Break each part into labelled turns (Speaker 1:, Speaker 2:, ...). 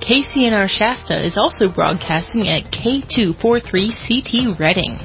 Speaker 1: KCNR Shasta is also broadcasting at K243CT Reading.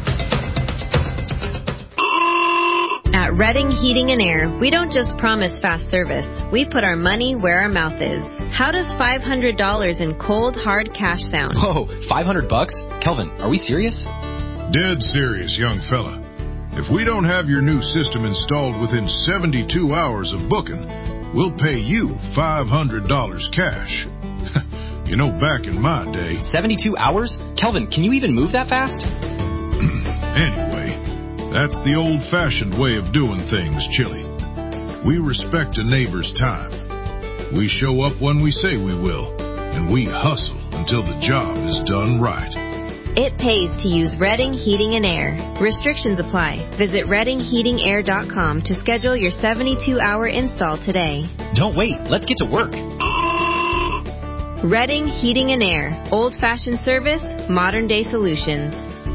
Speaker 2: At Reading Heating and Air, we don't just promise fast service. We put our money where our mouth is. How does $500 in cold, hard cash sound?
Speaker 3: Whoa, $500? Kelvin, are we serious?
Speaker 4: Dead serious, young fella. If we don't have your new system installed within 72 hours of booking, we'll pay you $500 cash. You know, back in my day...
Speaker 3: 72 hours? Kelvin, can you even move that fast?
Speaker 4: Anyway, that's the old-fashioned way of doing things, Chili. We respect a neighbor's time. We show up when we say we will, and we hustle until the job is done right.
Speaker 2: It pays to use Reading Heating and Air. Restrictions apply. Visit ReadingHeatingAir.com to schedule your 72-hour install today.
Speaker 3: Don't wait. Let's get to work.
Speaker 2: Reading Heating and Air. Old-fashioned service, modern-day solutions.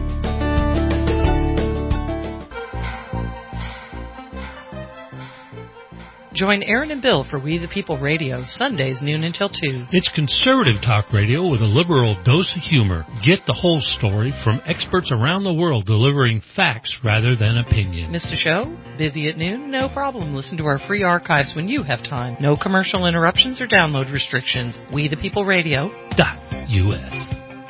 Speaker 5: Join Aaron and Bill for We the People Radio, Sundays noon until 2.
Speaker 6: It's conservative talk radio with a liberal dose of humor. Get the whole story from experts around the world delivering facts rather than opinion.
Speaker 5: Missed a show? Busy at noon? No problem. Listen to our free archives when you have time. No commercial interruptions or download restrictions. We the People Radio.us.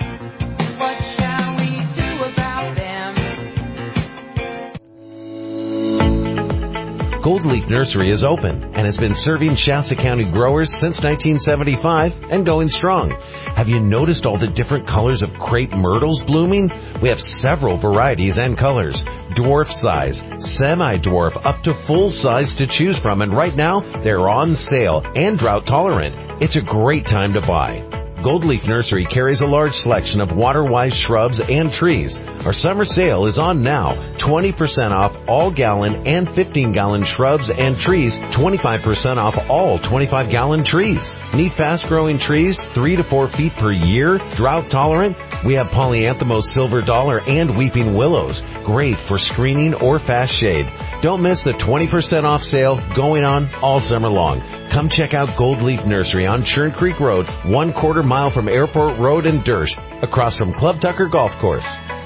Speaker 7: Gold Leaf Nursery is open and has been serving Shasta County growers since 1975 and going strong. Have you noticed all the different colors of crepe myrtles blooming? We have several varieties and colors. Dwarf size, semi-dwarf, up to full size to choose from, and right now they're on sale and drought tolerant. It's a great time to buy. Gold Leaf Nursery carries a large selection of water-wise shrubs and trees. Our summer sale is on now. 20% off all gallon and 15-gallon shrubs and trees. 25% off all 25-gallon trees. Need fast-growing trees 3 to 4 feet per year? Drought tolerant? We have Polyanthemos silver dollar and weeping willows. Great for screening or fast shade. Don't miss the 20% off sale going on all summer long. Come check out Gold Leaf Nursery on Churn Creek Road, 1/4 mile from Airport Road in Dersh, across from Club Tucker Golf Course.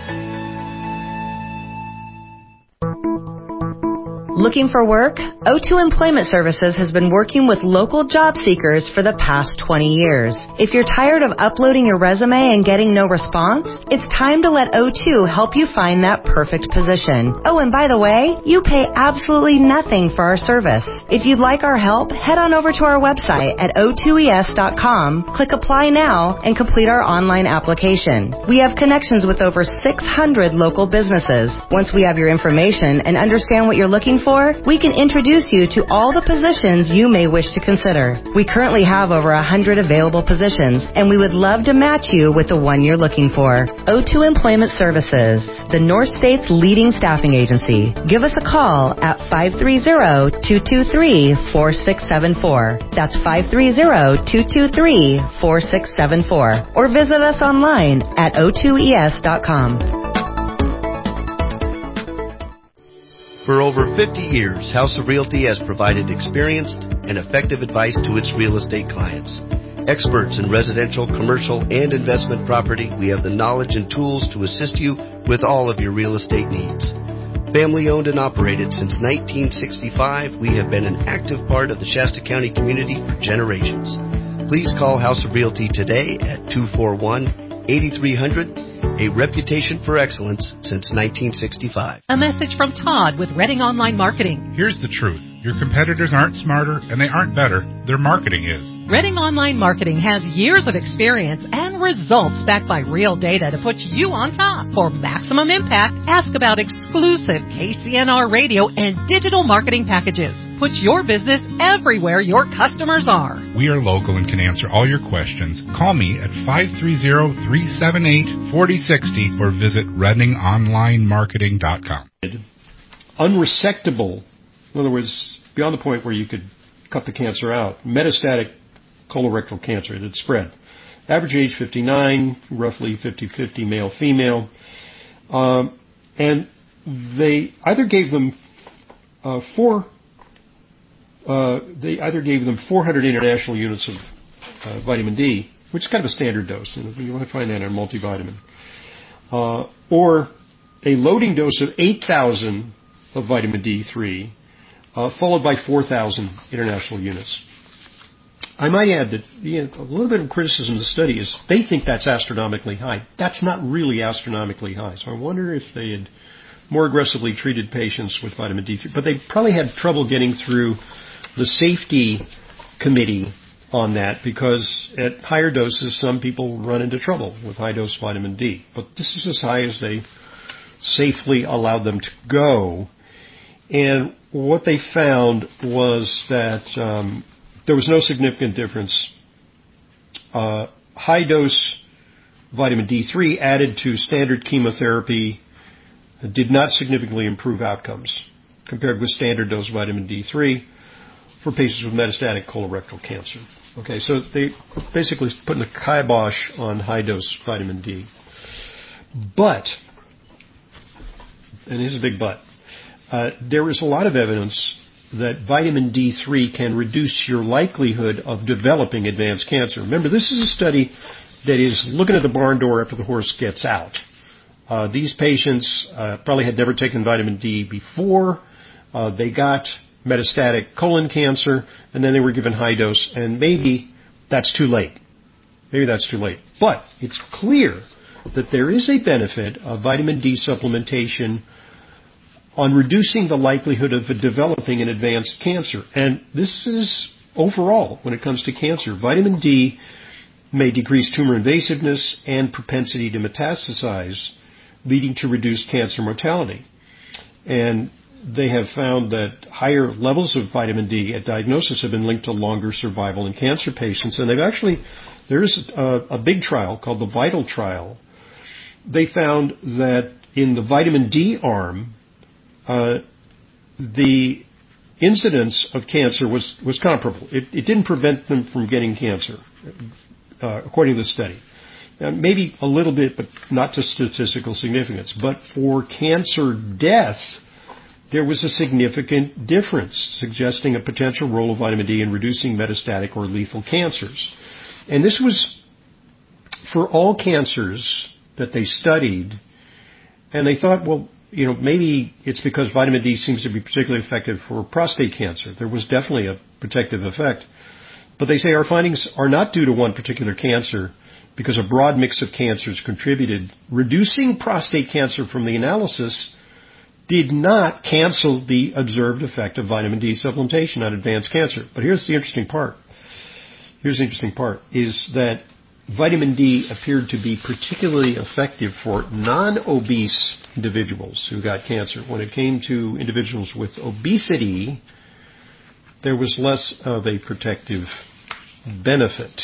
Speaker 8: Looking for work? O2 Employment Services has been working with local job seekers for the past 20 years. If you're tired of uploading your resume and getting no response, it's time to let O2 help you find that perfect position. Oh, and by the way, you pay absolutely nothing for our service. If you'd like our help, head on over to our website at o2es.com, click Apply Now, and complete our online application. We have connections with over 600 local businesses. Once we have your information and understand what you're looking for, we can introduce you to all the positions you may wish to consider. We currently have over 100 available positions, and we would love to match you with the one you're looking for. O2 Employment Services, the North State's leading staffing agency. Give us a call at 530-223-4674. That's 530-223-4674. Or visit us online at o2es.com.
Speaker 9: For over 50 years, House of Realty has provided experienced and effective advice to its real estate clients. Experts in residential, commercial, and investment property, we have the knowledge and tools to assist you with all of your real estate needs. Family owned and operated since 1965, we have been an active part of the Shasta County community for generations. Please call House of Realty today at 241-8300. A reputation for excellence since 1965.
Speaker 10: A message from Todd with Reading Online Marketing.
Speaker 11: Here's the truth. Your competitors aren't smarter and they aren't better. Their marketing is.
Speaker 10: Reading Online Marketing has years of experience and results backed by real data to put you on top. For maximum impact, ask about exclusive KCNR radio and digital marketing packages. Put your business everywhere your customers are.
Speaker 11: We are local and can answer all your questions. Call me at 530-378-4060 or visit ReadingOnlineMarketing.com.
Speaker 12: Unresectable, in other words, beyond the point where you could cut the cancer out, metastatic colorectal cancer that spread. Average age 59, roughly 50-50 male-female. And they either gave them 400 international units of vitamin D which is kind of a standard dose. You want to find that in a multivitamin. Or a loading dose of 8,000 of vitamin D3, followed by 4,000 international units. I might add that a little bit of criticism of the study is they think that's astronomically high. That's not really astronomically high. So I wonder if they had more aggressively treated patients with vitamin D3. But they probably had trouble getting through the safety committee on that because at higher doses, some people run into trouble with high-dose vitamin D. But this is as high as they safely allowed them to go. And what they found was that there was no significant difference. High-dose vitamin D3 added to standard chemotherapy did not significantly improve outcomes compared with standard dose vitamin D3 for patients with metastatic colorectal cancer. Okay, so they basically put the kibosh on high-dose vitamin D. But, and here's a big but, there is a lot of evidence that vitamin D3 can reduce your likelihood of developing advanced cancer. Remember, this is a study that is looking at the barn door after the horse gets out. These patients probably had never taken vitamin D before. They got metastatic colon cancer, and then they were given high dose, and maybe that's too late. Maybe that's too late. But it's clear that there is a benefit of vitamin D supplementation on reducing the likelihood of developing an advanced cancer. And this is overall, when it comes to cancer, vitamin D may decrease tumor invasiveness and propensity to metastasize, leading to reduced cancer mortality. And they have found that higher levels of vitamin D at diagnosis have been linked to longer survival in cancer patients. And there is a big trial called the VITAL trial. They found that in the vitamin D arm, the incidence of cancer was comparable. It didn't prevent them from getting cancer, according to the study. Maybe a little bit, but not to statistical significance. But for cancer death, there was a significant difference, suggesting a potential role of vitamin D in reducing metastatic or lethal cancers. And this was for all cancers that they studied. And they thought, well, maybe it's because vitamin D seems to be particularly effective for prostate cancer. There was definitely a protective effect. But they say our findings are not due to one particular cancer because a broad mix of cancers contributed. Reducing prostate cancer from the analysis did not cancel the observed effect of vitamin D supplementation on advanced cancer. But here's the interesting part. Is that vitamin D appeared to be particularly effective for non-obese individuals who got cancer. When it came to individuals with obesity, there was less of a protective benefit.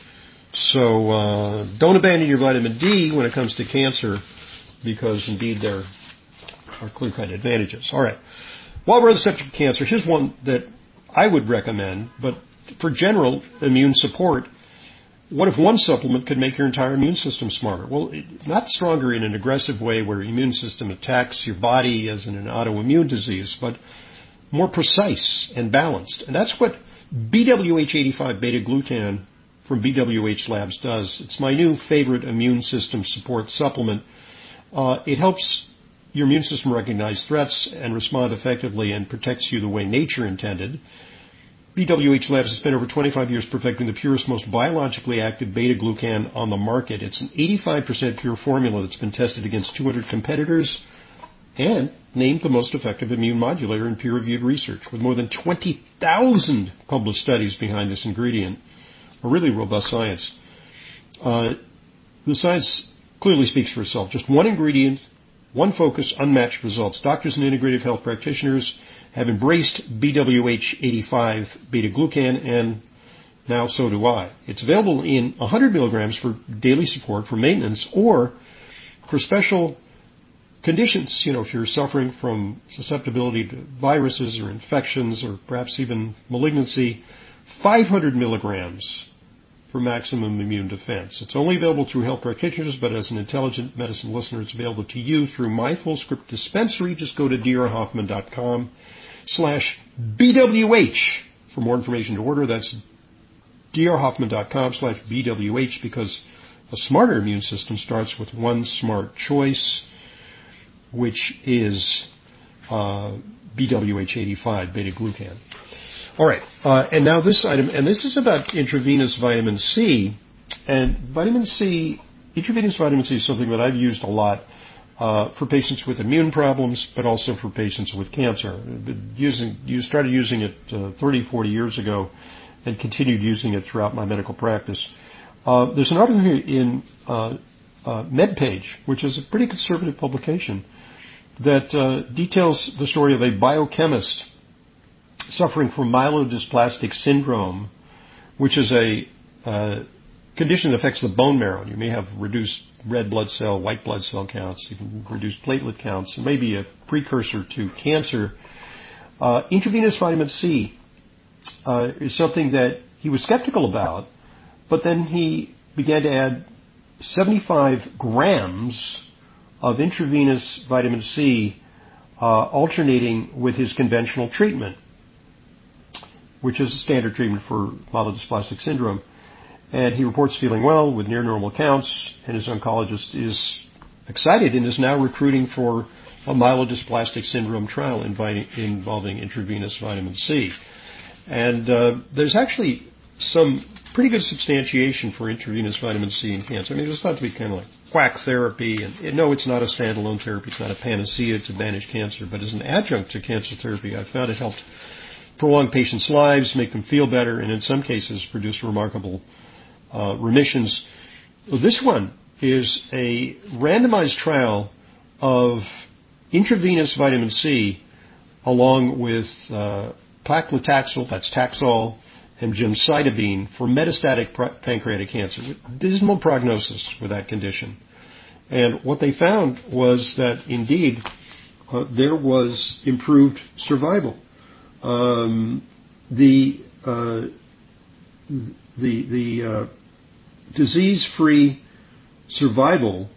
Speaker 12: So don't abandon your vitamin D when it comes to cancer, because indeed there are clear-cut advantages. All right. While we're on the subject of cancer, here's one that I would recommend, but for general immune support, what if one supplement could make your entire immune system smarter? Well, not stronger in an aggressive way where your immune system attacks your body as in an autoimmune disease, but more precise and balanced. And that's what BWH85 beta-glucan from BWH Labs does. It's my new favorite immune system support supplement. It helps your immune system recognize threats and respond effectively and protects you the way nature intended. BWH Labs has spent over 25 years perfecting the purest, most biologically active beta-glucan on the market. It's an 85% pure formula that's been tested against 200 competitors and named the most effective immune modulator in peer-reviewed research. With more than 20,000 published studies behind this ingredient, a really robust science. The science clearly speaks for itself. Just one ingredient, one focus, unmatched results. Doctors and integrative health practitioners have embraced BWH85 beta-glucan, and now so do I. It's available in 100 milligrams for daily support for maintenance or for special conditions. If you're suffering from susceptibility to viruses or infections or perhaps even malignancy, 500 milligrams for maximum immune defense. It's only available through health practitioners, but as an intelligent medicine listener, it's available to you through My Full Script Dispensary. Just go to drhoffman.com/BWH for more information to order. That's drhoffman.com/BWH, because a smarter immune system starts with one smart choice, which is BWH85, beta-glucan. All right, and now this item, and this is about intravenous vitamin C. And intravenous vitamin C is something that I've used a lot for patients with immune problems, but also for patients with cancer. You started using it 30, 40 years ago and continued using it throughout my medical practice. There's an article here in MedPage, which is a pretty conservative publication, that details the story of a biochemist suffering from myelodysplastic syndrome, which is a condition that affects the bone marrow. You may have reduced red blood cell, white blood cell counts, even reduced platelet counts. It may be a precursor to cancer. Intravenous vitamin C is something that he was skeptical about, but then he began to add 75 grams of intravenous vitamin C alternating with his conventional treatment, which is a standard treatment for myelodysplastic syndrome. And he reports feeling well with near normal counts, and his oncologist is excited and is now recruiting for a myelodysplastic syndrome trial involving intravenous vitamin C. And there's actually some pretty good substantiation for intravenous vitamin C in cancer. I mean, it's thought to be kind of like quack therapy, and no, it's not a standalone therapy. It's not a panacea to manage cancer, but as an adjunct to cancer therapy, I found it helped prolong patients' lives, make them feel better, and in some cases produce remarkable remissions. This one is a randomized trial of intravenous vitamin C along with paclitaxel, that's Taxol, and gemcitabine for metastatic pancreatic cancer, with dismal prognosis with that condition. And what they found was that indeed there was improved survival. The disease-free survival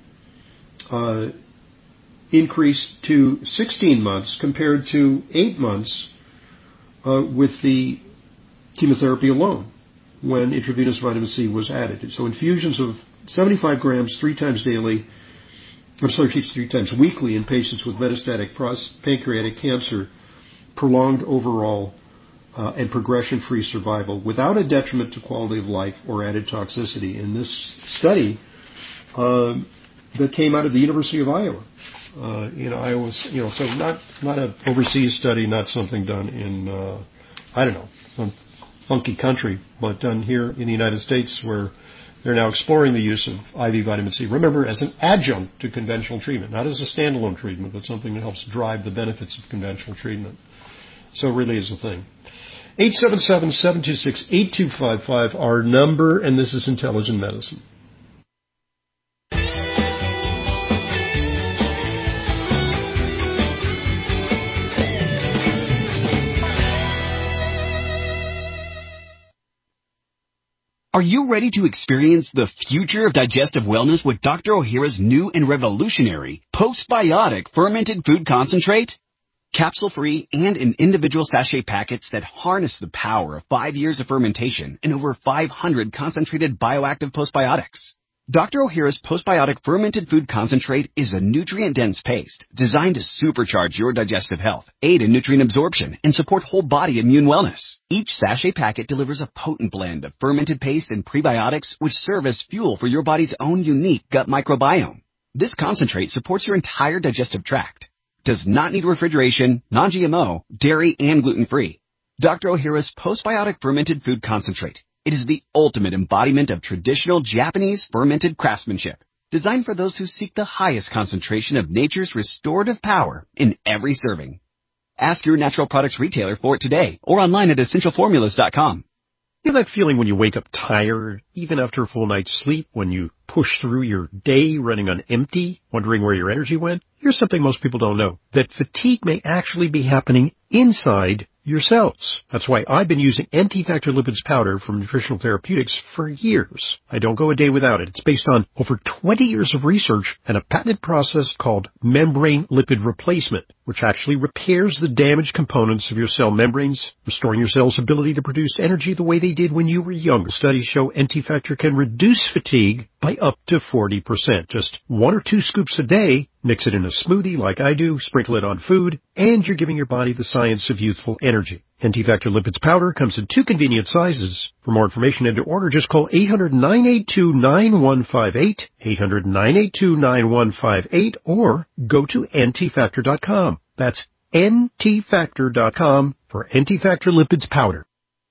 Speaker 12: increased to 16 months compared to 8 months with the chemotherapy alone when intravenous vitamin C was added. So infusions of 75 grams 3 times weekly in patients with metastatic pancreatic cancer prolonged overall and progression-free survival without a detriment to quality of life or added toxicity. In this study that came out of the University of Iowa, Iowa, so not an overseas study, not something done in some funky country, but done here in the United States, where they're now exploring the use of IV vitamin C. Remember, as an adjunct to conventional treatment, not as a standalone treatment, but something that helps drive the benefits of conventional treatment. So it really is a thing. 877-726-8255, our number, and this is Intelligent Medicine.
Speaker 13: Are you ready to experience the future of digestive wellness with Dr. Ohhira's new and revolutionary postbiotic fermented food concentrate? Capsule-free and in individual sachet packets that harness the power of 5 years of fermentation and over 500 concentrated bioactive postbiotics. Dr. Ohhira's postbiotic fermented food concentrate is a nutrient-dense paste designed to supercharge your digestive health, aid in nutrient absorption, and support whole body immune wellness. Each sachet packet delivers a potent blend of fermented paste and prebiotics which serve as fuel for your body's own unique gut microbiome. This concentrate supports your entire digestive tract, does not need refrigeration, non-GMO, dairy, and gluten-free. Dr. Ohhira's postbiotic fermented food concentrate. It is the ultimate embodiment of traditional Japanese fermented craftsmanship, designed for those who seek the highest concentration of nature's restorative power in every serving. Ask your natural products retailer for it today or online at essentialformulas.com.
Speaker 12: You know that feeling when you wake up tired, even after a full night's sleep, when you push through your day running on empty, wondering where your energy went? Here's something most people don't know, that fatigue may actually be happening inside your cells. That's why I've been using NT-Factor Lipids powder from Nutritional Therapeutics for years. I don't go a day without it. It's based on over 20 years of research and a patented process called membrane lipid replacement, which actually repairs the damaged components of your cell membranes, restoring your cell's ability to produce energy the way they did when you were younger. Studies show NT-Factor can reduce fatigue by up to 40%. Just 1 or 2 scoops a day, mix it in a smoothie like I do, sprinkle it on food, and you're giving your body the science of youthful energy. NT-Factor Lipids powder comes in 2 convenient sizes. For more information and to order, just call 800-982-9158, 800-982-9158, or go to ntfactor.com. That's ntfactor.com for NT-Factor Lipids powder.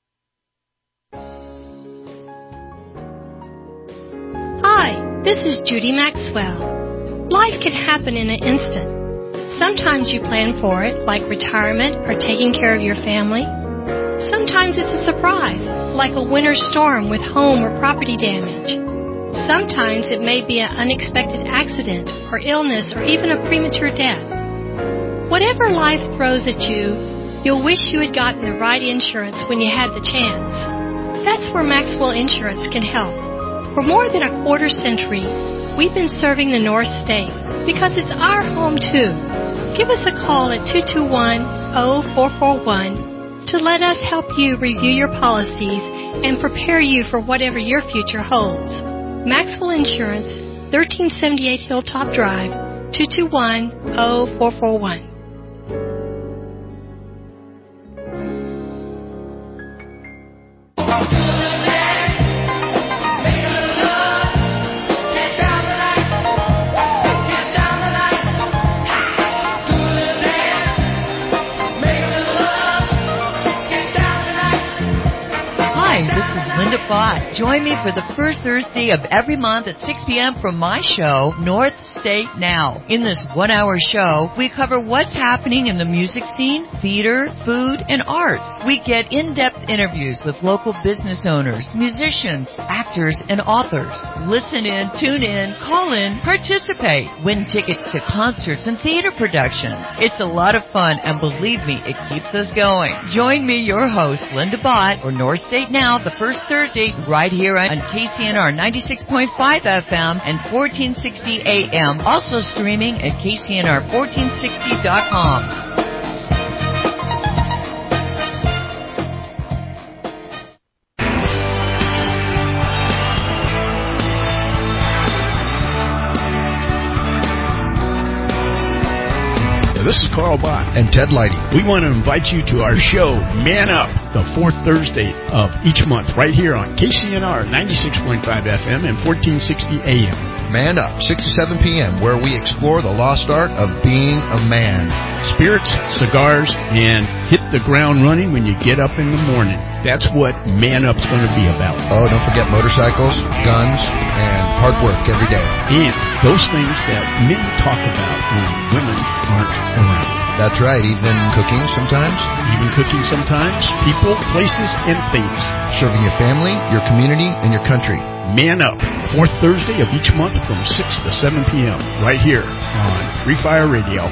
Speaker 14: Hi, this is Judy Maxwell. Life can happen in an instant. Sometimes you plan for it, like retirement or taking care of your family. Sometimes it's a surprise, like a winter storm with home or property damage. Sometimes it may be an unexpected accident or illness or even a premature death. Whatever life throws at you, you'll wish you had gotten the right insurance when you had the chance. That's where Maxwell Insurance can help. For more than a quarter century, we've been serving the North State because it's our home too. Give us a call at 221-0441 to let us help you review your policies and prepare you for whatever your future holds. Maxwell Insurance, 1378 Hilltop Drive, 221-0441.
Speaker 15: Join me for the first Thursday of every month at 6 p.m. from my show, North State Now. In this 1-hour show, we cover what's happening in the music scene, theater, food, and arts. We get in-depth interviews with local business owners, musicians, actors, and authors. Listen in, tune in, call in, participate. Win tickets to concerts and theater productions. It's a lot of fun, and believe me, it keeps us going. Join me, your host, Linda Bott, for North State Now, the first Thursday, right here on KCNR 96.5 FM and 1460 AM. Also streaming at KCNR1460.com.
Speaker 16: This is Carl Bott and Ted Leidy. We want to invite you to our show, Man Up, the 4th Thursday of each month, right here on KCNR 96.5 FM and 1460 AM.
Speaker 17: Man Up, 6 to 7 p.m., where we explore the lost art of being a man.
Speaker 16: Spirits, cigars, and hit the ground running when you get up in the morning. That's what Man Up's going to be about.
Speaker 17: Oh, don't forget motorcycles, guns, and hard work every day.
Speaker 16: And those things that men talk about when women aren't around.
Speaker 17: That's right, even cooking sometimes.
Speaker 16: Even cooking sometimes. People, places, and things.
Speaker 17: Serving your family, your community, and your country.
Speaker 16: Man Up, 4th Thursday of each month from 6 to 7 p.m. right here on Free Fire Radio.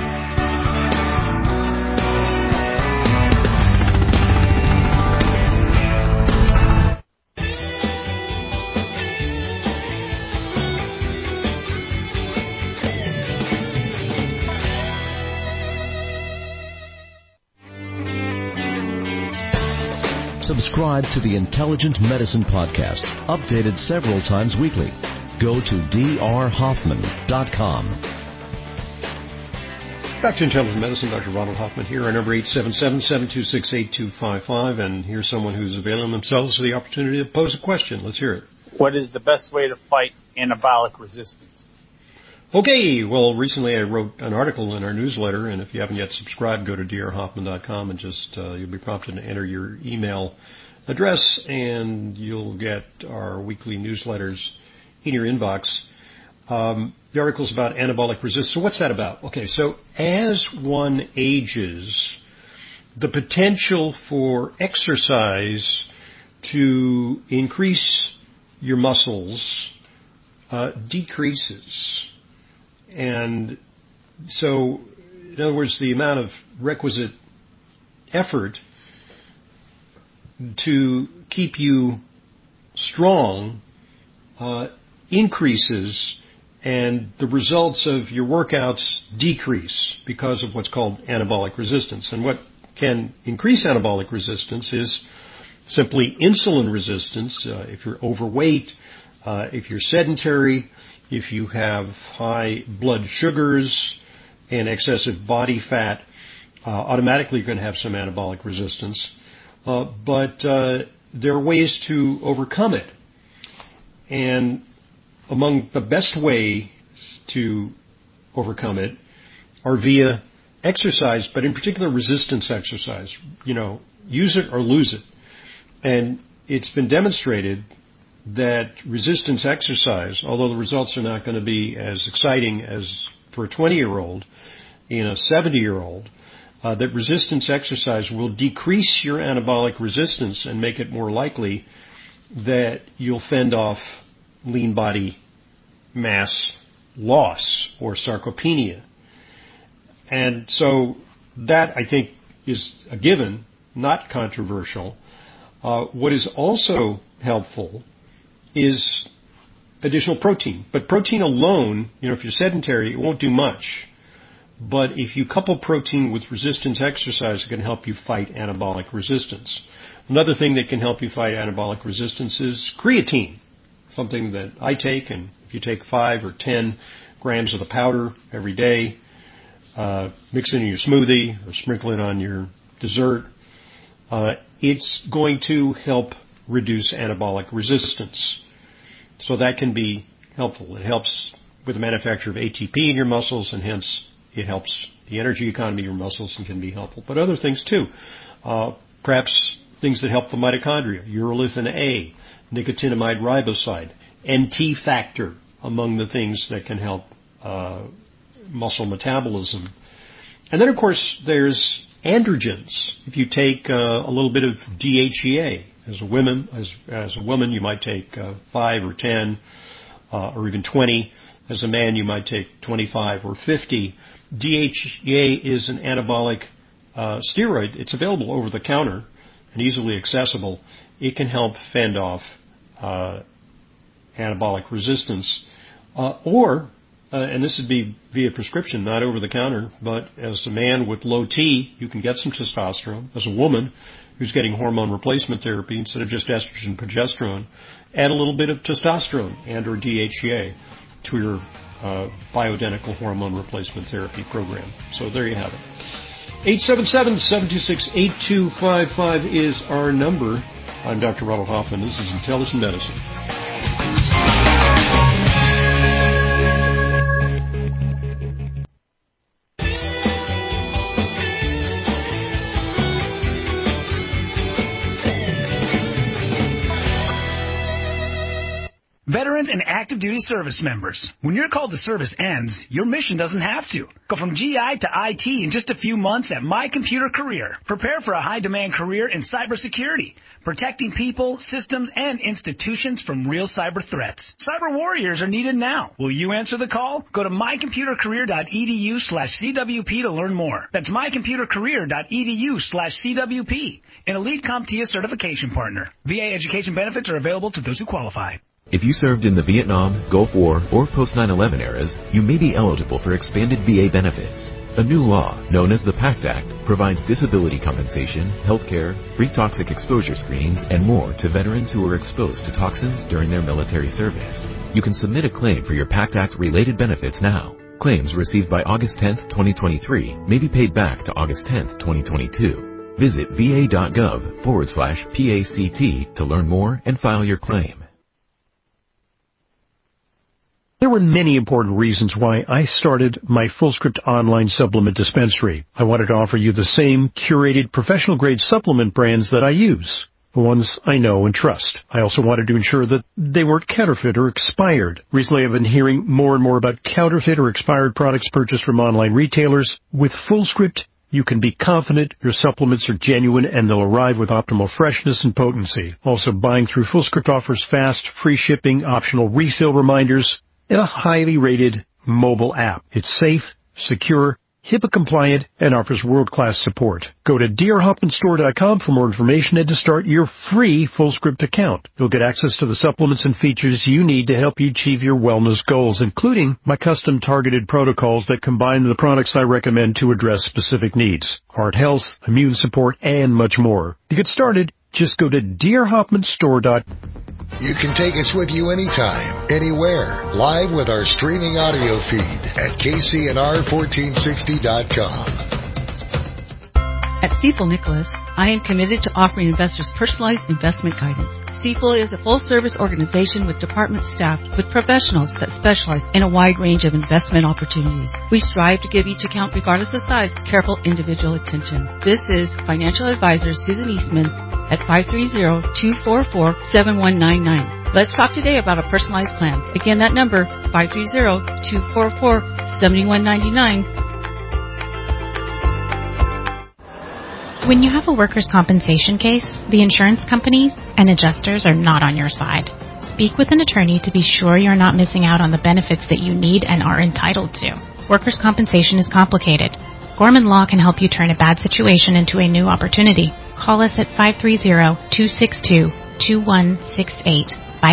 Speaker 18: Subscribe to the Intelligent Medicine Podcast, updated several times weekly. Go to drhoffman.com.
Speaker 12: Back to Intelligent Medicine, Dr. Ronald Hoffman here, our number 877-726-8255, and here's someone who's availing themselves of the opportunity to pose a question. Let's hear it.
Speaker 19: What is the best way to fight anabolic resistance?
Speaker 12: Okay, well, recently I wrote an article in our newsletter, and if you haven't yet subscribed, go to drhoffman.com and just you'll be prompted to enter your email address, and you'll get our weekly newsletters in your inbox. The article's about anabolic resistance. So what's that about? Okay, so as one ages, the potential for exercise to increase your muscles decreases. And so, in other words, the amount of requisite effort to keep you strong increases, and the results of your workouts decrease because of what's called anabolic resistance. And what can increase anabolic resistance is simply insulin resistance. If you're overweight, if you're sedentary, if you have high blood sugars and excessive body fat, automatically you're going to have some anabolic resistance. But there are ways to overcome it. And among the best ways to overcome it are via exercise, but in particular resistance exercise. Use it or lose it. And it's been demonstrated that resistance exercise, although the results are not going to be as exciting as for a 20-year-old in a 70-year-old, that resistance exercise will decrease your anabolic resistance and make it more likely that you'll fend off lean body mass loss or sarcopenia. And so that, I think, is a given, not controversial. What is also helpful is additional protein. But protein alone, if you're sedentary, it won't do much. But if you couple protein with resistance exercise, it can help you fight anabolic resistance. Another thing that can help you fight anabolic resistance is creatine, something that I take. And if you take 5 or 10 grams of the powder every day, mix it in your smoothie or sprinkle it on your dessert, it's going to help reduce anabolic resistance. So that can be helpful. It helps with the manufacture of ATP in your muscles, and hence it helps the energy economy of your muscles and can be helpful. But other things too. Perhaps things that help the mitochondria, urolithin A, nicotinamide riboside, NT factor, among the things that can help muscle metabolism. And then, of course, there's androgens. If you take a little bit of DHEA, as a woman, you might take 5 or 10 or even 20. As a man, you might take 25 or 50. DHEA is an anabolic steroid. It's available over the counter and easily accessible. It can help fend off anabolic resistance. And this would be via prescription, not over the counter, but as a man with low T, you can get some testosterone. As a woman who's getting hormone replacement therapy instead of just estrogen and progesterone, add a little bit of testosterone and or DHEA to your bioidentical hormone replacement therapy program. So there you have it. 877-726-8255 is our number. I'm Dr. Ronald Hoffman. This is Intelligent Medicine.
Speaker 20: Veterans and active duty service members, when your call to service ends, your mission doesn't have to. Go from GI to IT in just a few months at My Computer Career. Prepare for a high-demand career in cybersecurity, protecting people, systems, and institutions from real cyber threats. Cyber warriors are needed now. Will you answer the call? Go to mycomputercareer.edu/CWP to learn more. That's mycomputercareer.edu/CWP, an elite CompTIA certification partner. VA education benefits are available to those who qualify.
Speaker 21: If you served in the Vietnam, Gulf War, or post-9/11 eras, you may be eligible for expanded VA benefits. A new law, known as the PACT Act, provides disability compensation, health care, free toxic exposure screenings, and more to veterans who were exposed to toxins during their military service. You can submit a claim for your PACT Act-related benefits now. Claims received by August 10, 2023 may be paid back to August 10, 2022. Visit va.gov/PACT to learn more and file your claim.
Speaker 22: There were many important reasons why I started my Fullscript online supplement dispensary. I wanted to offer you the same curated professional-grade supplement brands that I use, the ones I know and trust. I also wanted to ensure that they weren't counterfeit or expired. Recently, I've been hearing more and more about counterfeit or expired products purchased from online retailers. With Fullscript, you can be confident your supplements are genuine and they'll arrive with optimal freshness and potency. Also, buying through Fullscript offers fast, free shipping, optional refill reminders, and a highly rated mobile app. It's safe, secure, HIPAA compliant, and offers world-class support. Go to drhoffmanstore.com for more information and to start your free FullScript account. You'll get access to the supplements and features you need to help you achieve your wellness goals, including my custom targeted protocols that combine the products I recommend to address specific needs. Heart health, immune support, and much more. To get started, just go to drhoffmanstore.com.
Speaker 1: You can take us with you anytime, anywhere, live with our streaming audio feed at kcnr1460.com.
Speaker 4: At Stifel Nicholas, I am committed to offering investors personalized investment guidance. Stifel is a full-service organization with department staff with professionals that specialize in a wide range of investment opportunities. We strive to give each account, regardless of size, careful individual attention. This is financial advisor Susan Eastman at 530-244-7199. Let's talk today about a personalized plan. Again, that number, 530-244-7199.
Speaker 23: When you have a workers' compensation case, the insurance companies and adjusters are not on your side. Speak with an attorney to be sure you're not missing out on the benefits that you need and are entitled to. Workers' compensation is complicated. Gorman Law can help you turn a bad situation into a new opportunity. Call us at 530-262-2168,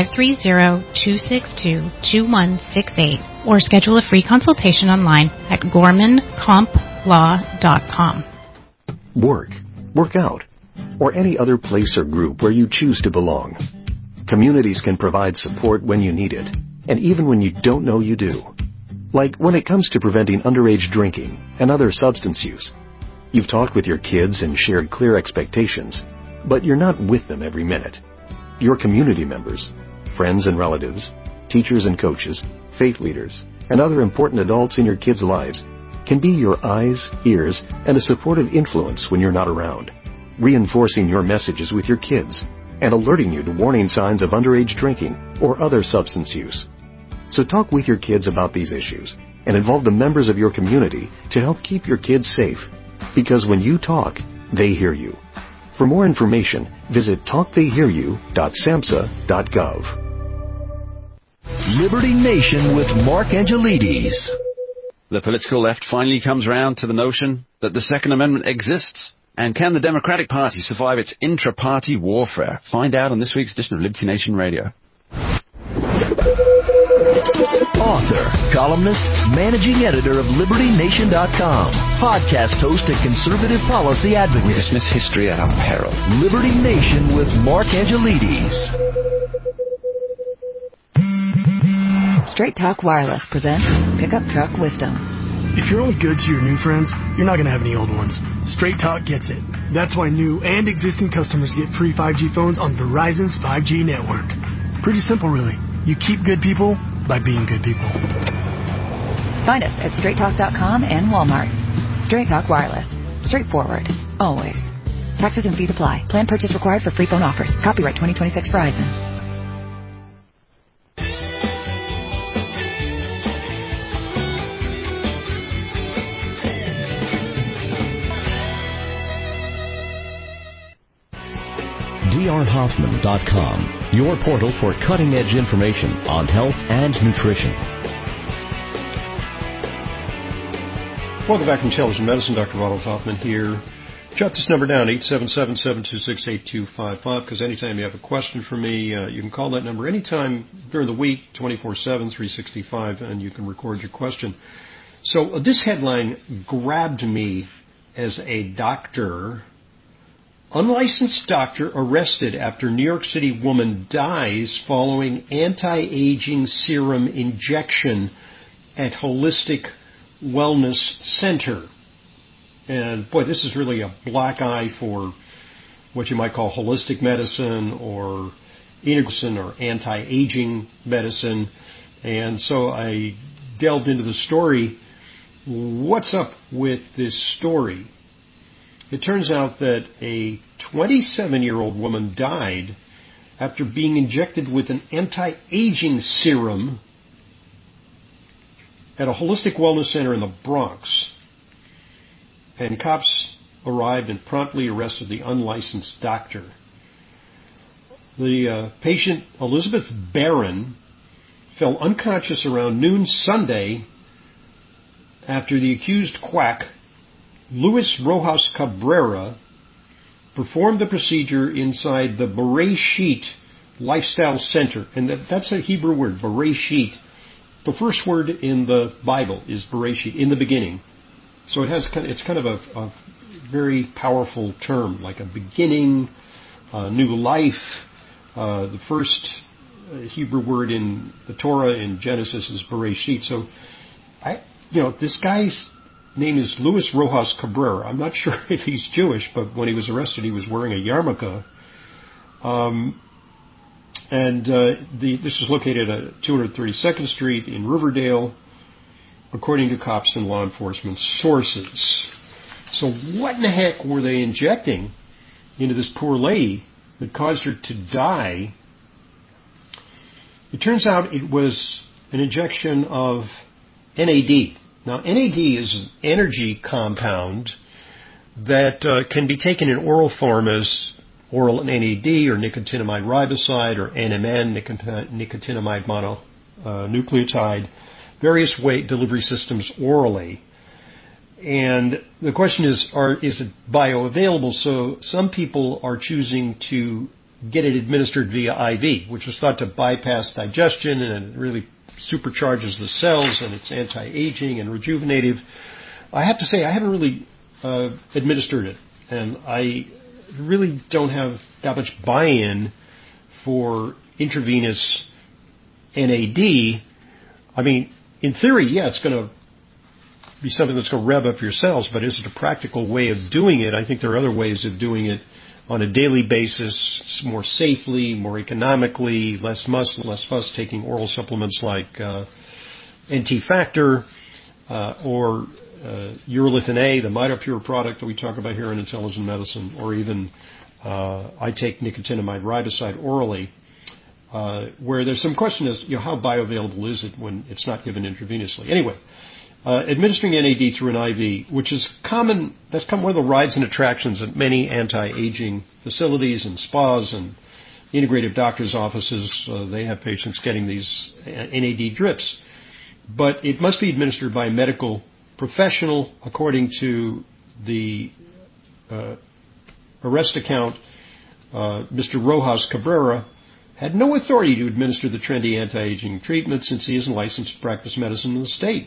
Speaker 23: 530-262-2168, or schedule a free consultation online at gormancomplaw.com.
Speaker 18: Work out, or any other place or group where you choose to belong. Communities can provide support when you need it, and even when you don't know you do. Like when it comes to preventing underage drinking and other substance use. You've talked with your kids and shared clear expectations, but you're not with them every minute. Your community members, friends and relatives, teachers and coaches, faith leaders, and other important adults in your kids' lives can be your eyes, ears, and a supportive influence when you're not around, reinforcing your messages with your kids and alerting you to warning signs of underage drinking or other substance use. So talk with your kids about these issues and involve the members of your community to help keep your kids safe. Because when you talk, they hear you. For more information, visit talktheyhearyou.samhsa.gov. Liberty Nation with Mark Angelides.
Speaker 24: The political left finally comes round to the notion that the Second Amendment exists. And can the Democratic Party survive its intra-party warfare? Find out on this week's edition of Liberty Nation Radio.
Speaker 18: Author, columnist, managing editor of LibertyNation.com, podcast host and conservative policy advocate.
Speaker 24: We dismiss history at our peril.
Speaker 18: Liberty Nation with Mark Angelides.
Speaker 25: Straight Talk Wireless presents Pickup Truck Wisdom.
Speaker 26: If you're only good to your new friends, you're not going to have any old ones. Straight Talk gets it. That's why new and existing customers get free 5G phones on Verizon's 5G network. Pretty simple, really. You keep good people by being good people.
Speaker 25: Find us at straighttalk.com and Walmart. Straight Talk Wireless. Straightforward. Always. Taxes and fees apply. Plan purchase required for free phone offers. Copyright 2026 Verizon.
Speaker 18: drhoffman.com, your portal for cutting-edge information on health and nutrition.
Speaker 12: Welcome back to Intelligent Medicine. Dr. Ronald Hoffman here. Jot this number down, 877-726-8255, because anytime you have a question for me, you can call that number anytime during the week, 24/7, 365, and you can record your question. So this headline grabbed me as a doctor. Unlicensed doctor arrested after New York City woman dies following anti-aging serum injection at Holistic Wellness Center. And boy, this is really a black eye for what you might call holistic medicine or medicine or anti-aging medicine. And so I delved into the story. What's up with this story? It turns out that a 27-year-old woman died after being injected with an anti-aging serum at a holistic wellness center in the Bronx. And cops arrived and promptly arrested the unlicensed doctor. The patient, Elizabeth Barron, fell unconscious around noon Sunday after the accused quack, Luis Rojas Cabrera, performed the procedure inside the Bereshit Lifestyle Center. And that's a Hebrew word, Bereshit. The first word in the Bible is Bereshit, in the beginning. So it's kind of a very powerful term, like a beginning, new life. The first Hebrew word in the Torah in Genesis is Bereshit. So, this guy's name is Luis Rojas Cabrera. I'm not sure if he's Jewish, but when he was arrested, he was wearing a yarmulke. This is located at 232nd Street in Riverdale, according to cops and law enforcement sources. So what in the heck were they injecting into this poor lady that caused her to die? It turns out it was an injection of NAD. Now, NAD is an energy compound that can be taken in oral form as oral NAD or nicotinamide riboside or NMN, nicotinamide mononucleotide, various delivery systems orally. And the question is it bioavailable? So some people are choosing to get it administered via IV, which was thought to bypass digestion, and it really supercharges the cells, and it's anti-aging and rejuvenative. I have to say, I haven't really administered it, and I really don't have that much buy-in for intravenous NAD. I mean, in theory, yeah, it's going to be something that's going to rev up your cells, but is it a practical way of doing it? I think there are other ways of doing it on a daily basis, more safely, more economically, less muscle, less fuss, taking oral supplements like NT-Factor or urolithin A, the MitoPure product that we talk about here in Intelligent Medicine, or even I take nicotinamide riboside orally, where there's some question as how bioavailable is it when it's not given intravenously. Anyway, administering NAD through an IV, which is common, that's one of the rides and attractions at many anti-aging facilities and spas and integrative doctors' offices. They have patients getting these NAD drips. But it must be administered by a medical professional. According to the arrest account, Mr. Rojas Cabrera had no authority to administer the trendy anti-aging treatment since he isn't licensed to practice medicine in the state.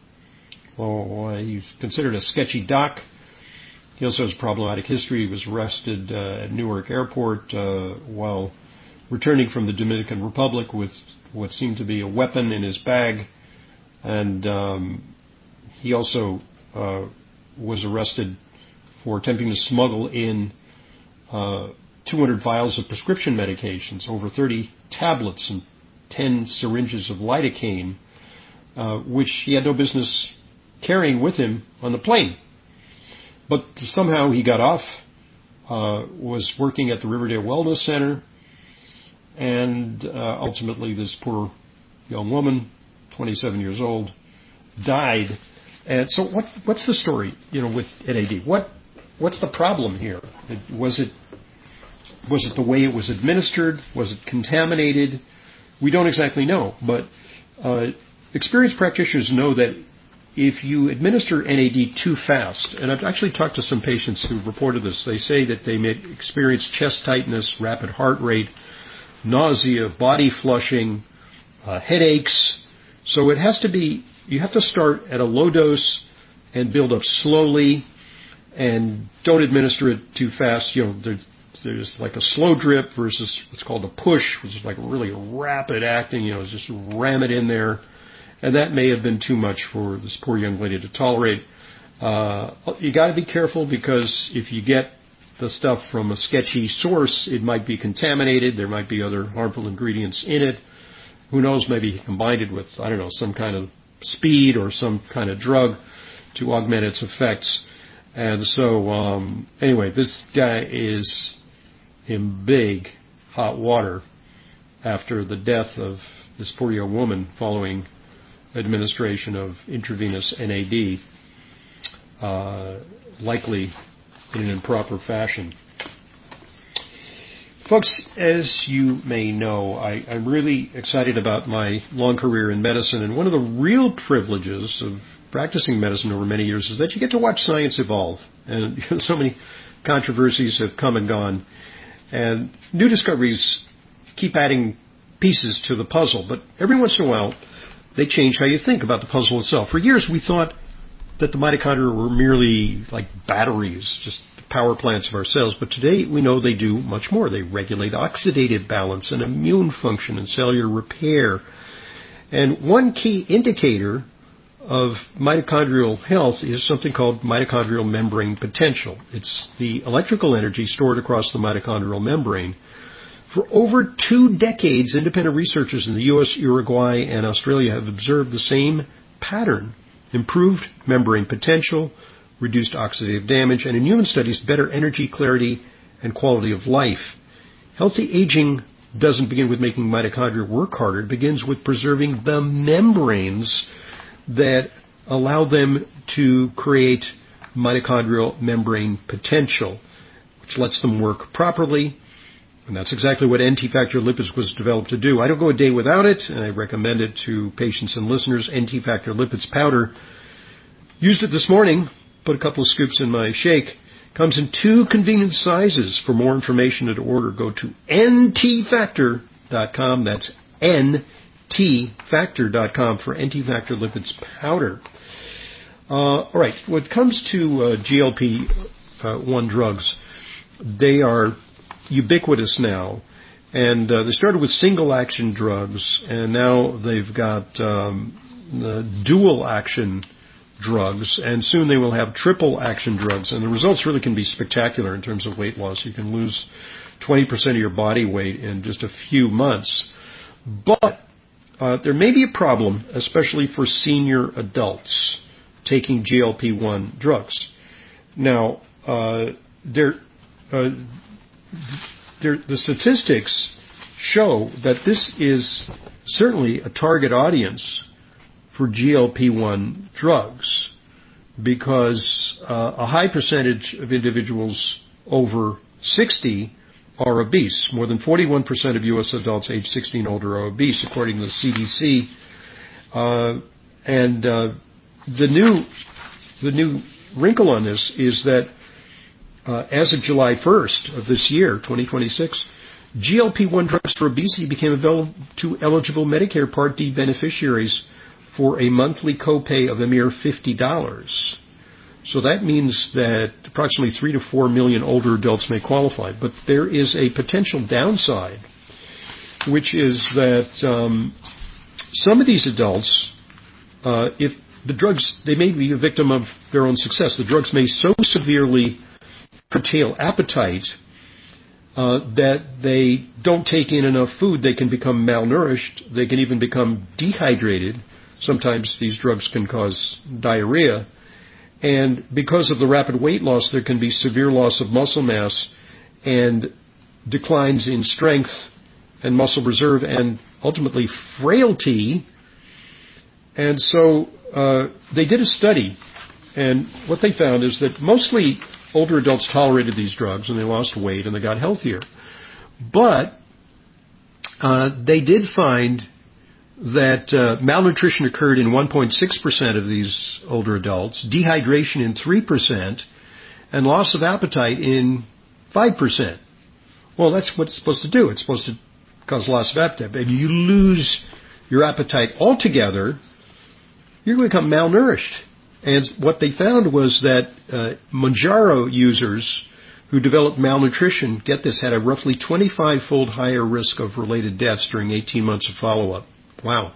Speaker 12: Well, he's considered a sketchy doc. He also has problematic history. He was arrested at Newark Airport while returning from the Dominican Republic with what seemed to be a weapon in his bag. And he also was arrested for attempting to smuggle in 200 vials of prescription medications, over 30 tablets and 10 syringes of lidocaine, which he had no business carrying with him on the plane. But somehow he got off, was working at the Riverdale Wellness Center, and ultimately this poor young woman, 27 years old, died. And so what's the story, with NAD? What's the problem here? Was it the way it was administered? Was it contaminated? We don't exactly know, but experienced practitioners know that if you administer NAD too fast, and I've actually talked to some patients who reported this, they say that they may experience chest tightness, rapid heart rate, nausea, body flushing, headaches. So it has to be, you have to start at a low dose and build up slowly, and don't administer it too fast. There's like a slow drip versus what's called a push, which is like really rapid acting, just ram it in there. And that may have been too much for this poor young lady to tolerate. You got to be careful, because if you get the stuff from a sketchy source, it might be contaminated. There might be other harmful ingredients in it. Who knows, maybe he combined it with, some kind of speed or some kind of drug to augment its effects. And so, anyway, this guy is in big hot water after the death of this poor young woman following administration of intravenous NAD, likely in an improper fashion. Folks, as you may know, I'm really excited about my long career in medicine, and one of the real privileges of practicing medicine over many years is that you get to watch science evolve. And so many controversies have come and gone. And new discoveries keep adding pieces to the puzzle. But every once in a while, they change how you think about the puzzle itself. For years, we thought that the mitochondria were merely like batteries, just power plants of our cells. But today, we know they do much more. They regulate oxidative balance and immune function and cellular repair. And one key indicator of mitochondrial health is something called mitochondrial membrane potential. It's the electrical energy stored across the mitochondrial membrane. For over 2 decades, independent researchers in the U.S., Uruguay, and Australia have observed the same pattern: improved membrane potential, reduced oxidative damage, and in human studies, better energy, clarity, and quality of life. Healthy aging doesn't begin with making mitochondria work harder. It begins with preserving the membranes that allow them to create mitochondrial membrane potential, which lets them work properly. And that's exactly what NT Factor Lipids was developed to do. I don't go a day without it, and I recommend it to patients and listeners. NT Factor Lipids powder. Used it this morning, put a couple of scoops in my shake. Comes in 2 convenient sizes. For more information and to order, go to ntfactor.com. That's ntfactor.com for NT Factor Lipids powder. All right, when it comes to GLP-1 drugs, they are ubiquitous now, and they started with single-action drugs, and now they've got dual-action drugs, and soon they will have triple-action drugs, and the results really can be spectacular in terms of weight loss. You can lose 20% of your body weight in just a few months, but there may be a problem, especially for senior adults taking GLP-1 drugs. Now, the statistics show that this is certainly a target audience for GLP-1 drugs, because a high percentage of individuals over 60 are obese. More than 41% of U.S. adults age 60 and older are obese, according to the CDC. The new wrinkle on this is that as of July 1st of this year, 2026, GLP-1 drugs for obesity became available to eligible Medicare Part D beneficiaries for a monthly copay of a mere $50. So that means that approximately 3 to 4 million older adults may qualify. But there is a potential downside, which is that some of these adults, if the drugs, they may be a victim of their own success. The drugs may so severely curtail appetite that they don't take in enough food. They can become malnourished. They can even become dehydrated. Sometimes these drugs can cause diarrhea. And because of the rapid weight loss, there can be severe loss of muscle mass and declines in strength and muscle reserve and ultimately frailty. And so they did a study, and what they found is that mostly older adults tolerated these drugs and they lost weight and they got healthier. But they did find that malnutrition occurred in 1.6% of these older adults, dehydration in 3%, and loss of appetite in 5%. Well, that's what it's supposed to do. It's supposed to cause loss of appetite. But if you lose your appetite altogether, you're going to become malnourished. And what they found was that Mounjaro users who developed malnutrition, get this, had a roughly 25-fold higher risk of related deaths during 18 months of follow-up. Wow.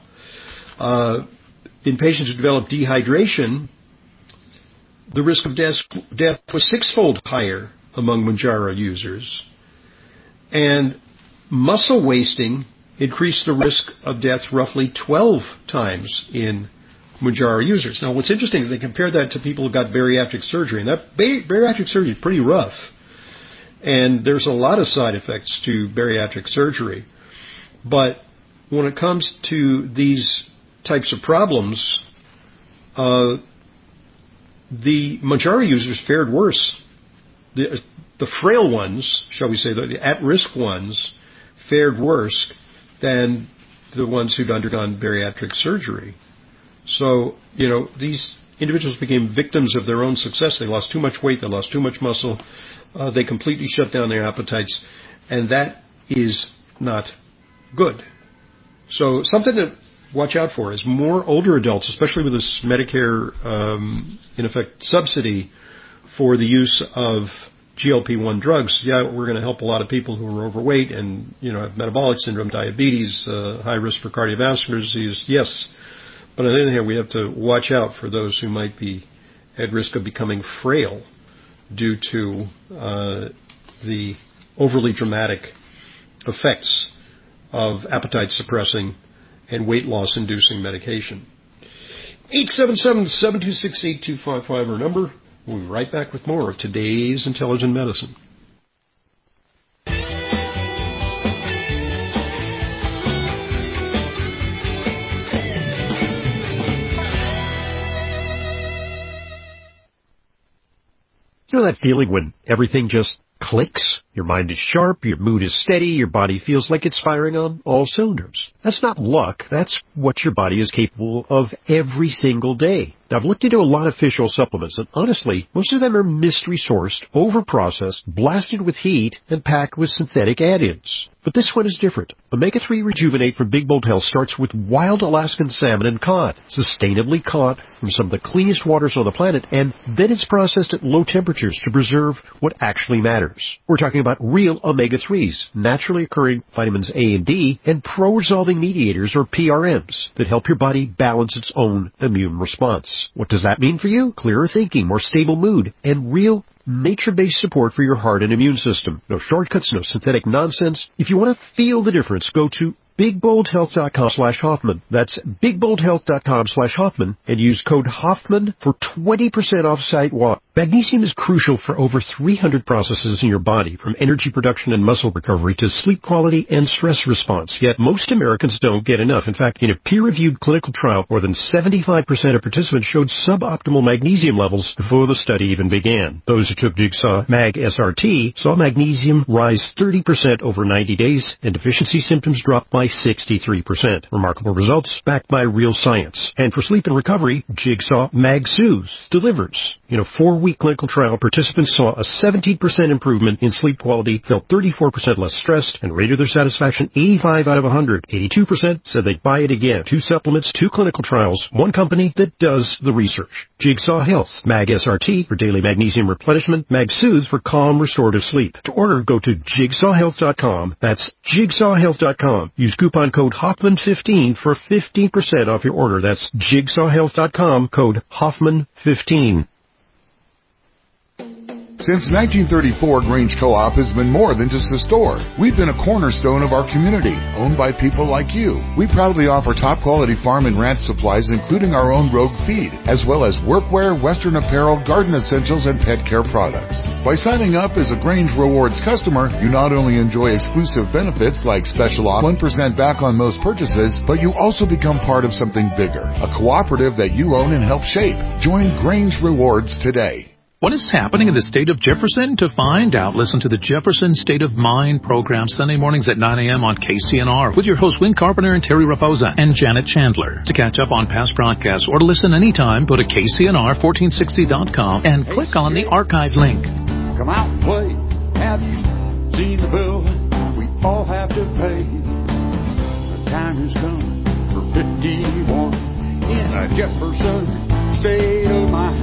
Speaker 12: In patients who developed dehydration, the risk of death was 6-fold higher among Mounjaro users. And muscle wasting increased the risk of death roughly 12 times in Mounjaro users. Now, what's interesting is they compared that to people who got bariatric surgery, and that bariatric surgery is pretty rough. And there's a lot of side effects to bariatric surgery. But when it comes to these types of problems, the Mounjaro users fared worse. The frail ones, shall we say, the at-risk ones, fared worse than the ones who'd undergone bariatric surgery. So, these individuals became victims of their own success. They lost too much weight. They lost too much muscle. They completely shut down their appetites. And that is not good. So something to watch out for is more older adults, especially with this Medicare, in effect, subsidy for the use of GLP-1 drugs. Yeah, we're going to help a lot of people who are overweight and, have metabolic syndrome, diabetes, high risk for cardiovascular disease. Yes. But on the other hand, we have to watch out for those who might be at risk of becoming frail due to the overly dramatic effects of appetite-suppressing and weight loss-inducing medication. 877-726-8255, our number. We'll be right back with more of today's Intelligent Medicine.
Speaker 22: You know that feeling when everything just clicks? Your mind is sharp, your mood is steady, your body feels like it's firing on all cylinders. That's not luck, that's what your body is capable of every single day. Now, I've looked into a lot of fish oil supplements, and honestly, most of them are mystery-sourced, over-processed, blasted with heat, and packed with synthetic add-ins. But this one is different. Omega-3 Rejuvenate from Big Bold Health starts with wild Alaskan salmon and cod, sustainably caught from some of the cleanest waters on the planet, and then it's processed at low temperatures to preserve what actually matters. We're talking about real omega-3s, naturally occurring vitamins A and D, and pro-resolving mediators, or PRMs, that help your body balance its own immune response. What does that mean for you? Clearer thinking, more stable mood, and real nature-based support for your heart and immune system. No shortcuts, no synthetic nonsense. If you want to feel the difference, go to BigBoldHealth.com/Hoffman. That's BigBoldHealth.com/Hoffman and use code Hoffman for 20% off site-wide. Magnesium is crucial for over 300 processes in your body, from energy production and muscle recovery to sleep quality and stress response. Yet most Americans don't get enough. In fact, in a peer-reviewed clinical trial, more than 75% of participants showed suboptimal magnesium levels before the study even began. Those who took Jigsaw Mag SRT saw magnesium rise 30% over 90 days, and deficiency symptoms dropped by 63%. Remarkable results backed by real science. And for sleep and recovery, Jigsaw Mag Soothes delivers. In a 4-week clinical trial, participants saw a 17% improvement in sleep quality, felt 34% less stressed, and rated their satisfaction 85 out of 100. 82% said they'd buy it again. 2 supplements, 2 clinical trials, 1 company that does the research. Jigsaw Health, Mag SRT for daily magnesium replenishment, Mag Soothes for calm, restorative sleep. To order, go to JigsawHealth.com. That's JigsawHealth.com. Use coupon code Hoffman15 for 15% off your order. That's JigsawHealth.com, code Hoffman15.
Speaker 2: Since 1934, Grange Co-op has been more than just a store. We've been a cornerstone of our community, owned by people like you. We proudly offer top-quality farm and ranch supplies, including our own Rogue feed, as well as workwear, Western apparel, garden essentials, and pet care products. By signing up as a Grange Rewards customer, you not only enjoy exclusive benefits like special off 1% back on most purchases, but you also become part of something bigger, a cooperative that you own and help shape. Join Grange Rewards today.
Speaker 3: What is happening in the state of Jefferson? To find out, listen to the Jefferson State of Mind program Sunday mornings at 9 a.m. on KCNR with your hosts Win Carpenter and Terry Raposa and Janet Chandler. To catch up on past broadcasts or to listen anytime, go to KCNR1460.com and click on the archive link.
Speaker 5: Come out and play. Have you seen the bill we all have to pay? The time has come for 51 in a Jefferson State of Mind.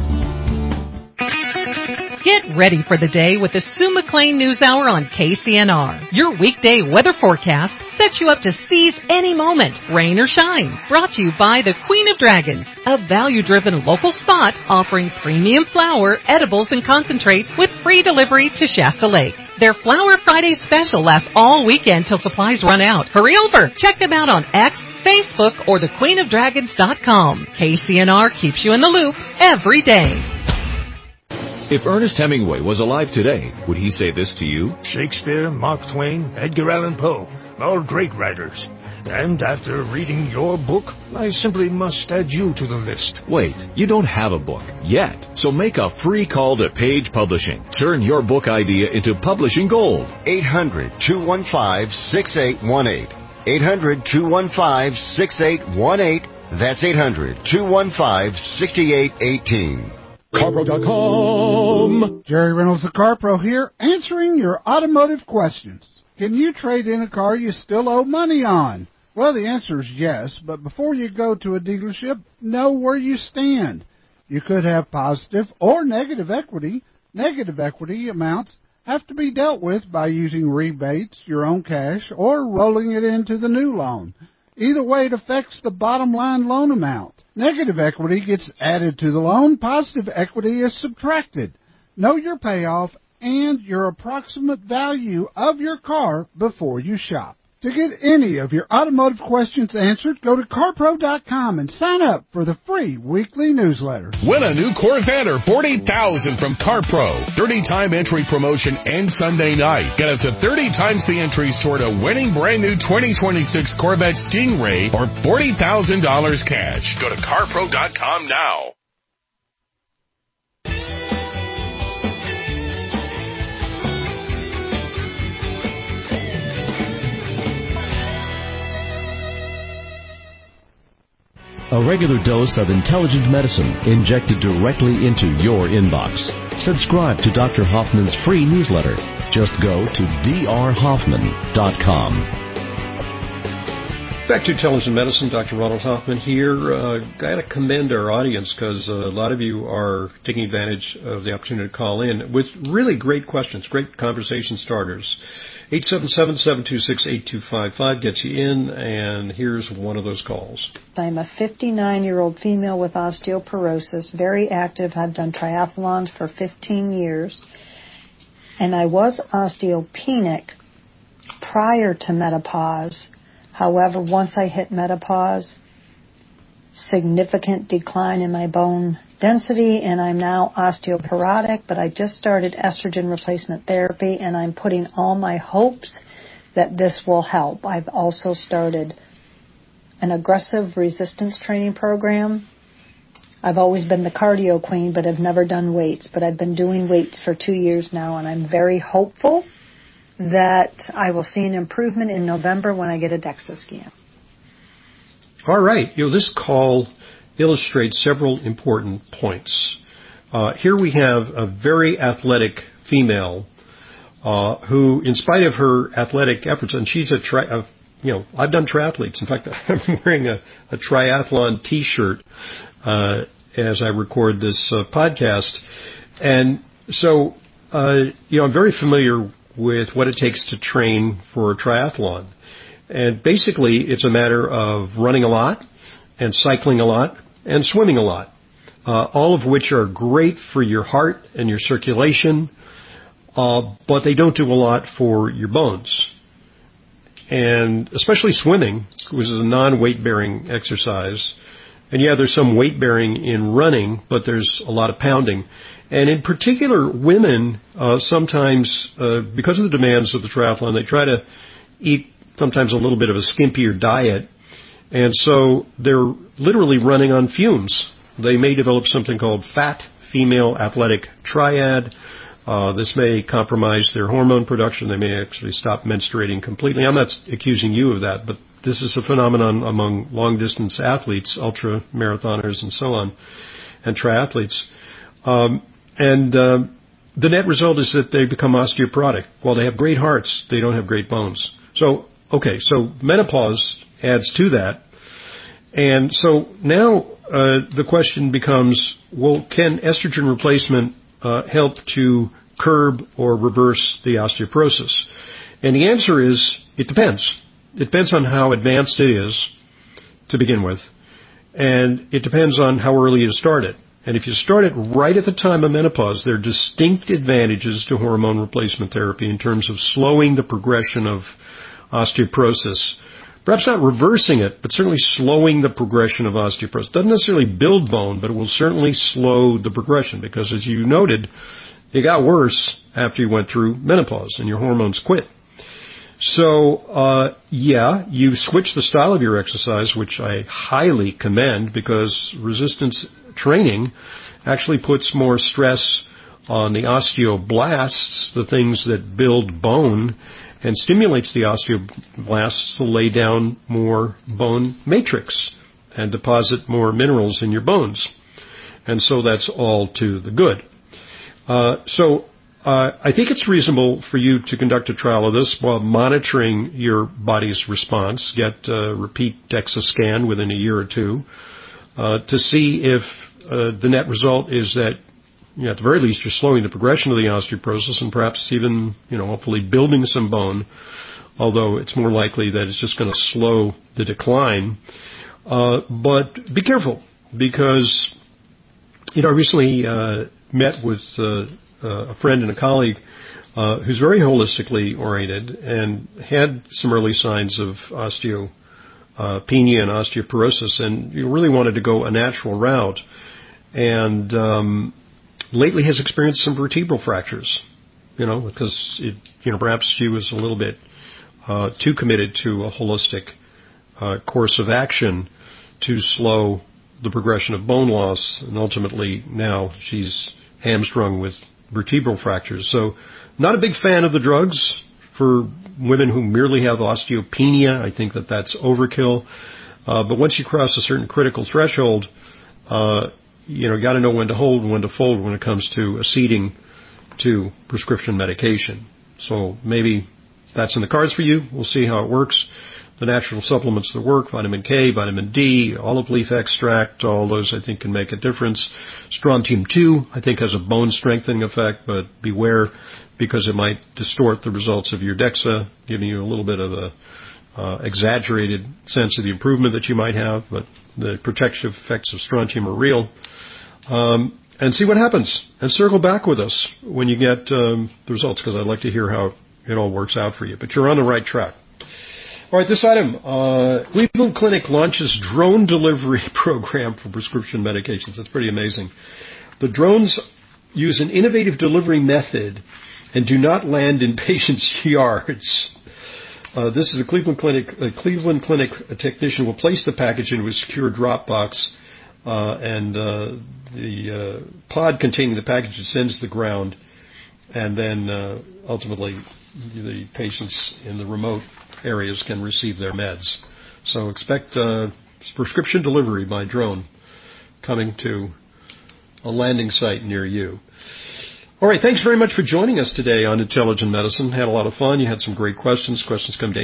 Speaker 10: Get ready for the day with the Sue McLean News Hour on KCNR. Your weekday weather forecast sets you up to seize any moment, rain or shine. Brought to you by the Queen of Dragons, a value-driven local spot offering premium flour, edibles, and concentrates with free delivery to Shasta Lake. Their Flower Friday special lasts all weekend till supplies run out. Hurry over. Check them out on X, Facebook, or thequeenofdragons.com. KCNR keeps you in the loop every day.
Speaker 6: If Ernest Hemingway was alive today, would he say this to you?
Speaker 7: Shakespeare, Mark Twain, Edgar Allan Poe, all great writers. And after reading your book, I simply must add you to the list.
Speaker 6: Wait, you don't have a book yet. So make a free call to Page Publishing. Turn your book idea into publishing gold.
Speaker 8: 800-215-6818. 800-215-6818.
Speaker 1: That's 800-215-6818.
Speaker 8: CarPro.com. Jerry Reynolds, the CarPro here, answering your automotive questions. Can you trade in a car you still owe money on? Well, the answer is yes, but before you go to a dealership, know where you stand. You could have positive or negative equity. Negative equity amounts have to be dealt with by using rebates, your own cash, or rolling it into the new loan. Either way, it affects the bottom line loan amount. Negative equity gets added to the loan. Positive equity is subtracted. Know your payoff and your approximate value of your car before you shop. To get any of your automotive questions answered, go to CarPro.com and sign up for the free weekly newsletter.
Speaker 9: Win a new Corvette or $40,000 from CarPro. 30-time entry promotion ends Sunday night. Get up to 30 times the entries toward a winning brand new 2026 Corvette Stingray or $40,000 cash. Go to CarPro.com now.
Speaker 11: A regular dose of intelligent medicine injected directly into your inbox. Subscribe to Dr. Hoffman's free newsletter. Just go to drhoffman.com.
Speaker 12: Back to Intelligent Medicine, Dr. Ronald Hoffman here. Got to commend our audience because a lot of you are taking advantage of the opportunity to call in with really great questions, great conversation starters. 877-726-8255 gets you in, and here's one of those calls.
Speaker 13: I'm a 59-year-old female with osteoporosis, very active. I've done triathlons for 15 years, and I was osteopenic prior to menopause. However, once I hit menopause, significant decline in my bone density, and I'm now osteoporotic, but I just started estrogen replacement therapy, and I'm putting all my hopes that this will help. I've also started an aggressive resistance training program. I've always been the cardio queen, but I've never done weights, but I've been doing weights for 2 years now, and I'm very hopeful that I will see an improvement in November when I get a DEXA scan.
Speaker 12: All right. This call illustrates several important points. Here we have a very athletic female who, in spite of her athletic efforts, and she's I've done triathletes. In fact, I'm wearing a triathlon T-shirt as I record this podcast, and so I'm very familiar with what it takes to train for a triathlon. And basically, it's a matter of running a lot and cycling a lot and swimming a lot, all of which are great for your heart and your circulation, but they don't do a lot for your bones. And especially swimming, which is a non-weight-bearing exercise. And yeah, there's some weight-bearing in running, but there's a lot of pounding. And in particular, women sometimes, because of the demands of the triathlon, they try to eat sometimes a little bit of a skimpier diet. And so they're literally running on fumes. They may develop something called fat female athletic triad. This may compromise their hormone production. They may actually stop menstruating completely. I'm not accusing you of that, but this is a phenomenon among long-distance athletes, ultra-marathoners and so on, and triathletes. The net result is that they become osteoporotic. While they have great hearts, they don't have great bones. So menopause adds to that. And so now the question becomes, well, can estrogen replacement help to curb or reverse the osteoporosis? And the answer is, it depends. It depends on how advanced it is to begin with, and it depends on how early you start it. And if you start it right at the time of menopause, there are distinct advantages to hormone replacement therapy in terms of slowing the progression of osteoporosis. Perhaps not reversing it, but certainly slowing the progression of osteoporosis. It doesn't necessarily build bone, but it will certainly slow the progression because, as you noted, it got worse after you went through menopause and your hormones quit. So, you switch the style of your exercise, which I highly commend because resistance training actually puts more stress on the osteoblasts, the things that build bone, and stimulates the osteoblasts to lay down more bone matrix. and deposit more minerals in your bones. And so that's all to the good. I think it's reasonable for you to conduct a trial of this while monitoring your body's response. Get a repeat DEXA scan within a year or two to see if the net result is that, at the very least, you're slowing the progression of the osteoporosis and perhaps even, hopefully building some bone, although it's more likely that it's just going to slow the decline. But be careful, because, I recently met with a friend and a colleague who's very holistically oriented and had some early signs of osteopenia and osteoporosis, and you really wanted to go a natural route. And lately has experienced some vertebral fractures, because perhaps she was a little bit too committed to a holistic course of action to slow the progression of bone loss, and ultimately now she's hamstrung with vertebral fractures. So not a big fan of the drugs for women who merely have osteopenia. I think that that's overkill. But once you cross a certain critical threshold, you got to know when to hold and when to fold when it comes to acceding to prescription medication. So maybe that's in the cards for you. We'll see how it works. The natural supplements that work, vitamin K, vitamin D, olive leaf extract, all those I think can make a difference. Strontium 2 I think has a bone strengthening effect, but beware because it might distort the results of your DEXA, giving you a little bit of a exaggerated sense of the improvement that you might have, but the protective effects of strontium are real. And see what happens, and circle back with us when you get the results, because I'd like to hear how it all works out for you. But you're on the right track. All right, this item, Cleveland Clinic launches drone delivery program for prescription medications. That's pretty amazing. The drones use an innovative delivery method and do not land in patients' yards. This is a Cleveland Clinic technician will place the package into a secure drop box, and the pod containing the package descends to the ground, and then ultimately the patients in the remote areas can receive their meds. So expect prescription delivery by drone coming to a landing site near you. All right, thanks very much for joining us today on Intelligent Medicine. Had a lot of fun. You had some great questions. Questions come to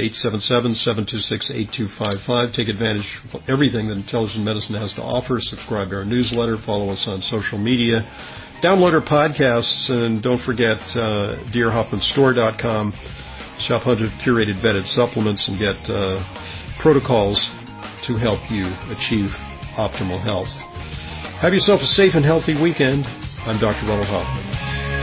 Speaker 12: 877-726-8255. Take advantage of everything that Intelligent Medicine has to offer. Subscribe to our newsletter. Follow us on social media. Download our podcasts. And don't forget drhoffmanstore.com. Shop 100 curated vetted supplements and get protocols to help you achieve optimal health. Have yourself a safe and healthy weekend. I'm Dr. Ronald Hoffman.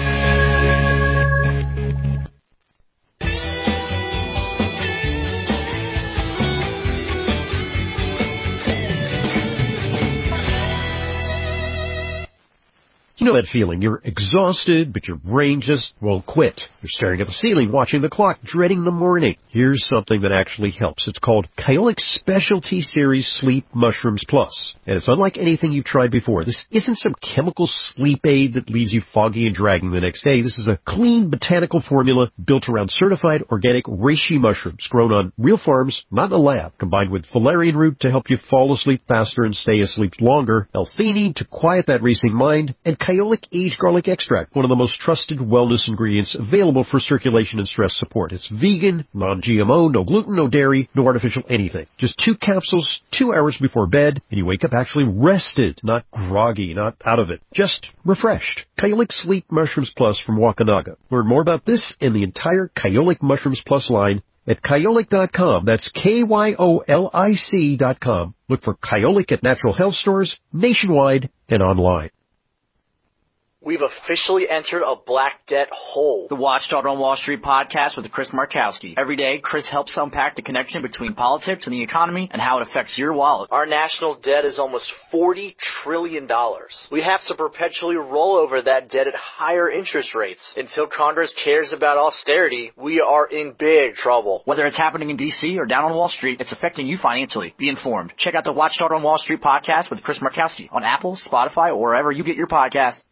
Speaker 22: You know that feeling. You're exhausted, but your brain just won't quit. You're staring at the ceiling, watching the clock, dreading the morning. Here's something that actually helps. It's called Kyolic Specialty Series Sleep Mushrooms Plus. And it's unlike anything you've tried before. This isn't some chemical sleep aid that leaves you foggy and dragging the next day. This is a clean botanical formula built around certified organic reishi mushrooms grown on real farms, not in a lab, combined with valerian root to help you fall asleep faster and stay asleep longer, L-theanine to quiet that racing mind, and Kyolic aged garlic extract, one of the most trusted wellness ingredients available for circulation and stress support. It's vegan, non-GMO, no gluten, no dairy, no artificial anything. Just 2 capsules, 2 hours before bed, and you wake up actually rested, not groggy, not out of it, just refreshed. Kyolic Sleep Mushrooms Plus from Wakanaga. Learn more about this and the entire Kyolic Mushrooms Plus line at Kyolic.com. That's KYOLIC.com. Look for Kyolic at natural health stores nationwide and online.
Speaker 14: We've officially entered a black debt hole. The Watchdog on Wall Street podcast with Chris Markowski. Every day, Chris helps unpack the connection between politics and the economy and how it affects your wallet. Our national debt is almost $40 trillion. We have to perpetually roll over that debt at higher interest rates. Until Congress cares about austerity, we are in big trouble. Whether it's happening in D.C. or down on Wall Street, it's affecting you financially. Be informed. Check out the Watchdog on Wall Street podcast with Chris Markowski on Apple, Spotify, or wherever you get your podcast.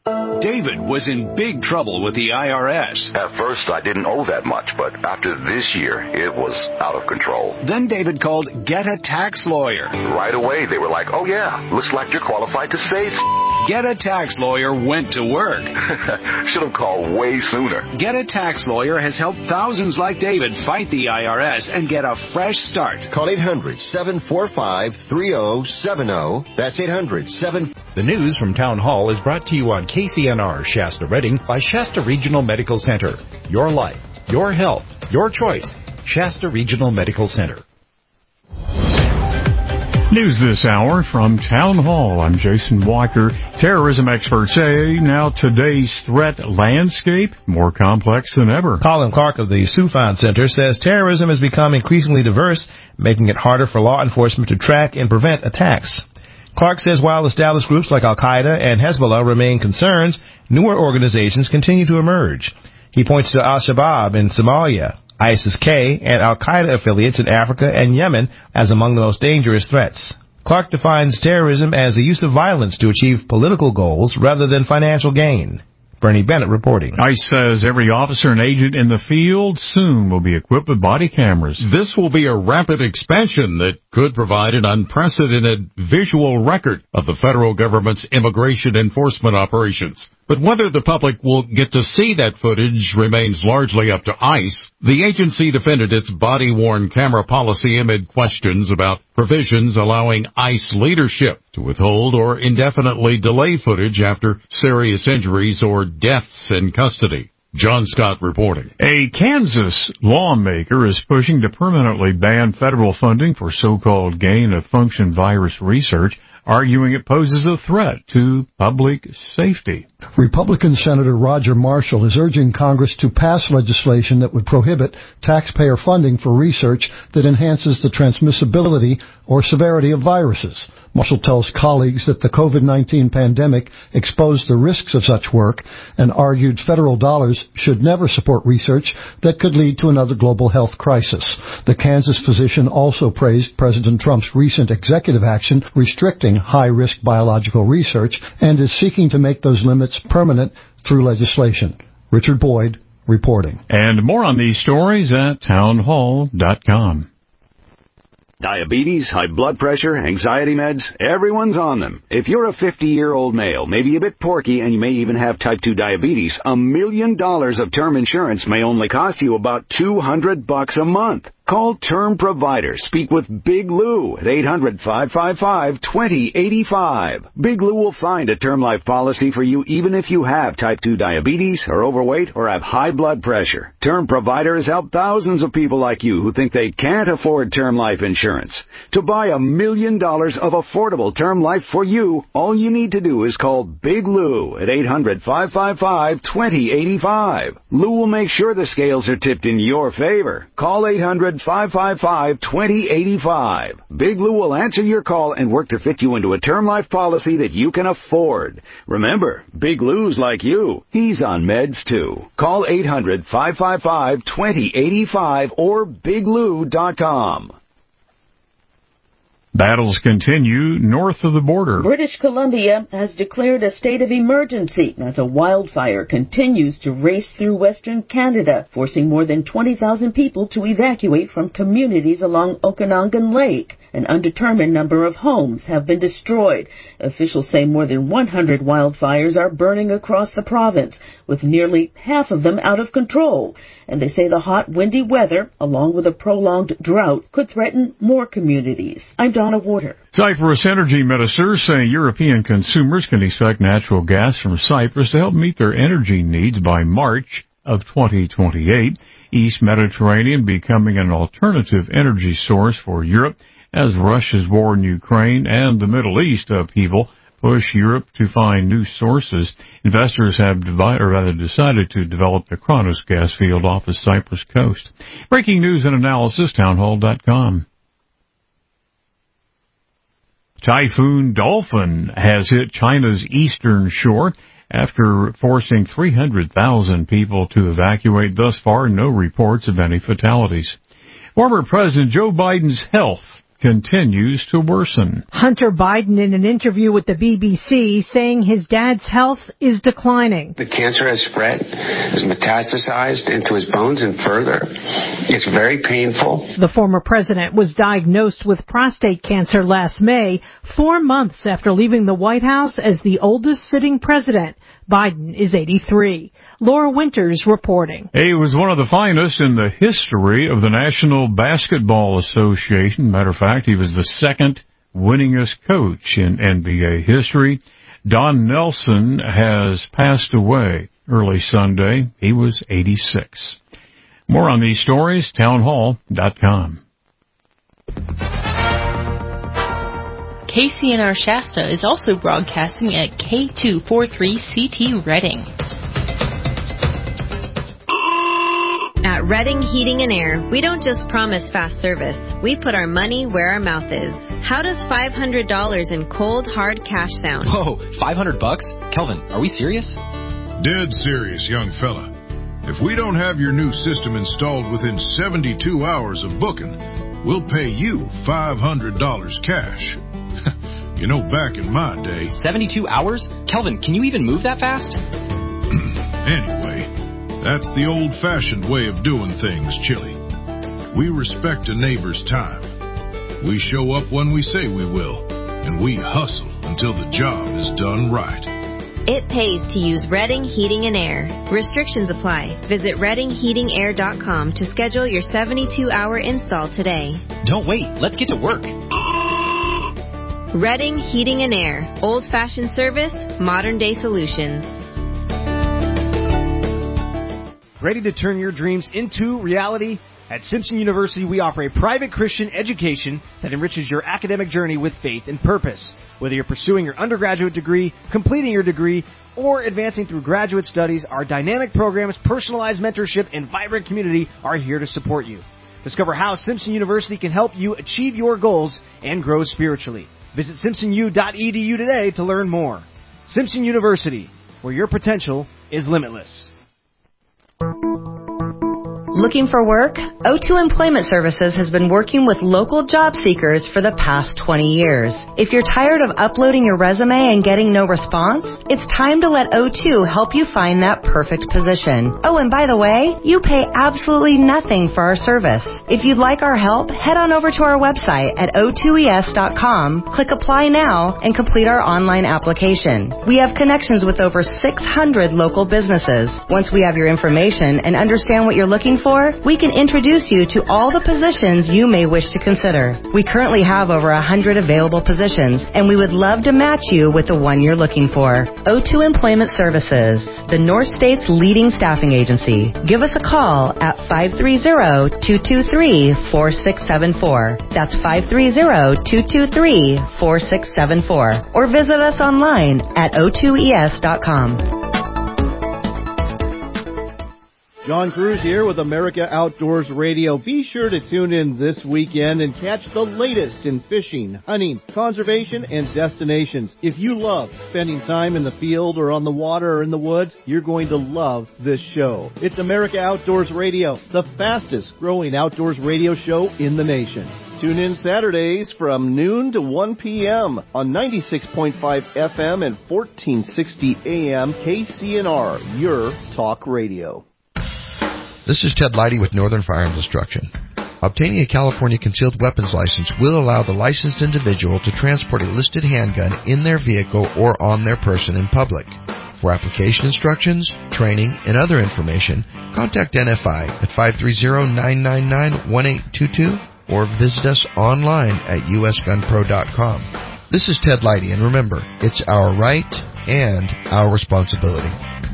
Speaker 15: David was in big trouble with the IRS.
Speaker 16: At first, I didn't owe that much, but after this year, it was out of control.
Speaker 15: Then David called Get a Tax Lawyer.
Speaker 16: Right away, they were like, oh yeah, looks like you're qualified to save.
Speaker 15: Get a Tax Lawyer went to work.
Speaker 16: Should have called way sooner.
Speaker 15: Get a Tax Lawyer has helped thousands like David fight the IRS and get a fresh start.
Speaker 17: Call 800-745-3070. That's 800-7...
Speaker 19: The news from Town Hall is brought to you on KCNR Shasta Redding by Shasta Regional Medical Center. Your life, your health, your choice. Shasta Regional Medical Center.
Speaker 20: News this hour from Town Hall. I'm Jason Walker. Terrorism experts say now today's threat landscape more complex than ever.
Speaker 21: Colin Clark of the Soufan Center says terrorism has become increasingly diverse, making it harder for law enforcement to track and prevent attacks. Clark says while established groups like Al-Qaeda and Hezbollah remain concerns, newer organizations continue to emerge. He points to Al-Shabaab in Somalia, ISIS-K, and Al-Qaeda affiliates in Africa and Yemen as among the most dangerous threats. Clark defines terrorism as the use of violence to achieve political goals rather than financial gain. Bernie Bennett reporting.
Speaker 20: ICE says every officer and agent in the field soon will be equipped with body cameras.
Speaker 27: This will be a rapid expansion that could provide an unprecedented visual record of the federal government's immigration enforcement operations. But whether the public will get to see that footage remains largely up to ICE. The agency defended its body-worn camera policy amid questions about provisions allowing ICE leadership to withhold or indefinitely delay footage after serious injuries or deaths in custody. John Scott reporting.
Speaker 20: A Kansas lawmaker is pushing to permanently ban federal funding for so-called gain-of-function virus research, arguing it poses a threat to public safety.
Speaker 28: Republican Senator Roger Marshall is urging Congress to pass legislation that would prohibit taxpayer funding for research that enhances the transmissibility or severity of viruses. Marshall tells colleagues that the COVID-19 pandemic exposed the risks of such work and argued federal dollars should never support research that could lead to another global health crisis. The Kansas physician also praised President Trump's recent executive action restricting high-risk biological research and is seeking to make those limits permanent through legislation. Richard Boyd reporting.
Speaker 20: And more on these stories at townhall.com.
Speaker 29: Diabetes, high blood pressure, anxiety meds, everyone's on them. If you're a 50-year-old male, maybe a bit porky, and you may even have type 2 diabetes, $1 million of term insurance may only cost you about $200 a month. Call Term Provider. Speak with Big Lou at 800-555-2085. Big Lou will find a term life policy for you even if you have type 2 diabetes, are overweight, or have high blood pressure. Term Provider has helped thousands of people like you who think they can't afford term life insurance. To buy $1 million of affordable term life for you, all you need to do is call Big Lou at 800-555-2085. Lou will make sure the scales are tipped in your favor. Call 800-555-2085. Big Lou will answer your call and work to fit you into a term life policy that you can afford. Remember, Big Lou's like you. He's on meds too. Call 800-555-2085 or biglou.com.
Speaker 20: Battles continue north of the border.
Speaker 30: British Columbia has declared a state of emergency as a wildfire continues to race through western Canada, forcing more than 20,000 people to evacuate from communities along Okanagan Lake. An undetermined number of homes have been destroyed. Officials say more than 100 wildfires are burning across the province, with nearly half of them out of control. And they say the hot, windy weather, along with a prolonged drought, could threaten more communities. I'm Donna Warder.
Speaker 20: Cyprus energy ministers say European consumers can expect natural gas from Cyprus to help meet their energy needs by March of 2028. East Mediterranean becoming an alternative energy source for Europe as Russia's war in Ukraine and the Middle East upheaval push Europe to find new sources. Investors have decided to develop the Kronos gas field off the Cyprus coast. Breaking news and analysis, townhall.com. Typhoon Dolphin has hit China's eastern shore after forcing 300,000 people to evacuate. Thus far, no reports of any fatalities. Former President Joe Biden's health continues to worsen.
Speaker 2: Hunter Biden in an interview with the BBC saying his dad's health is declining.
Speaker 3: The cancer has spread, has metastasized into his bones and further. It's very painful.
Speaker 2: The former president was diagnosed with prostate cancer last May, 4 months after leaving the White House as the oldest sitting president. Biden is 83. Laura Winters reporting.
Speaker 20: He was one of the finest in the history of the National Basketball Association. Matter of fact, he was the second winningest coach in NBA history. Don Nelson has passed away early Sunday. He was 86. More on these stories, townhall.com.
Speaker 4: KCNR Shasta is also broadcasting at K243CT Reading.
Speaker 5: At Reading Heating and Air, we don't just promise fast service. We put our money where our mouth is. How does $500 in cold, hard cash sound?
Speaker 10: Whoa, $500? Kelvin, are we serious?
Speaker 18: Dead serious, young fella. If we don't have your new system installed within 72 hours of booking, we'll pay you $500 cash. You know, back in my day...
Speaker 10: 72 hours? Kelvin, can you even move that fast?
Speaker 18: Anyway, that's the old-fashioned way of doing things, Chili. We respect a neighbor's time. We show up when we say we will, and we hustle until the job is done right.
Speaker 5: It pays to use Reading Heating and Air. Restrictions apply. Visit ReadingHeatingAir.com to schedule your 72-hour install today.
Speaker 10: Don't wait. Let's get to work.
Speaker 5: Reading Heating and Air. Old-fashioned service, modern-day solutions.
Speaker 23: Ready to turn your dreams into reality? At Simpson University, we offer a private Christian education that enriches your academic journey with faith and purpose. Whether you're pursuing your undergraduate degree, completing your degree, or advancing through graduate studies, our dynamic programs, personalized mentorship, and vibrant community are here to support you. Discover how Simpson University can help you achieve your goals and grow spiritually. Visit simpsonu.edu today to learn more. Simpson University, where your potential is limitless.
Speaker 24: Looking for work? O2 Employment Services has been working with local job seekers for the past 20 years. If you're tired of uploading your resume and getting no response, it's time to let O2 help you find that perfect position. Oh, and by the way, you pay absolutely nothing for our service. If you'd like our help, head on over to our website at o2es.com, click Apply Now, and complete our online application. We have connections with over 600 local businesses. Once we have your information and understand what you're looking for, we can introduce you to all the positions you may wish to consider. We currently have over 100 available positions, and we would love to match you with the one you're looking for. O2 Employment Services, the North State's leading staffing agency. Give us a call at 530-223-4674. That's 530-223-4674. Or visit us online at o2es.com.
Speaker 25: John Cruz here with America Outdoors Radio. Be sure to tune in this weekend and catch the latest in fishing, hunting, conservation, and destinations. If you love spending time in the field or on the water or in the woods, you're going to love this show. It's America Outdoors Radio, the fastest growing outdoors radio show in the nation. Tune in Saturdays from noon to 1 p.m. on 96.5 FM and 1460 AM KCNR, your talk radio.
Speaker 26: This is Ted Leidy with Northern Firearms Instruction. Obtaining a California concealed weapons license will allow the licensed individual to transport a listed handgun in their vehicle or on their person in public. For application instructions, training, and other information, contact NFI at 530-999-1822 or visit us online at usgunpro.com. This is Ted Leidy, and remember, it's our right and our responsibility.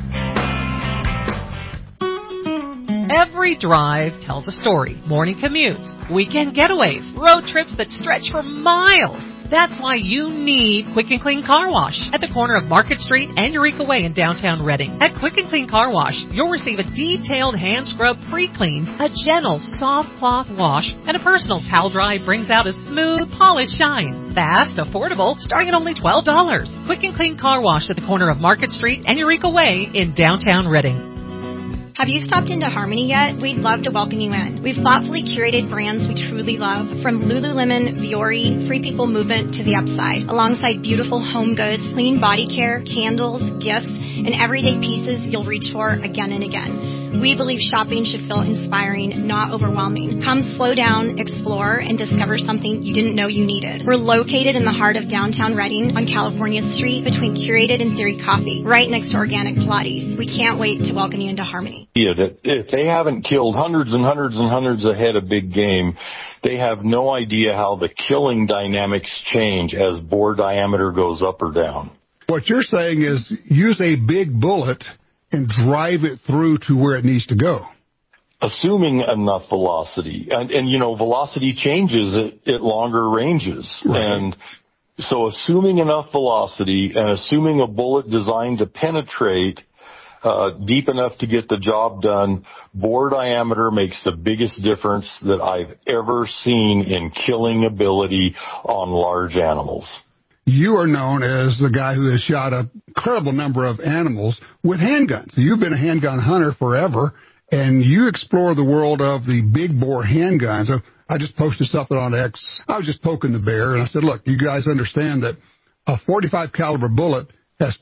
Speaker 31: Every drive tells a story. Morning commutes, weekend getaways, road trips that stretch for miles. That's why you need Quick and Clean Car Wash at the corner of Market Street and Eureka Way in downtown Reading. At Quick and Clean Car Wash, you'll receive a detailed hand scrub pre-clean, a gentle soft cloth wash, and a personal towel dry brings out a smooth, polished shine. Fast, affordable, starting at only $12. Quick and Clean Car Wash at the corner of Market Street and Eureka Way in downtown Reading.
Speaker 1: Have you stopped into Harmony yet? We'd love to welcome you in. We've thoughtfully curated brands we truly love, from Lululemon, Viore, Free People Movement to The Upside, alongside beautiful home goods, clean body care, candles, gifts, and everyday pieces you'll reach for again and again. We believe shopping should feel inspiring, not overwhelming. Come slow down, explore, and discover something you didn't know you needed. We're located in the heart of downtown Redding on California Street between Curated and Theory Coffee, right next to Organic Pilates. We can't wait to welcome you into Harmony.
Speaker 6: Yeah, that if they haven't killed hundreds and hundreds and hundreds of head of big game, they have no idea how the killing dynamics change as bore diameter goes up or down.
Speaker 7: What you're saying is use a big bullet and drive it through to where it needs to go.
Speaker 6: Assuming enough velocity. And you know, velocity changes at longer ranges. Right. And so assuming enough velocity and assuming a bullet designed to penetrate deep enough to get the job done, bore diameter makes the biggest difference that I've ever seen in killing ability on large animals.
Speaker 7: You are known as the guy who has shot an incredible number of animals with handguns. You've been a handgun hunter forever, and you explore the world of the big bore handguns. I just posted something on X. I was just poking the bear, and I said, look, you guys understand that a .45 caliber bullet has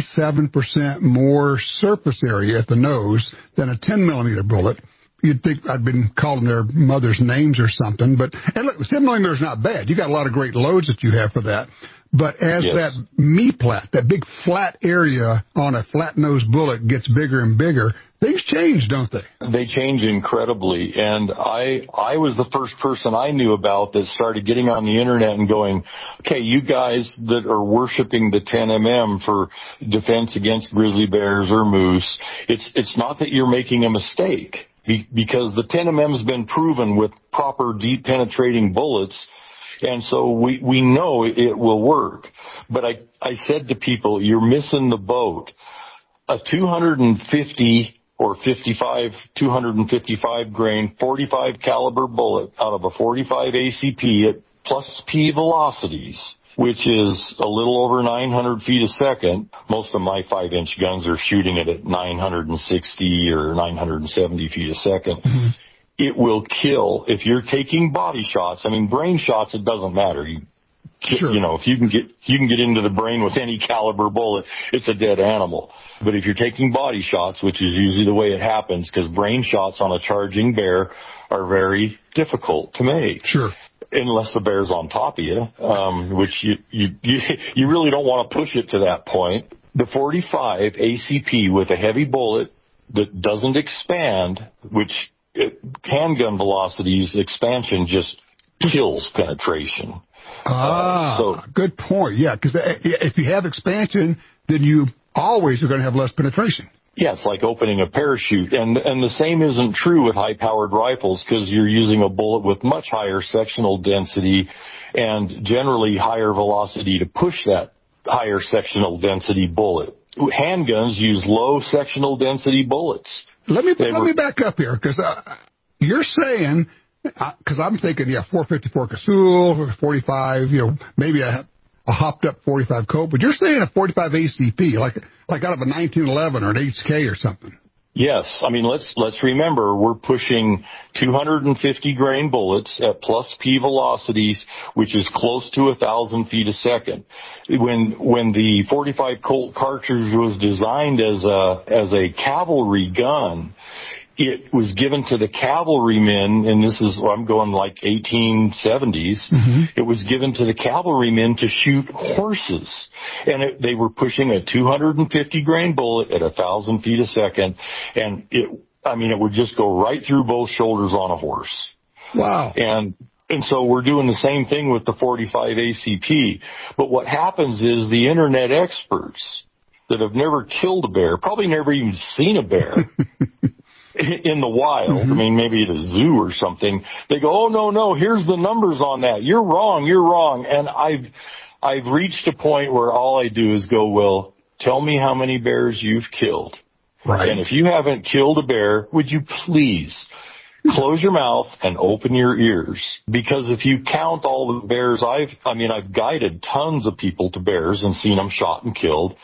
Speaker 7: 27% more surface area at the nose than a 10-millimeter bullet. You'd think I'd been calling their mothers names or something. And look, 10 millimeter is not bad. You got a lot of great loads that you have for that. But as that me-plat, that big flat area on a flat-nosed bullet gets bigger and bigger, things change, don't they?
Speaker 6: They change incredibly. And I was the first person I knew about that started getting on the internet and going, okay, you guys that are worshiping the 10mm for defense against grizzly bears or moose, it's not that you're making a mistake, because the 10mm has been proven with proper deep penetrating bullets. And so we know it will work. But I said to people, you're missing the boat. A 250 or 255 grain, 45 caliber bullet out of a 45 ACP at plus P velocities, which is a little over 900 feet a second. Most of my 5-inch guns are shooting it at 960 or 970 feet a second. Mm-hmm. It will kill if you're taking body shots. I mean, brain shots, it doesn't matter. You know, if you can get into the brain with any caliber bullet, it's a dead animal. But if you're taking body shots, which is usually the way it happens, because brain shots on a charging bear are very difficult to make.
Speaker 7: Sure.
Speaker 6: Unless the bear's on top of you, which you really don't want to push it to that point. The 45 ACP with a heavy bullet that doesn't expand, which handgun velocities, expansion just kills penetration.
Speaker 7: Good point. Yeah, because if you have expansion, then you always are going to have less penetration.
Speaker 6: Yeah, it's like opening a parachute. And the same isn't true with high-powered rifles, because you're using a bullet with much higher sectional density and generally higher velocity to push that higher sectional density bullet. Handguns use low sectional density bullets.
Speaker 7: Let me back up here, because you're saying, because I'm thinking, 454 Casull, 45, maybe a hopped up 45 Colt, but you're saying a 45 ACP, like out of a 1911 or an HK or something.
Speaker 6: Yes. I mean, let's remember, we're pushing 250 grain bullets at plus P velocities, which is close to 1,000 feet a second. When the 45 Colt cartridge was designed as a cavalry gun, it was given to the cavalrymen, and I'm going like 1870s. Mm-hmm. It was given to the cavalrymen to shoot horses. And they were pushing a 250 grain bullet at 1,000 feet a second. And it would just go right through both shoulders on a horse.
Speaker 7: Wow.
Speaker 6: And so we're doing the same thing with the 45 ACP. But what happens is the internet experts that have never killed a bear, probably never even seen a bear, in the wild, mm-hmm. I mean, maybe at a zoo or something, they go, oh, no, here's the numbers on that. You're wrong. And I've reached a point where all I do is go, well, tell me how many bears you've killed.
Speaker 7: Right.
Speaker 6: And if you haven't killed a bear, would you please close your mouth and open your ears? Because if you count all the bears, I've guided tons of people to bears and seen them shot and killed.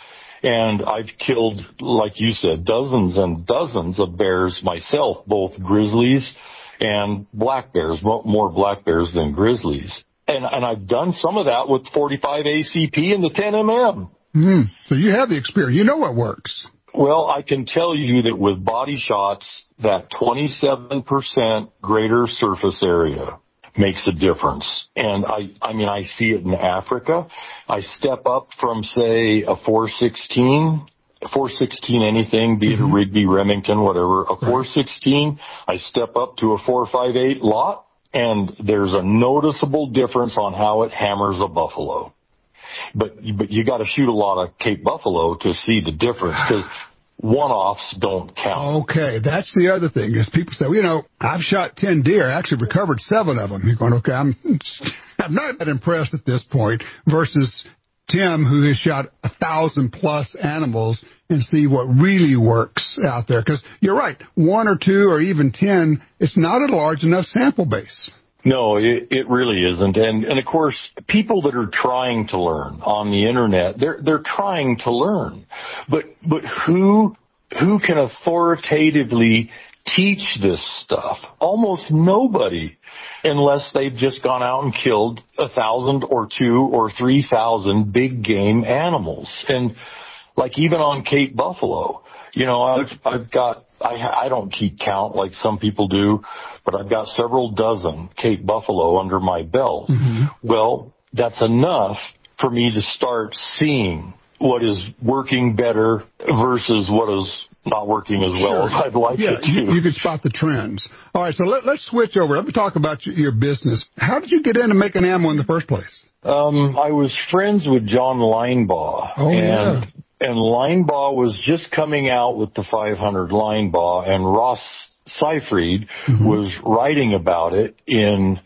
Speaker 6: And I've killed, like you said, dozens and dozens of bears myself, both grizzlies and black bears, more black bears than grizzlies. And I've done some of that with 45 ACP and the 10 mm.
Speaker 7: So you have the experience. You know what works.
Speaker 6: Well, I can tell you that with body shots, that 27% greater surface area makes a difference. And I see it in Africa. I step up from, say, a 416 anything, be it a Rigby, Remington, whatever, a 416, I step up to a 458 lot, and there's a noticeable difference on how it hammers a buffalo. But you got to shoot a lot of Cape buffalo to see the difference, because one-offs don't count.
Speaker 7: Okay, that's the other thing, is people say, I've shot 10 deer, I actually recovered 7 of them. You're going, okay, I'm not that impressed at this point, versus Tim, who has shot 1,000+ animals, and see what really works out there. Because you're right, 1 or 2 or even 10, it's not a large enough sample base.
Speaker 6: No, it really isn't. And of course, people that are trying to learn on the internet, they're trying to learn. But who can authoritatively teach this stuff? Almost nobody, unless they've just gone out and killed 1,000 or 2 or 3,000 big game animals. And like even on Cape buffalo, I've got, I don't keep count like some people do, but I've got several dozen Cape buffalo under my belt. Well, that's enough for me to start seeing what is working better versus what is not working as well as I'd like it to.
Speaker 7: You can spot the trends. All right, so let's switch over. Let me talk about your business. How did you get into making ammo in the first place? I
Speaker 6: was friends with John Linebaugh. And Linebaugh was just coming out with the 500 Linebaugh, and Ross Seyfried was writing about it in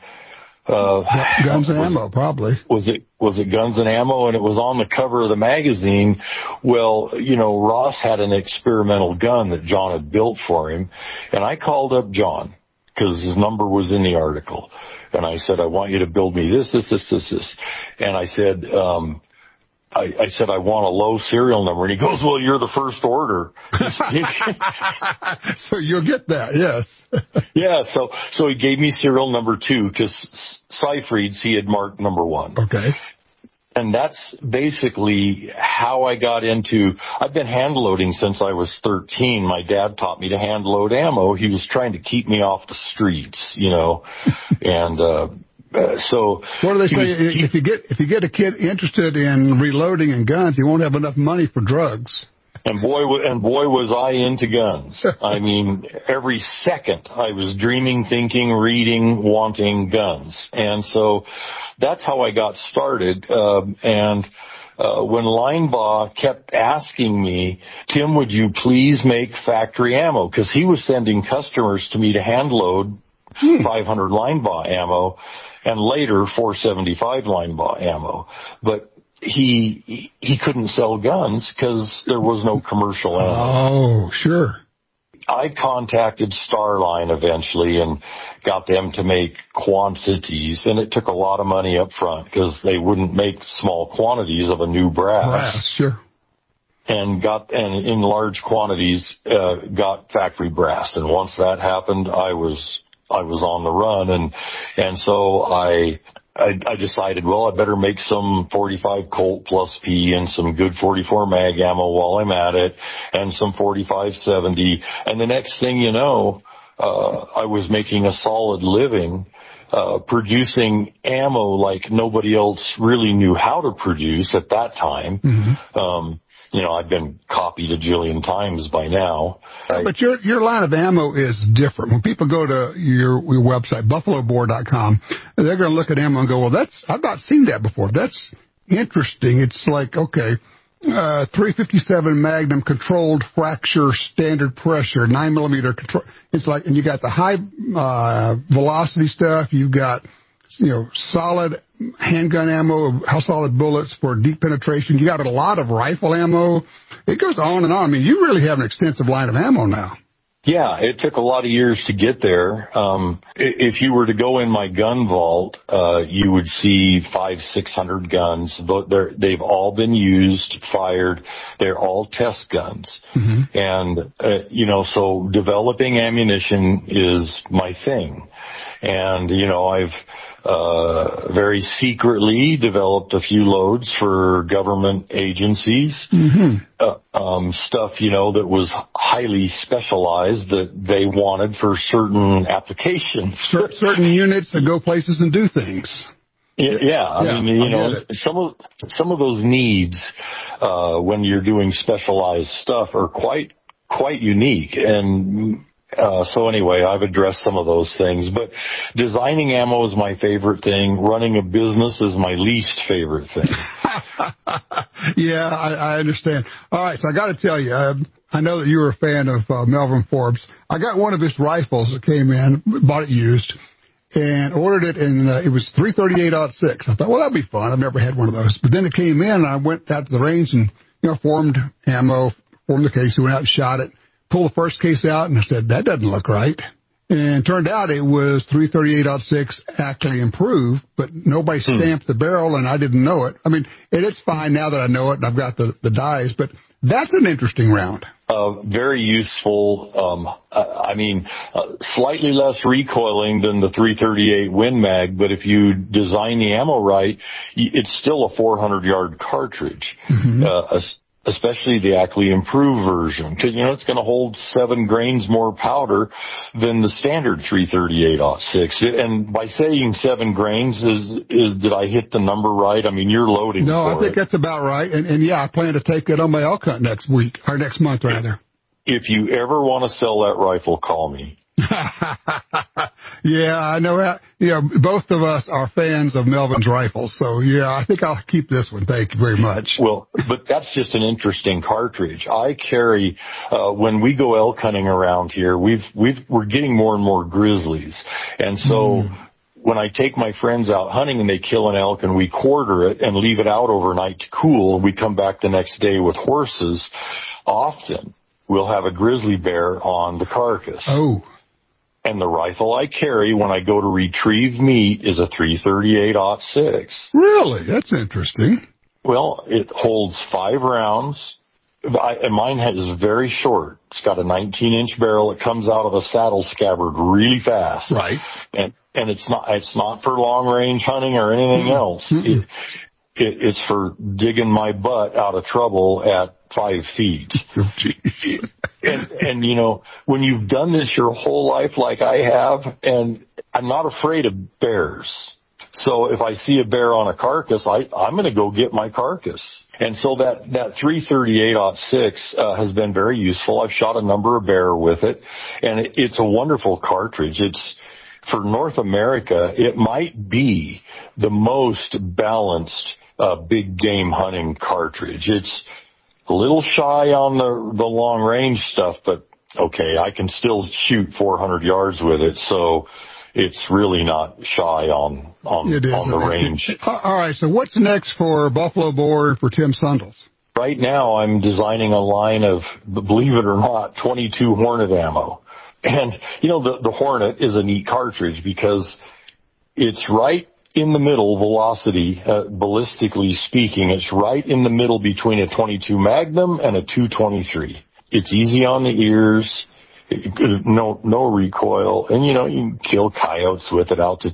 Speaker 7: Guns and Ammo, probably.
Speaker 6: Was it Guns and Ammo? And it was on the cover of the magazine. Well, Ross had an experimental gun that John had built for him, and I called up John because his number was in the article, and I said, I want you to build me this. And I said, I said, I want a low serial number. And he goes, well, you're the first order.
Speaker 7: So you'll get that, yes.
Speaker 6: Yeah, so he gave me serial number 2, because Seyfried's he had marked number 1.
Speaker 7: Okay.
Speaker 6: And that's basically how I got into, I've been hand loading since I was 13. My dad taught me to hand load ammo. He was trying to keep me off the streets, and, so
Speaker 7: what do they say? If you get a kid interested in reloading and guns, he won't have enough money for drugs.
Speaker 6: And boy was I into guns. I mean, every second I was dreaming, thinking, reading, wanting guns. And so that's how I got started. When Linebaugh kept asking me, Tim, would you please make factory ammo? Because he was sending customers to me to hand load 500 Linebaugh ammo, and later 475 Linebaugh ammo. But he couldn't sell guns because there was no commercial ammo.
Speaker 7: Oh, sure.
Speaker 6: I contacted Starline eventually and got them to make quantities, and it took a lot of money up front because they wouldn't make small quantities of a new brass.
Speaker 7: Sure.
Speaker 6: And in large quantities, got factory brass. And once that happened, I was on the run, and so I decided, well, I better make some 45 Colt plus P and some good 44 mag ammo while I'm at it, and some 45-70. And the next thing you know, I was making a solid living, producing ammo like nobody else really knew how to produce at that time. I've been copied a jillion times by now.
Speaker 7: But your line of ammo is different. When people go to your website, buffalobore.com, they're going to look at ammo and go, well, I've not seen that before. That's interesting. It's like, okay, 357 Magnum controlled fracture standard pressure, 9mm control. It's like, and you got the high velocity stuff. You've got, solid handgun ammo, how solid bullets for deep penetration. You got a lot of rifle ammo. It goes on and on. I mean, you really have an extensive line of ammo now.
Speaker 6: Yeah, it took a lot of years to get there. If you were to go in my gun vault, you would see 500-600 guns. They've all been used, fired. They're all test guns. Mm-hmm. And, so developing ammunition is my thing. And, I've very secretly developed a few loads for government agencies. Mm-hmm. Stuff, that was highly specialized that they wanted for certain applications.
Speaker 7: Certain units that go places and do things.
Speaker 6: Yeah. I mean, some of those needs, when you're doing specialized stuff are quite unique. And, so anyway, I've addressed some of those things, but designing ammo is my favorite thing. Running a business is my least favorite thing.
Speaker 7: Yeah, I understand. All right. So I got to tell you, I know that you were a fan of Melvin Forbes. I got one of his rifles that came in, bought it used, and ordered it, and it was 338-06. I thought, well, that'd be fun. I've never had one of those. But then it came in, and I went out to the range and, formed ammo, formed the case, went out and shot it. Pulled the first case out, and I said, that doesn't look right. And it turned out it was 338-06 actually improved, but nobody stamped the barrel, and I didn't know it. I mean, it's fine now that I know it, and I've got the dies, but that's an interesting round.
Speaker 6: Very useful. Slightly less recoiling than the 338 Win Mag, but if you design the ammo right, it's still a 400-yard cartridge. Mm-hmm. Especially the Ackley improved version, because it's going to hold 7 grains more powder than the standard 338-06. And by saying 7 grains, is did I hit the number right? I mean, you're loading.
Speaker 7: No, I think that's about right. And yeah, I plan to take it on my elk hunt next month rather.
Speaker 6: If you ever want to sell that rifle, call me.
Speaker 7: Yeah, I know. Both of us are fans of Melvin's rifles, so yeah, I think I'll keep this one. Thank you very much.
Speaker 6: Well, but that's just an interesting cartridge. I carry when we go elk hunting around here. We're getting more and more grizzlies, and so. When I take my friends out hunting and they kill an elk and we quarter it and leave it out overnight to cool, and we come back the next day with horses, often we'll have a grizzly bear on the carcass.
Speaker 7: Oh.
Speaker 6: And the rifle I carry when I go to retrieve meat is a 338-06.
Speaker 7: Really? That's interesting.
Speaker 6: Well, it holds 5 rounds. And mine is very short. It's got a 19-inch barrel. It comes out of a saddle scabbard really fast.
Speaker 7: Right.
Speaker 6: And it's not for long-range hunting or anything else. Mm-hmm. It's for digging my butt out of trouble at 5 feet.
Speaker 7: Oh, geez.
Speaker 6: And when you've done this your whole life like I have, and I'm not afraid of bears. So if I see a bear on a carcass, I'm going to go get my carcass. And so that 338-06 has been very useful. I've shot a number of bear with it, and it's a wonderful cartridge. It's for North America, it might be the most balanced big game hunting cartridge. It's a little shy on the long range stuff, but okay, I can still shoot 400 yards with it, so it's really not shy on the range.
Speaker 7: All right, so what's next for Buffalo Boar and for Tim Sundles?
Speaker 6: Right now I'm designing a line of, believe it or not, 22 Hornet ammo. And, the Hornet is a neat cartridge because it's right in the middle, velocity, ballistically speaking, it's right in the middle between a 22 Magnum and a 223. It's easy on the ears, no recoil, and you can kill coyotes with it out to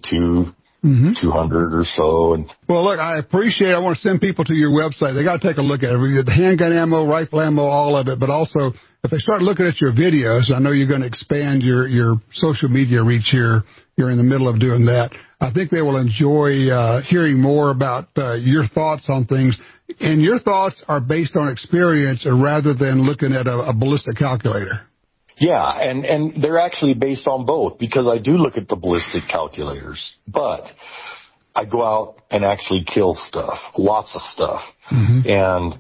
Speaker 6: 200 or so. And
Speaker 7: well, look, I appreciate it. I want to send people to your website. They got to take a look at it. The handgun ammo, rifle ammo, all of it, but also if they start looking at your videos, I know you're going to expand your social media reach here. You're in the middle of doing that. I think they will enjoy hearing more about your thoughts on things. And your thoughts are based on experience rather than looking at a ballistic calculator.
Speaker 6: Yeah, and they're actually based on both because I do look at the ballistic calculators, but I go out and actually kill stuff, lots of stuff. Mm-hmm. And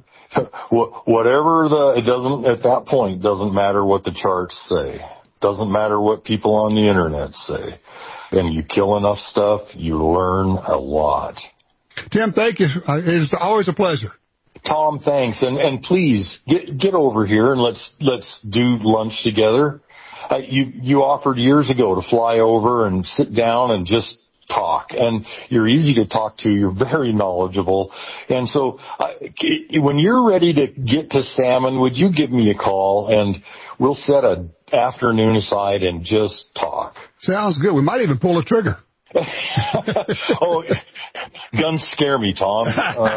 Speaker 6: it doesn't, at that point, doesn't matter what the charts say. Doesn't matter what people on the internet say. And you kill enough stuff, you learn a lot.
Speaker 7: Tim, thank you. It's always a pleasure.
Speaker 6: Tom, thanks. And please get over here and let's do lunch together. you offered years ago to fly over and sit down and just talk, and you're easy to talk to. You're very knowledgeable. And so when you're ready to get to salmon, would you give me a call and we'll set an afternoon aside and just talk?
Speaker 7: Sounds good. We might even pull a trigger.
Speaker 6: Oh, guns scare me, Tom.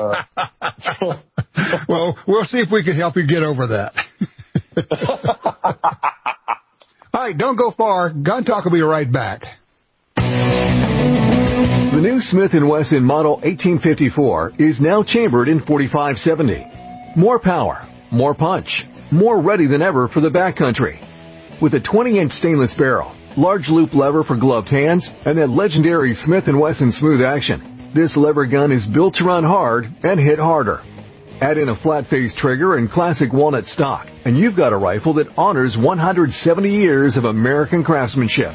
Speaker 7: Well, we'll see if we can help you get over that. All right, don't go far. Gun Talk will be right back.
Speaker 8: The new Smith & Wesson Model 1854 is now chambered in 4570. More power, more punch, more ready than ever for the backcountry. With a 20-inch stainless barrel, large loop lever for gloved hands, and that legendary Smith & Wesson smooth action, this lever gun is built to run hard and hit harder. Add in a flat-face trigger and classic walnut stock, and you've got a rifle that honors 170 years of American craftsmanship.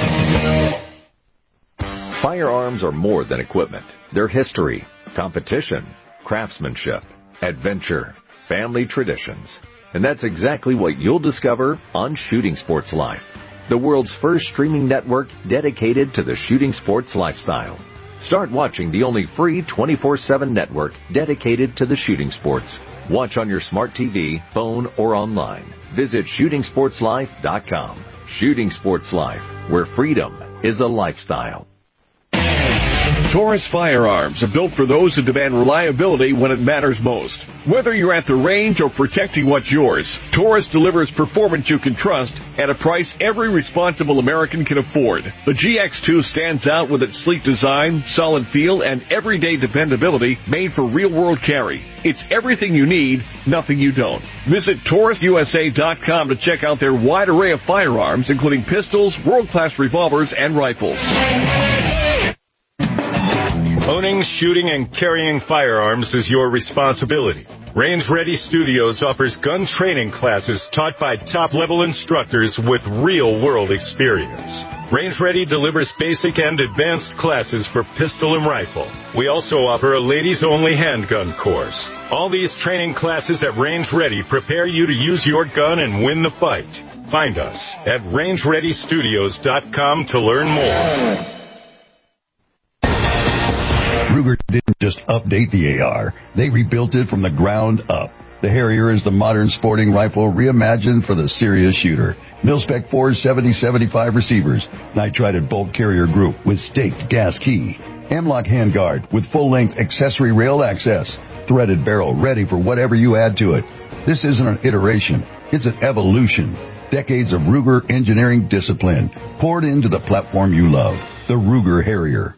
Speaker 9: Firearms are more than equipment. They're history, competition, craftsmanship, adventure, family traditions. And that's exactly what you'll discover on Shooting Sports Life, the world's first streaming network dedicated to the shooting sports lifestyle. Start watching the only free 24/7 network dedicated to the shooting sports. Watch on your smart TV, phone, or online. Visit shootingsportslife.com. Shooting Sports Life, where freedom is a lifestyle.
Speaker 11: Taurus firearms are built for those who demand reliability when it matters most. Whether you're at the range or protecting what's yours, Taurus delivers performance you can trust at a price every responsible American can afford. The GX2 stands out with its sleek design, solid feel, and everyday dependability made for real-world carry. It's everything you need, nothing you don't. Visit TaurusUSA.com to check out their wide array of firearms, including pistols, world-class revolvers, and rifles.
Speaker 12: Owning, shooting, and carrying firearms is your responsibility. Range Ready Studios offers gun training classes taught by top-level instructors with real-world experience. Range Ready delivers basic and advanced classes for pistol and rifle. We also offer a ladies-only handgun course. All these training classes at Range Ready prepare you to use your gun and win the fight. Find us at rangereadystudios.com to learn more.
Speaker 13: Ruger didn't just update the AR. They rebuilt it from the ground up. The Harrier is the modern sporting rifle reimagined for the serious shooter. Mil-Spec 4's 70-75 receivers, nitrided bolt carrier group with staked gas key, M-LOK handguard with full-length accessory rail access, threaded barrel ready for whatever you add to it. This isn't an iteration. It's an evolution. Decades of Ruger engineering discipline poured into the platform you love, the Ruger Harrier.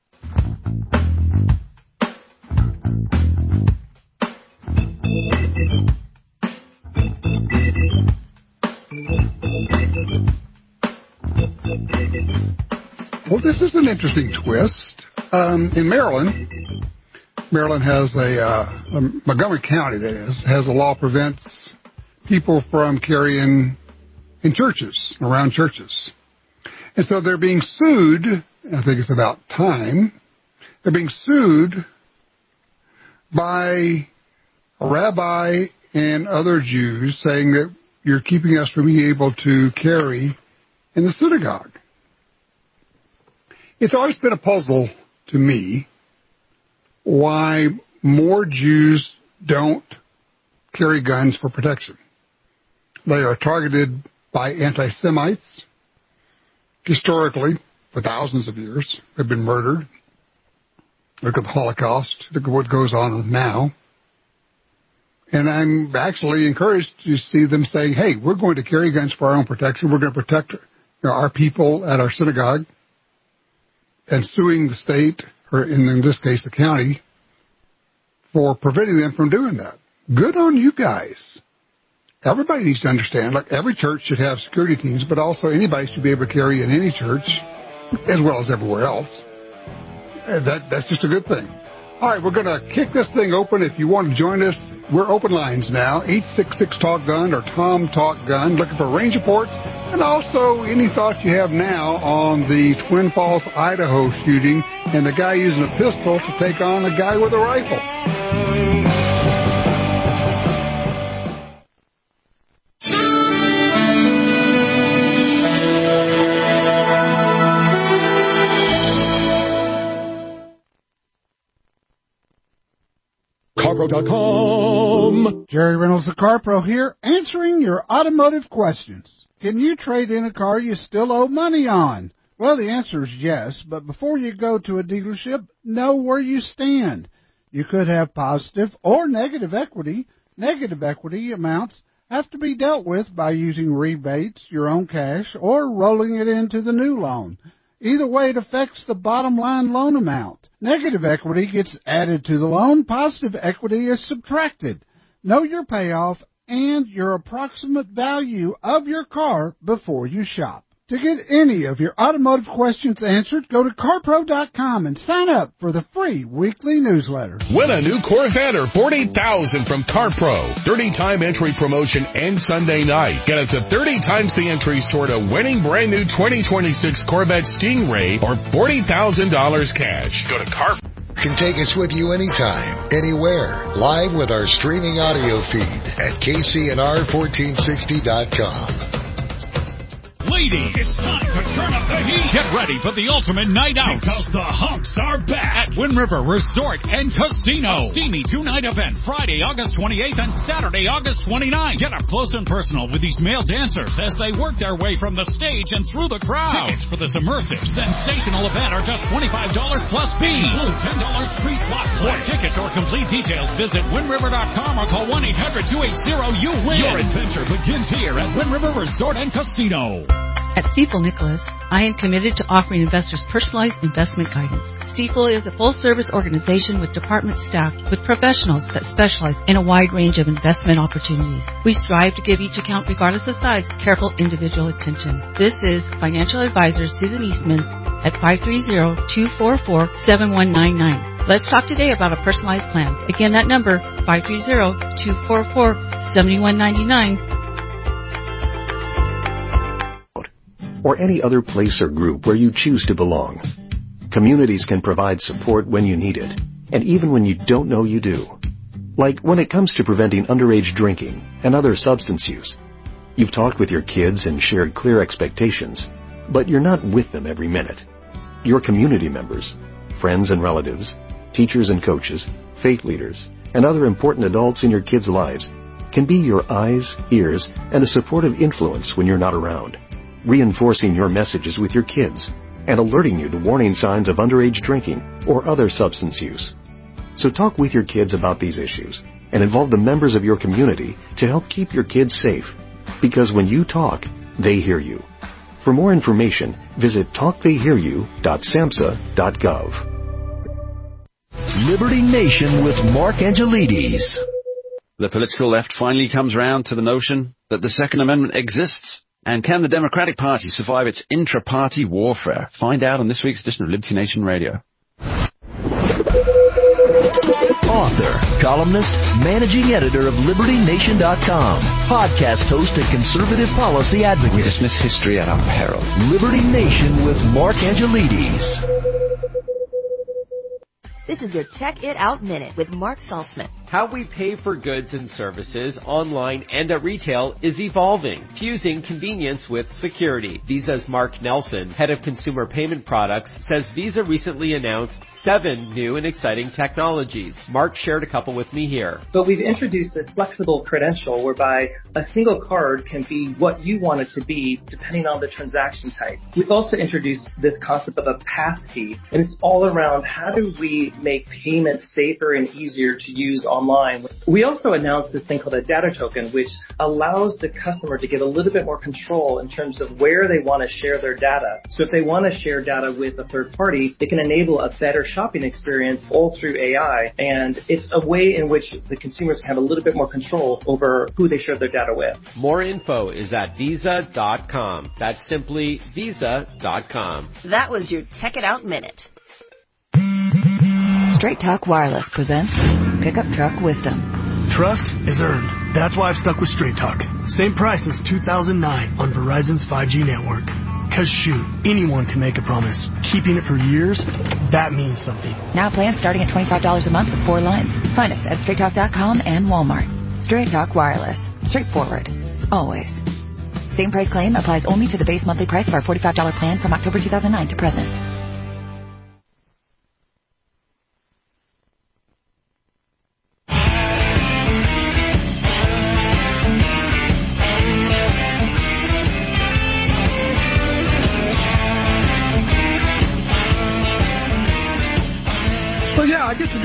Speaker 7: Well, this is an interesting twist. In Maryland has Montgomery County, that is, has a law prevents people from carrying in churches, around churches. And so they're being sued, I think it's about time, they're being sued by a rabbi and other Jews saying that you're keeping us from being able to carry in the synagogue. It's always been a puzzle to me why more Jews don't carry guns for protection. They are targeted by anti-Semites. Historically, for thousands of years, they've been murdered. Look at the Holocaust. Look at what goes on now. And I'm actually encouraged to see them saying, hey, we're going to carry guns for our own protection. We're going to protect our people at our synagogue, and suing the state, or in this case the county, for preventing them from doing that. Good on you guys. Everybody needs to understand, like every church should have security teams, but also anybody should be able to carry in any church, as well as everywhere else. And that's just a good thing. All right, we're going to kick this thing open. If you want to join us, we're open lines now, 866-TALK-GUN or Tom Talk Gun, looking for range reports, and also any thoughts you have now on the Twin Falls, Idaho shooting and the guy using a pistol to take on a guy with a rifle.
Speaker 11: CarPro.com.
Speaker 14: Jerry Reynolds, the CarPro here, answering your automotive questions. Can you trade in a car you still owe money on? Well, the answer is yes, but before you go to a dealership, know where you stand. You could have positive or negative equity. Negative equity amounts have to be dealt with by using rebates, your own cash, or rolling it into the new loan. Either way, it affects the bottom line loan amount. Negative equity gets added to the loan. Positive equity is subtracted. Know your payoff and your approximate value of your car before you shop. To get any of your automotive questions answered, go to CarPro.com and sign up for the free weekly newsletter.
Speaker 11: Win a new Corvette or $40,000 from CarPro. 30-time entry promotion ends Sunday night. Get up to 30 times the entries toward a winning brand new 2026 Corvette Stingray or $40,000 cash. Go to CarPro.
Speaker 15: Can take us with you anytime, anywhere, live with our streaming audio feed at KCNR1460.com.
Speaker 16: Ladies, it's time to turn up the heat. Get ready for the ultimate night out. Because the humps are back at Wind River Resort and Casino. A steamy two-night event, Friday, August 28th and Saturday, August 29th. Get up close and personal with these male dancers as they work their way from the stage and through the crowd. Tickets for this immersive, sensational event are just $25 plus fees. Include $10 free slot play. For tickets or complete details, visit WindRiver.com or call 1-800-280-YOU-WIN. Your adventure begins here at Wind River Resort and Casino.
Speaker 17: At Stifel Nicholas, I am committed to offering investors personalized investment guidance. Stifel is a full-service organization with department staff with professionals that specialize in a wide range of investment opportunities. We strive to give each account, regardless of size, careful individual attention. This is financial advisor Susan Eastman at 530-244-7199. Let's talk today about a personalized plan. Again, that number, 530-244-7199.
Speaker 19: Or any other place or group where you choose to belong. Communities can provide support when you need it, and even when you don't know you do. Like when it comes to preventing underage drinking and other substance use. You've talked with your kids and shared clear expectations, but you're not with them every minute. Your community members, friends and relatives, teachers and coaches, faith leaders, and other important adults in your kids' lives can be your eyes, ears, and a supportive influence when you're not around, reinforcing your messages with your kids and alerting you to warning signs of underage drinking or other substance use. So talk with your kids about these issues and involve the members of your community to help keep your kids safe. Because when you talk, they hear you. For more information, visit talktheyhearyou.samhsa.gov.
Speaker 21: Liberty Nation with Mark Angelides.
Speaker 22: The political left finally comes round to the notion that the Second Amendment exists. And can the Democratic Party survive its intra-party warfare? Find out on this week's edition of Liberty Nation Radio.
Speaker 21: Author, columnist, managing editor of LibertyNation.com, podcast host and conservative policy advocate.
Speaker 22: We dismiss history at our peril.
Speaker 21: Liberty Nation with Mark Angelides.
Speaker 27: This is your Check It Out Minute with Mark Saltzman.
Speaker 28: How we pay for goods and services online and at retail is evolving, fusing convenience with security. Visa's Mark Nelson, head of consumer payment products, says Visa recently announced 7 new and exciting technologies. Mark shared a couple with me here.
Speaker 29: But we've introduced this flexible credential whereby a single card can be what you want it to be depending on the transaction type. We've also introduced this concept of a passkey, and it's all around how do we make payments safer and easier to use online. We also announced this thing called a data token, which allows the customer to get a little bit more control in terms of where they want to share their data. So if they want to share data with a third party, it can enable a better shopping experience all through AI. And it's a way in which the consumers can have a little bit more control over who they share their data with.
Speaker 28: More info is at Visa.com. That's simply Visa.com.
Speaker 27: That was your Check It Out Minute.
Speaker 30: Straight Talk Wireless presents Pickup Truck Wisdom.
Speaker 32: Trust is earned. That's why I've stuck with Straight Talk. Same price since 2009 on Verizon's 5G network. Cause shoot, anyone can make a promise. Keeping it for years, that means something.
Speaker 30: Now plans starting at $25 a month with 4 lines. Find us at StraightTalk.com and Walmart. Straight Talk Wireless. Straightforward. Always. Same price claim applies only to the base monthly price of our $45 plan from October 2009 to present.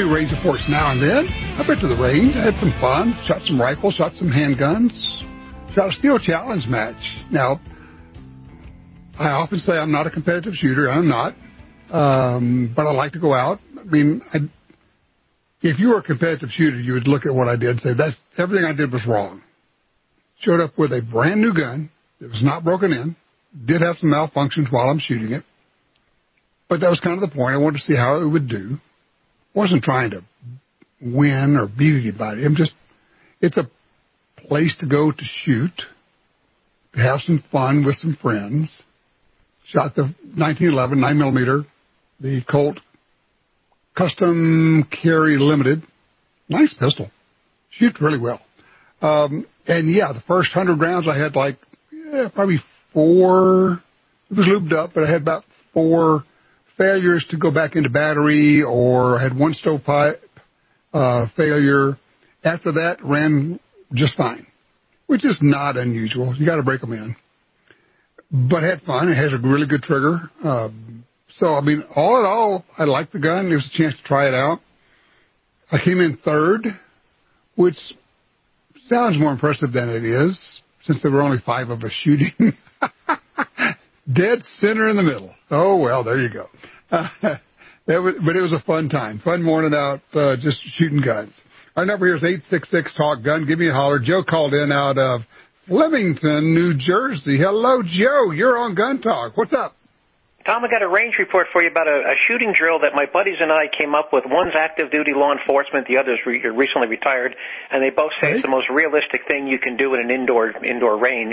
Speaker 7: do range reports now and then. I've been to the range. I had some fun. Shot some rifles, shot some handguns, shot a steel challenge match. Now, I often say I'm not a competitive shooter. I'm not. But I like to go out. I mean, if you were a competitive shooter, you would look at what I did and say, everything I did was wrong. Showed up with a brand new gun that was not broken in. Did have some malfunctions while I'm shooting it. But that was kind of the point. I wanted to see how it would do. Wasn't trying to win or beat anybody. It's a place to go to shoot, to have some fun with some friends. Shot the 1911 9mm, the Colt Custom Carry Limited. Nice pistol. Shoots really well. And yeah, the first 100 rounds I had probably 4. It was lubed up, but I had about 4 failures to go back into battery, or had 1 stovepipe failure. After that, ran just fine, which is not unusual. You got to break them in. But had fun. It has a really good trigger. So, I mean, all in all, I liked the gun. There was a chance to try it out. I came in 3rd, which sounds more impressive than it is, since there were only 5 of us shooting. Dead center in the middle. Oh, well, there you go. But it was a fun time. Fun morning out just shooting guns. Our number here is 866-TALK-GUN. Give me a holler. Joe called in out of Flemington, New Jersey. Hello, Joe. You're on Gun Talk. What's up?
Speaker 2: Tom, I got a range report for you about a shooting drill that my buddies and I came up with. One's active duty law enforcement, the other's recently retired, and they both say it's the most realistic thing you can do in an indoor range.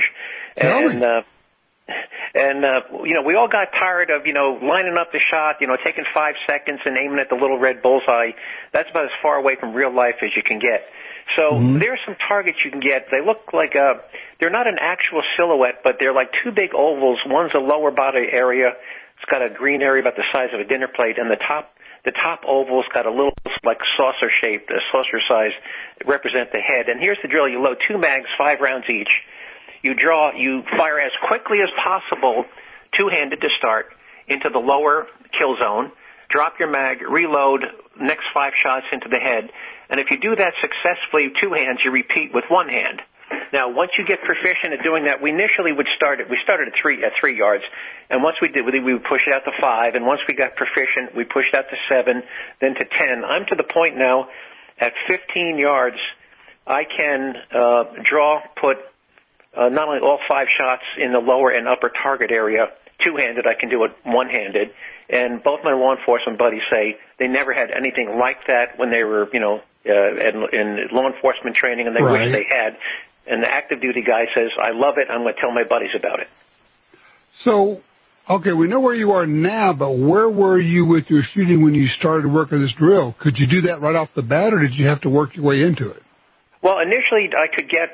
Speaker 2: We all got tired of, lining up the shot, taking 5 seconds and aiming at the little red bullseye. That's about as far away from real life as you can get. So there's some targets you can get. They look like they're not an actual silhouette, but they're like 2 big ovals. One's a lower body area. It's got a green area about the size of a dinner plate, and the top oval's got a little like saucer shape, a saucer size, represent the head. And here's the drill: you load 2 mags, 5 rounds each. You fire as quickly as possible, 2-handed to start, into the lower kill zone. Drop your mag, reload, next 5 shots into the head. And if you do that successfully, 2 hands, you repeat with 1 hand. Now, once you get proficient at doing that, we initially started at 3 yards. And once we did, we would push it out to 5. And once we got proficient, we pushed out to 7, then to 10. I'm to the point now, at 15 yards, I can put not only all 5 shots in the lower and upper target area, 2-handed, I can do it 1-handed. And both my law enforcement buddies say they never had anything like that when they were, in law enforcement training, and they wish they had. And the active duty guy says, I love it. I'm going to tell my buddies about it.
Speaker 7: So, okay, we know where you are now, but where were you with your shooting when you started working this drill? Could you do that right off the bat, or did you have to work your way into it?
Speaker 2: Well, initially I could get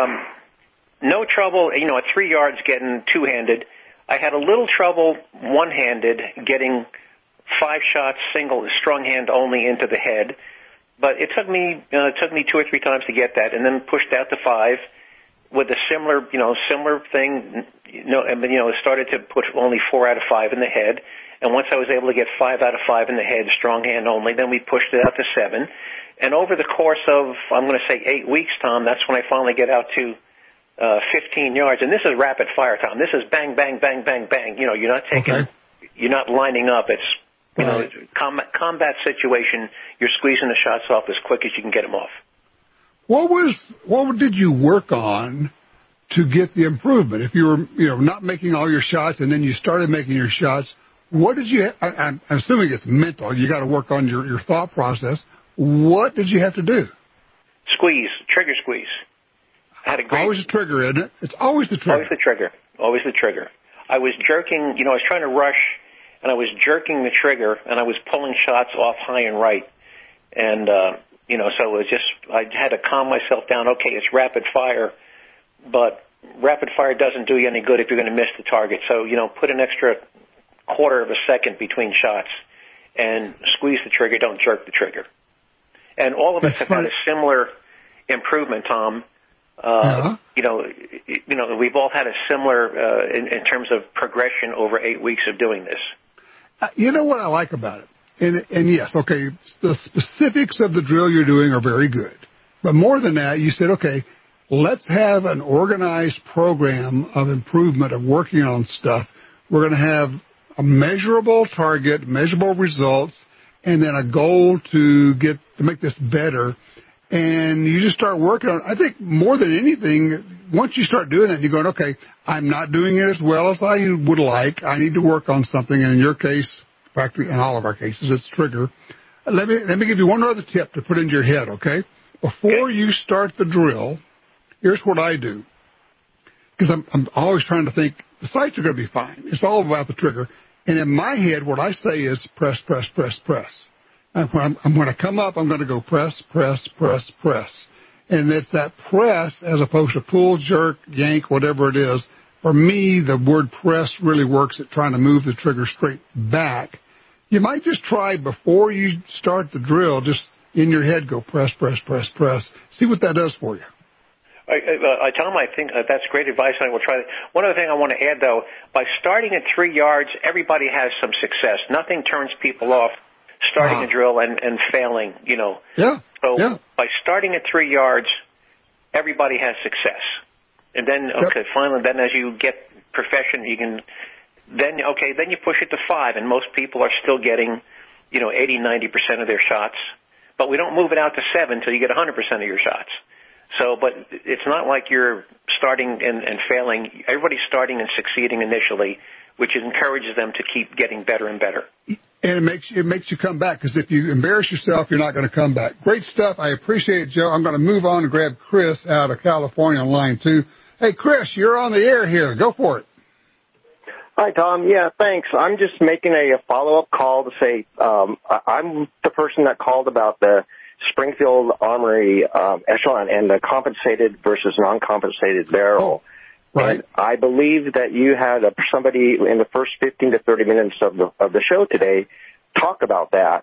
Speaker 2: no trouble, at 3 yards getting 2-handed. I had a little trouble 1-handed getting 5 shots, strong hand only into the head. But it took me 2 or 3 times to get that, and then pushed out to 5 with a similar thing. It started to put only 4 out of 5 in the head. And once I was able to get 5 out of 5 in the head, strong hand only, then we pushed it out to 7. And over the course of, I'm going to say 8 weeks, Tom, that's when I finally get out to 15 yards. And this is rapid fire, Tom. This is bang, bang, bang, bang, bang. You're not you're not lining up. It's, combat situation. You're squeezing the shots off as quick as you can get them off.
Speaker 7: What did you work on to get the improvement? If you were, not making all your shots and then you started making your shots, what did you, I'm assuming it's mental. You got to work on your thought process. What did you have to do?
Speaker 2: Trigger squeeze.
Speaker 7: Always the trigger, isn't it? It's always the trigger.
Speaker 2: Always the trigger. I was jerking, I was trying to rush, and I was jerking the trigger, and I was pulling shots off high and right. And, so it was just, I had to calm myself down. Okay, it's rapid fire, but rapid fire doesn't do you any good if you're going to miss the target. So, put an extra quarter of a second between shots and squeeze the trigger, don't jerk the trigger. And all of us have had a similar improvement, Tom. We've all had a similar in terms of progression over 8 weeks of doing this.
Speaker 7: You know what I like about it? And yes, okay, the specifics of the drill you're doing are very good. But more than that, you said, okay, let's have an organized program of improvement, of working on stuff. We're going to have a measurable target, measurable results, and then a goal to make this better. And you just start working on it. I think more than anything, once you start doing it, you're going, okay, I'm not doing it as well as I would like. I need to work on something. And in your case, practically in all of our cases, it's trigger. Let me give you one other tip to put into your head, okay? Before you start the drill, here's what I do. Because I'm always trying to think, the sights are going to be fine. It's all about the trigger. And in my head, what I say is press, press, press, press. And when I come up, I'm going to go press, press, press, press. And it's that press as opposed to pull, jerk, yank, whatever it is. For me, the word press really works at trying to move the trigger straight back. You might just try before you start the drill, just in your head, go press, press, press, press. See what that does for you.
Speaker 2: Tom, I think that's great advice, and I will try that. One other thing I want to add, though, by starting at 3 yards, everybody has some success. Nothing turns people off starting a drill and failing, you know.
Speaker 7: Yeah.
Speaker 2: So by starting at 3 yards, everybody has success. And then, finally, then as you get profession, you can then you push it to 5, and most people are still getting, 80-90% of their shots. But we don't move it out to 7 until you get 100% of your shots. So, but it's not like you're starting and failing. Everybody's starting and succeeding initially, which encourages them to keep getting better and better.
Speaker 7: And it makes you come back, because if you embarrass yourself, you're not going to come back. Great stuff. I appreciate it, Joe. I'm going to move on and grab Chris out of California on line 2. Hey, Chris, you're on the air here. Go for it.
Speaker 1: Hi, Tom. Yeah, thanks. I'm just making a follow-up call to say I'm the person that called about the Springfield Armory echelon and the compensated versus non-compensated barrel.
Speaker 7: Right.
Speaker 1: And I believe that you had somebody in the first 15 to 30 minutes of the show today talk about that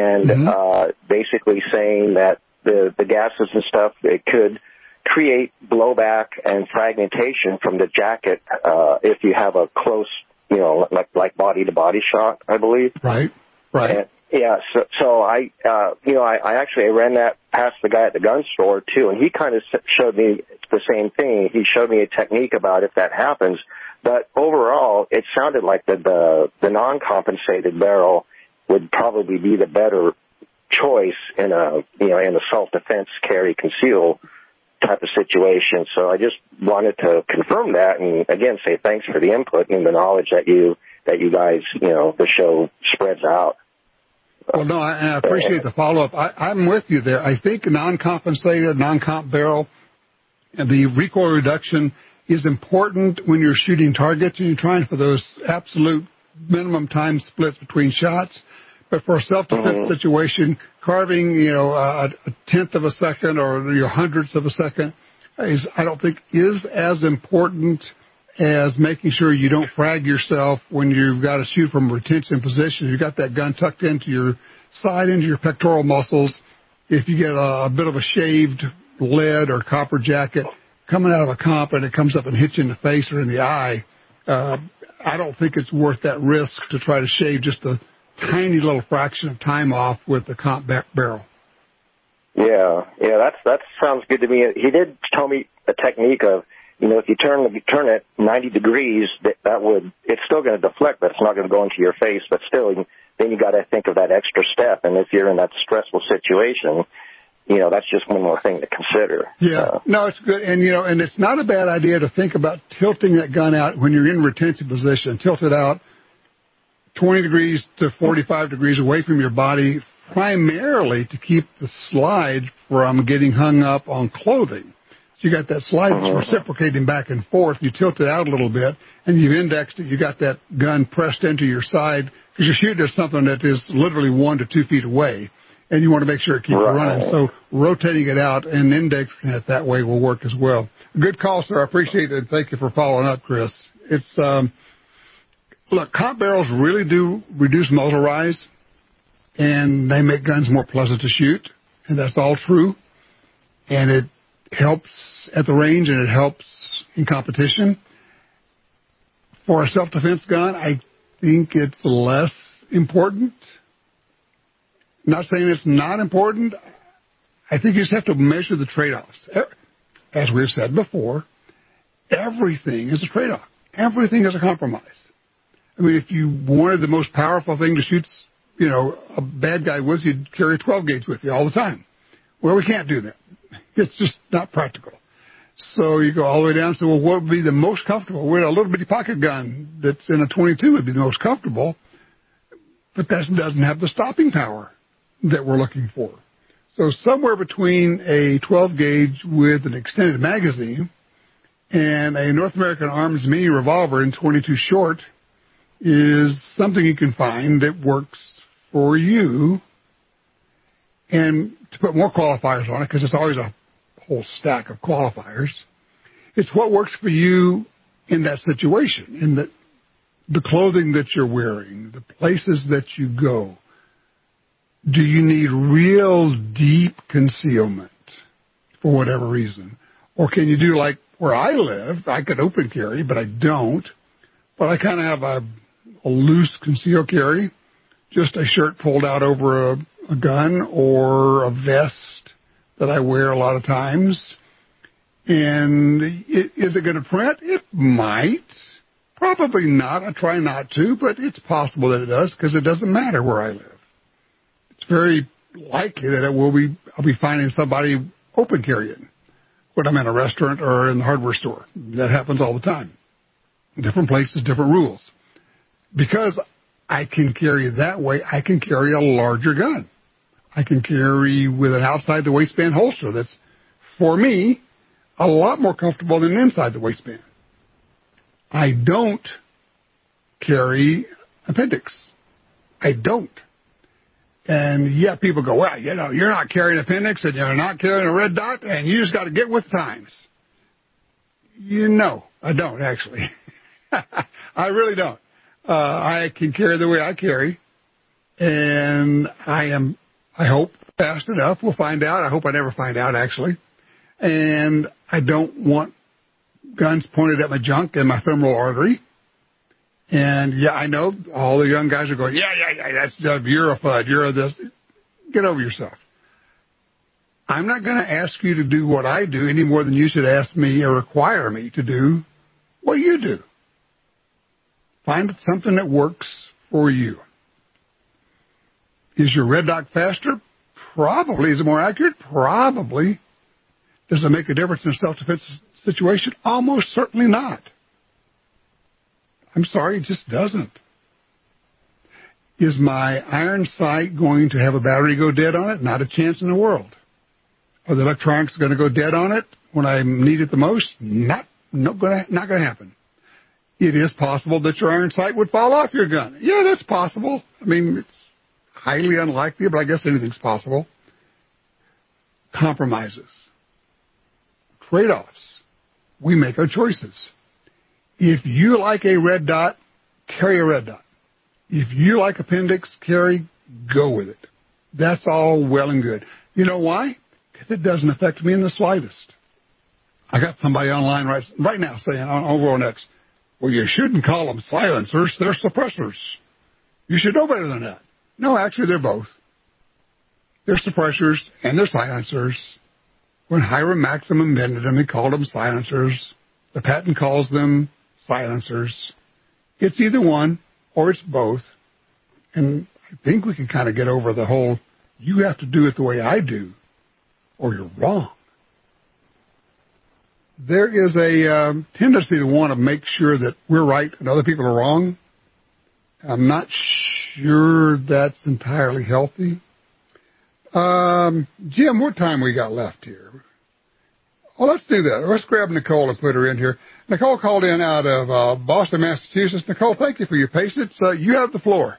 Speaker 1: and basically saying that the gases and stuff, it could create blowback and fragmentation from the jacket if you have a close, like body-to-body shot, I believe.
Speaker 7: Right.
Speaker 1: And, yeah, so I actually ran that past the guy at the gun store too, and he kind of showed me the same thing. He showed me a technique about if that happens, but overall, it sounded like the non-compensated barrel would probably be the better choice in a self-defense carry conceal type of situation. So I just wanted to confirm that, and again say thanks for the input and the knowledge that you guys the show spreads out.
Speaker 7: Well, no, I appreciate the follow-up. I'm with you there. I think non-compensated, non-comp barrel, the recoil reduction is important when you're shooting targets and you're trying for those absolute minimum time splits between shots. But for a self-defense situation, carving, a tenth of a second or hundredths of a second I don't think is as important as making sure you don't frag yourself when you've got to shoot from a retention position. You've got that gun tucked into your side, into your pectoral muscles. If you get a bit of a shaved lead or copper jacket coming out of a comp and it comes up and hits you in the face or in the eye, I don't think it's worth that risk to try to shave just a tiny little fraction of time off with the comp barrel.
Speaker 1: Yeah, that sounds good to me. He did tell me a technique of, if you turn it 90 degrees, it's still going to deflect, but it's not going to go into your face. But still, then you got to think of that extra step. And if you're in that stressful situation, that's just one more thing to consider.
Speaker 7: Yeah, no, it's good. And, and it's not a bad idea to think about tilting that gun out when you're in retention position. Tilt it out 20 degrees to 45 degrees away from your body, primarily to keep the slide from getting hung up on clothing. So you got that slide that's reciprocating back and forth. You tilt it out a little bit, and you've indexed it. You got that gun pressed into your side because you're shooting at something that is literally 1 to 2 feet away, and you want to make sure it keeps running. So rotating it out and indexing it that way will work as well. Good call, sir. I appreciate it. Thank you for following up, Chris. It's look, comp barrels really do reduce muzzle rise, and they make guns more pleasant to shoot, and that's all true. And it helps at the range, and it helps in competition. For a self-defense gun, I think it's less important. I'm not saying it's not important. I think you just have to measure the trade-offs. As we've said before, everything is a trade-off. Everything is a compromise. I mean, if you wanted the most powerful thing to shoot, a bad guy with, you'd carry a 12 gauge with you all the time. Well, we can't do that. It's just not practical. So you go all the way down and say, well, what would be the most comfortable? Well, a little bitty pocket gun that's in a 22 would be the most comfortable, but that doesn't have the stopping power that we're looking for. So somewhere between a 12 gauge with an extended magazine and a North American Arms mini revolver in 22 short is something you can find that works for you. And to put more qualifiers on it, because it's always a whole stack of qualifiers, it's what works for you in that situation, in the clothing that you're wearing, the places that you go. Do you need real deep concealment for whatever reason? Or can you do like where I live? I could open carry, but I don't. But I kind of have a loose concealed carry, just a shirt pulled out over a gun or a vest that I wear a lot of times. And is it going to print? It might. Probably not. I try not to, but it's possible that it does because it doesn't matter where I live. It's very likely that I'll be finding somebody open carrying when I'm in a restaurant or in the hardware store. That happens all the time. Different places, different rules. Because I can carry that way, I can carry a larger gun. I can carry with an outside the waistband holster that's, for me, a lot more comfortable than inside the waistband. I don't carry appendix. I don't. And yeah, people go, well, you're not carrying appendix and you're not carrying a red dot and you just got to get with the times. I don't actually. I really don't. I can carry the way I carry, and I hope, fast enough. We'll find out. I hope I never find out, actually. And I don't want guns pointed at my junk and my femoral artery. And, yeah, I know all the young guys are going, you're a FUD, you're a this. Get over yourself. I'm not going to ask you to do what I do any more than you should ask me or require me to do what you do. Find something that works for you. Is your red dot faster? Probably. Is it more accurate? Probably. Does it make a difference in a self-defense situation? Almost certainly not. I'm sorry, it just doesn't. Is my iron sight going to have a battery go dead on it? Not a chance in the world. Are the electronics going to go dead on it when I need it the most? Not going to happen. It is possible that your iron sight would fall off your gun. Yeah, that's possible. I mean, it's highly unlikely, but I guess anything's possible. Compromises. Trade-offs. We make our choices. If you like a red dot, carry a red dot. If you like appendix, go with it. That's all well and good. You know why? Because it doesn't affect me in the slightest. I got somebody online right now saying over on X, well, you shouldn't call them silencers. They're suppressors. You should know better than that. No, actually, they're both. They're suppressors and they're silencers. When Hiram Maxim invented them, he called them silencers. The patent calls them silencers. It's either one or it's both. And I think we can kind of get over the whole, you have to do it the way I do, or you're wrong. There is a tendency to want to make sure that we're right and other people are wrong. I'm not sure that's entirely healthy. Jim, what time we got left here? Oh, let's do that. Let's grab Nicole and put her in here. Nicole called in out of Boston, Massachusetts. Nicole, thank you for your patience. You have the floor.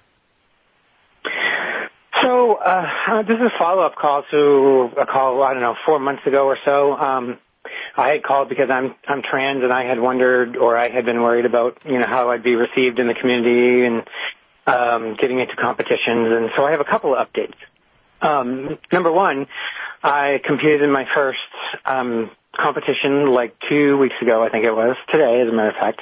Speaker 3: So this is a follow-up call to a call, 4 months ago or so. I had called because I'm trans, and I had wondered, or I had been worried about, how I'd be received in the community and getting into competitions. And so I have a couple of updates. Number one, I competed in my first competition like 2 weeks ago, I think it was, today, as a matter of fact.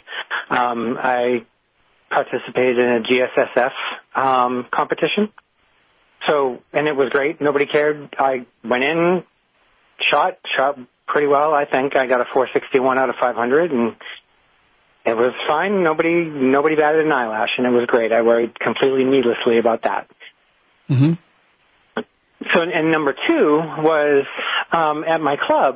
Speaker 3: I participated in a GSSF competition. And it was great. Nobody cared. I went in, shot pretty well, I think. I got a 461 out of 500, and it was fine. Nobody batted an eyelash, and it was great. I worried completely needlessly about that.
Speaker 7: Mm-hmm.
Speaker 3: So, and number 2 was at my club.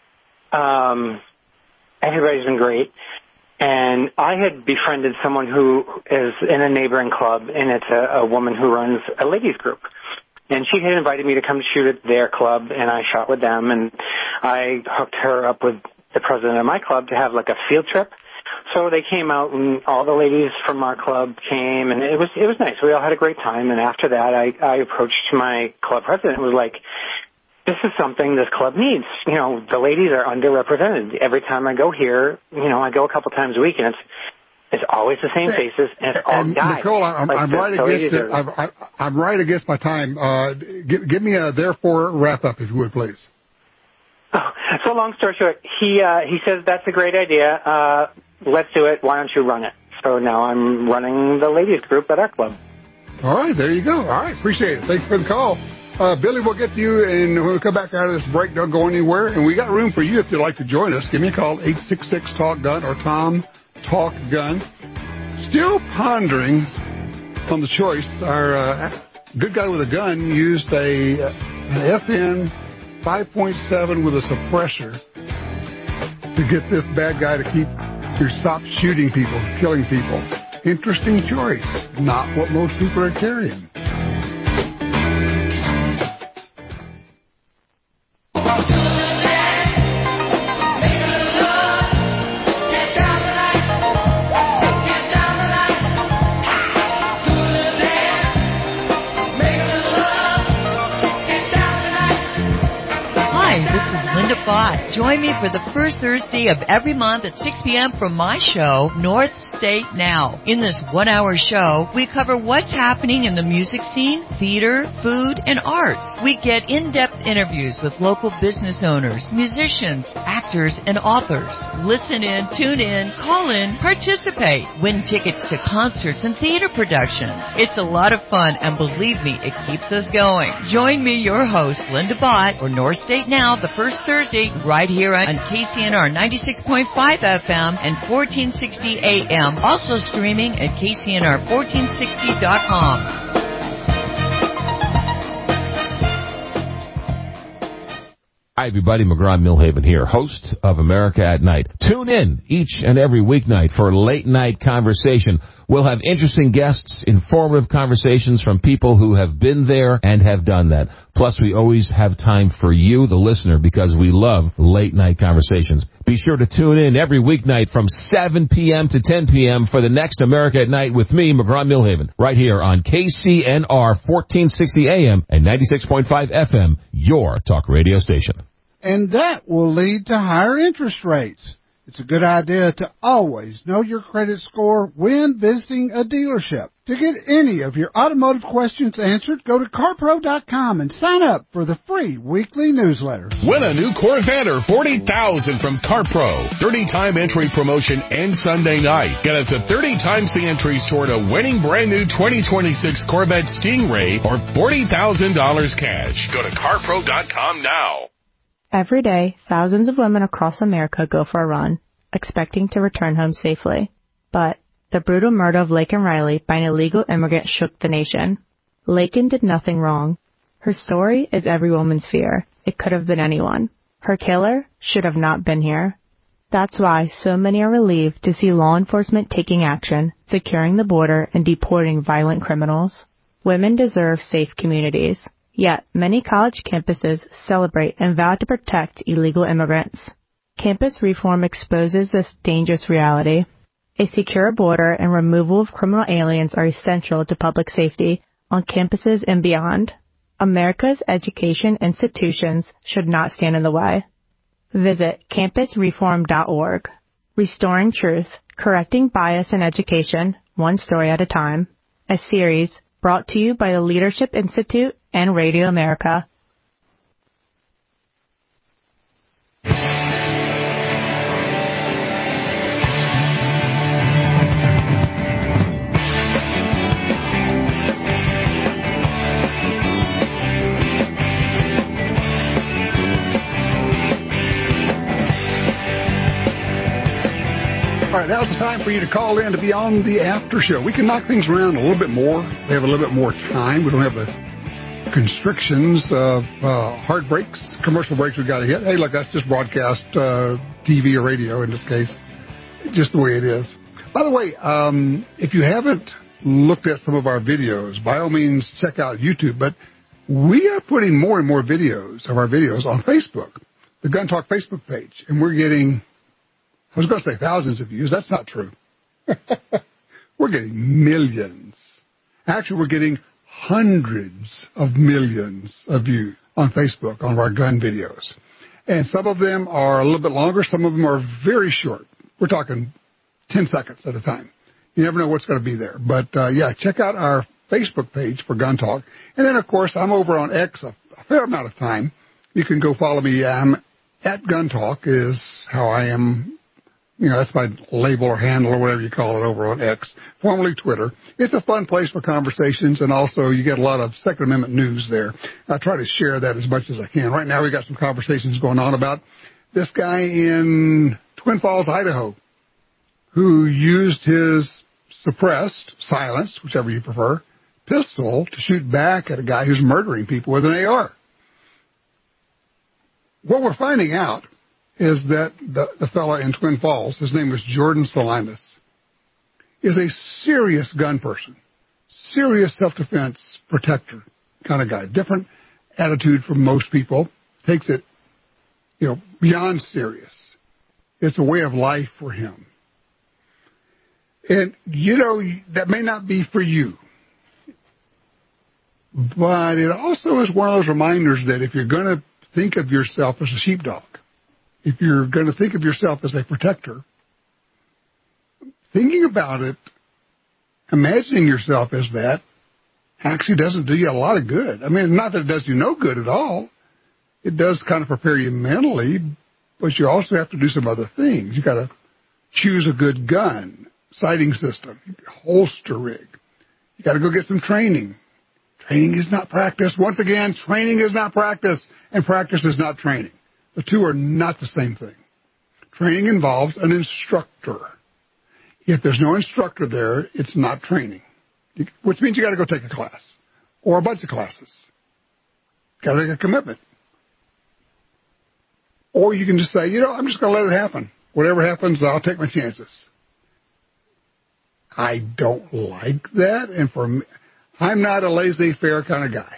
Speaker 3: Everybody's been great. And I had befriended someone who is in a neighboring club, and it's a woman who runs a ladies group. And she had invited me to come shoot at their club, and I shot with them, and I hooked her up with the president of my club to have like a field trip. So they came out, and all the ladies from our club came, and it was nice. We all had a great time. And after that, I approached my club president and was like, this is something this club needs. You know, the ladies are underrepresented. Every time I go here, you know, I go a couple times a week, and it's always the same faces, and it's all guys.
Speaker 7: Nicole, I'm right against my time. Give me a therefore wrap up, if you would, please.
Speaker 3: So long story short, he says that's a great idea. Let's do it. Why don't you run it? So now I'm running the ladies group at our club.
Speaker 7: All right, there you go. All right, appreciate it. Thanks for the call. Billy, we'll get to you, and when we come back out of this break, don't go anywhere. And we got room for you if you'd like to join us. Give me a call, 866-TALK-GUN or Tom Talk Gun. Still pondering on the choice. Our good guy with a gun used an FN 5.7 with a suppressor to get this bad guy to stop shooting people, killing people. Interesting choice. Not what most people are carrying.
Speaker 4: Join me for the first Thursday of every month at 6 p.m. for my show, North State Now. In this 1-hour show, we cover what's happening in the music scene, theater, food, and arts. We get in-depth interviews with local business owners, musicians, actors, and authors. Listen in, tune in, call in, participate. Win tickets to concerts and theater productions. It's a lot of fun, and believe me, it keeps us going. Join me, your host, Linda Bott, for North State Now, the first Thursday, right here on KCNR 96.5 FM and 1460 AM. Also streaming at KCNR1460.com.
Speaker 5: Hi, everybody. McGraw-Milhaven here, host of America at Night. Tune in each and every weeknight for Late Night Conversation. We'll have interesting guests, informative conversations from people who have been there and have done that. Plus, we always have time for you, the listener, because we love Late Night Conversations. Be sure to tune in every weeknight from 7 p.m. to 10 p.m. for the next America at Night with me, McGraw-Milhaven, right here on KCNR 1460 AM and 96.5 FM, your talk radio station.
Speaker 14: And that will lead to higher interest rates. It's a good idea to always know your credit score when visiting a dealership. To get any of your automotive questions answered, go to CarPro.com and sign up for the free weekly newsletter.
Speaker 16: Win a new Corvette or $40,000 from CarPro. 30-time entry promotion ends Sunday night. Get up to 30 times the entries toward a winning brand new 2026 Corvette Stingray or $40,000 cash. Go to CarPro.com now.
Speaker 6: Every day, thousands of women across America go for a run, expecting to return home safely. But the brutal murder of Laken Riley by an illegal immigrant shook the nation. Laken did nothing wrong. Her story is every woman's fear. It could have been anyone. Her killer should have not been here. That's why so many are relieved to see law enforcement taking action, securing the border, and deporting violent criminals. Women deserve safe communities. Yet, many college campuses celebrate and vow to protect illegal immigrants. Campus reform exposes this dangerous reality. A secure border and removal of criminal aliens are essential to public safety on campuses and beyond. America's education institutions should not stand in the way. Visit campusreform.org. Restoring Truth, Correcting Bias in Education, One Story at a Time. A series brought to you by the Leadership Institute and Radio America.
Speaker 7: All right, now's the time for you to call in to be on the after show. We can knock things around a little bit more. We have a little bit more time. We don't have the constrictions of hard breaks, commercial breaks we've got to hit. Hey, look, that's just broadcast TV or radio in this case. Just the way it is. By the way, if you haven't looked at some of our videos, by all means, check out YouTube. But we are putting more and more videos of our videos on Facebook, the Gun Talk Facebook page. And we're getting, I was going to say thousands of views. That's not true. We're getting millions. Actually, we're getting hundreds of millions of views on Facebook on our gun videos. And some of them are a little bit longer. Some of them are very short. We're talking 10 seconds at a time. You never know what's going to be there. But, yeah, check out our Facebook page for Gun Talk. And then, of course, I'm over on X a fair amount of time. You can go follow me. I'm at Gun Talk is how I am. You know, that's my label or handle or whatever you call it over on X, formerly Twitter. It's a fun place for conversations, and also you get a lot of Second Amendment news there. I try to share that as much as I can. Right now we got some conversations going on about this guy in Twin Falls, Idaho, who used his suppressed, silenced, whichever you prefer, pistol to shoot back at a guy who's murdering people with an AR. What we're finding out is that the fella in Twin Falls, his name was Jordan Salinas, is a serious gun person, serious self-defense protector kind of guy. Different attitude from most people, takes it, you know, beyond serious. It's a way of life for him. And, you know, that may not be for you. But it also is one of those reminders that if you're going to think of yourself as a sheepdog, if you're going to think of yourself as a protector, thinking about it, imagining yourself as that, actually doesn't do you a lot of good. I mean, not that it does you no good at all. It does kind of prepare you mentally, but you also have to do some other things. You got to choose a good gun, sighting system, holster rig. You got to go get some training. Training is not practice. Once again, training is not practice, and practice is not training. The two are not the same thing. Training involves an instructor. If there's no instructor there, it's not training, which means you got to go take a class or a bunch of classes. Got to make a commitment. Or you can just say, you know, I'm just going to let it happen. Whatever happens, I'll take my chances. I don't like that, and for me, I'm not a laissez-faire kind of guy.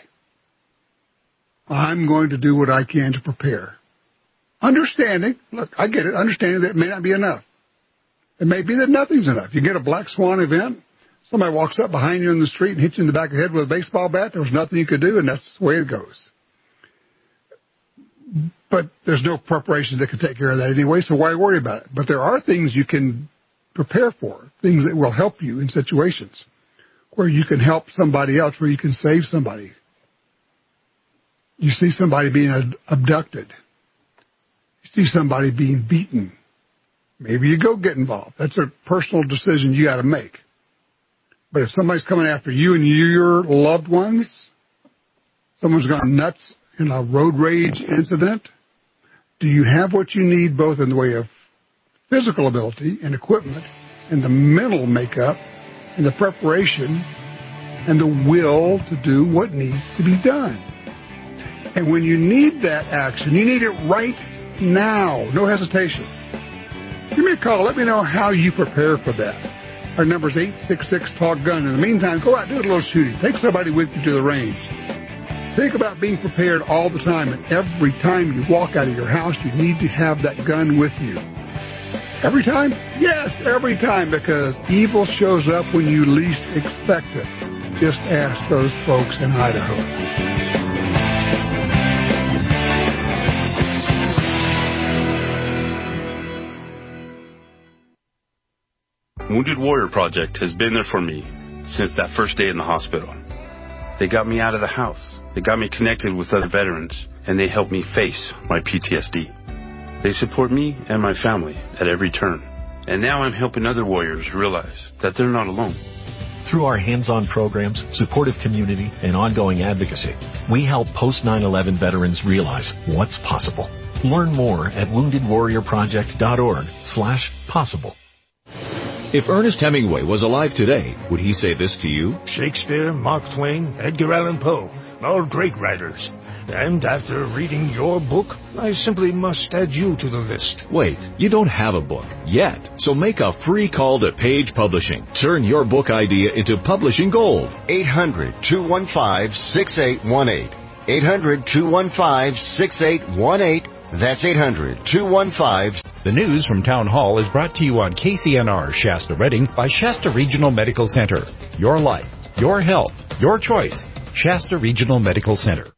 Speaker 7: I'm going to do what I can to prepare. Understanding, look, I get it, understanding that it may not be enough. It may be that nothing's enough. You get a black swan event, somebody walks up behind you in the street and hits you in the back of the head with a baseball bat, there was nothing you could do, and that's the way it goes. But there's no preparation that can take care of that anyway, so why worry about it? But there are things you can prepare for, things that will help you in situations where you can help somebody else, where you can save somebody. You see somebody being abducted. You see somebody being beaten. Maybe you go get involved. That's a personal decision you got to make. But if somebody's coming after you and your loved ones, someone's gone nuts in a road rage incident, do you have what you need both in the way of physical ability and equipment and the mental makeup and the preparation and the will to do what needs to be done? And when you need that action, you need it right now. No hesitation. Give me a call. Let me know how you prepare for that. Our number is 866-TALK-GUN. In the meantime, go out and do a little shooting. Take somebody with you to the range. Think about being prepared all the time. And every time you walk out of your house, you need to have that gun with you. Every time? Yes, every time, because evil shows up when you least expect it. Just ask those folks in Idaho.
Speaker 8: Wounded Warrior Project has been there for me since that first day in the hospital. They got me out of the house. They got me connected with other veterans, and they helped me face my PTSD. They support me and my family at every turn. And now I'm helping other warriors realize that they're not alone.
Speaker 19: Through our hands-on programs, supportive community, and ongoing advocacy, we help post-9/11 veterans realize what's possible. Learn more at woundedwarriorproject.org/possible.
Speaker 9: If Ernest Hemingway was alive today, would he say this to you?
Speaker 32: Shakespeare, Mark Twain, Edgar Allan Poe, all great writers. And after reading your book, I simply must add you to the list.
Speaker 9: Wait, you don't have a book yet, so make a free call to Page Publishing. Turn your book idea into publishing gold.
Speaker 10: 800-215-6818. 800-215-6818. That's 800-215.
Speaker 11: The news from Town Hall is brought to you on KCNR Shasta Redding by Shasta Regional Medical Center. Your life, your health, your choice. Shasta Regional Medical Center.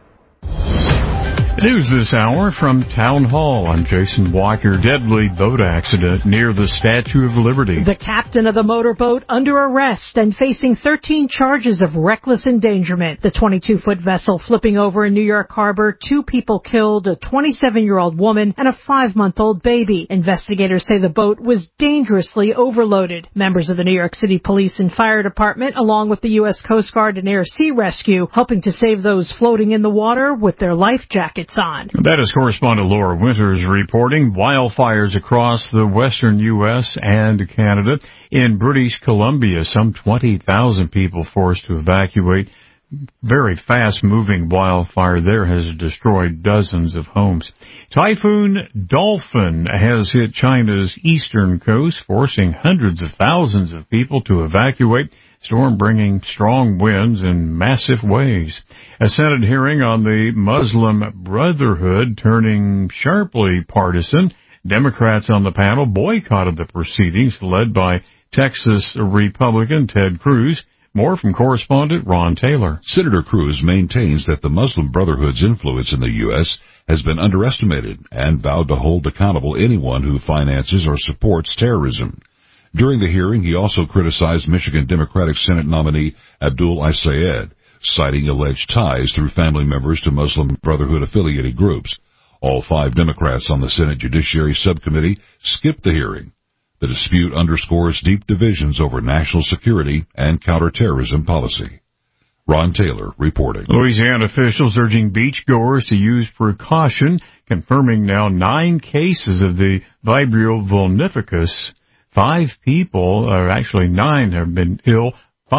Speaker 12: News this hour from Town Hall. I'm Jason Walker. Deadly boat accident near the Statue of Liberty.
Speaker 13: The captain of the motorboat under arrest and facing 13 charges of reckless endangerment. The 22-foot vessel flipping over in New York Harbor. 2 people killed, a 27-year-old woman and a 5-month-old baby. Investigators say the boat was dangerously overloaded. Members of the New York City Police and Fire Department, along with the U.S. Coast Guard and Air Sea Rescue, helping to save those floating in the water with their life jackets on.
Speaker 12: That is correspondent Laura Winters reporting. Wildfires across the western U.S. and Canada. In British Columbia, some 20,000 people forced to evacuate. Very fast-moving wildfire there has destroyed dozens of homes. Typhoon Dolphin has hit China's eastern coast, forcing hundreds of thousands of people to evacuate. Storm bringing strong winds and massive waves. A Senate hearing on the Muslim Brotherhood turning sharply partisan. Democrats on the panel boycotted the proceedings led by Texas Republican Ted Cruz. More from correspondent Ron Taylor.
Speaker 18: Senator Cruz maintains that the Muslim Brotherhood's influence in the U.S. has been underestimated and vowed to hold accountable anyone who finances or supports terrorism. During the hearing, he also criticized Michigan Democratic Senate nominee Abdul Al-Sayed, citing alleged ties through family members to Muslim Brotherhood-affiliated groups. All 5 Democrats on the Senate Judiciary Subcommittee skipped the hearing. The dispute underscores deep divisions over national security and counterterrorism policy. Ron Taylor reporting.
Speaker 12: Louisiana officials urging beachgoers to use precaution, confirming now 9 cases of the Vibrio vulnificus. 5 people, or actually 9, have been ill.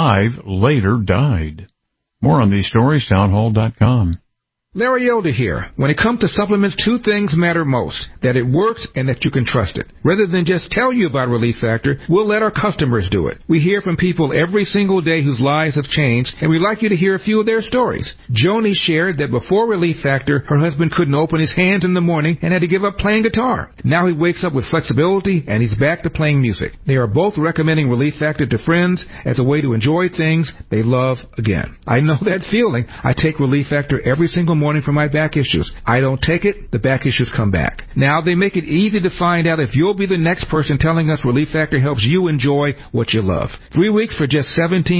Speaker 12: 5 later died. More on these stories, townhall.com.
Speaker 20: Larry Elder here. When it comes to supplements, 2 things matter most: that it works and that you can trust it. Rather than just tell you about Relief Factor, we'll let our customers do it. We hear from people every single day whose lives have changed, and we'd like you to hear a few of their stories. Joni shared that before Relief Factor, her husband couldn't open his hands in the morning and had to give up playing guitar. Now he wakes up with flexibility, and he's back to playing music. They are both recommending Relief Factor to friends as a way to enjoy things they love again. I know that feeling. I take Relief Factor every single morning for my back issues. I don't take it, the back issues come back. Now they make it easy to find out if you'll be the next person telling us Relief Factor helps you enjoy what you love. 3 weeks for just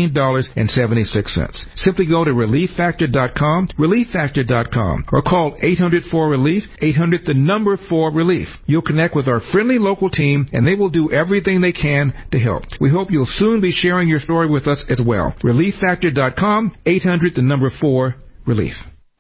Speaker 20: $17.76. Simply go to ReliefFactor.com, ReliefFactor.com, or call 800-4-RELIEF, 800-4-RELIEF. You'll connect with our friendly local team, and they will do everything they can to help. We hope you'll soon be sharing your story with us as well. ReliefFactor.com, 800-4-RELIEF.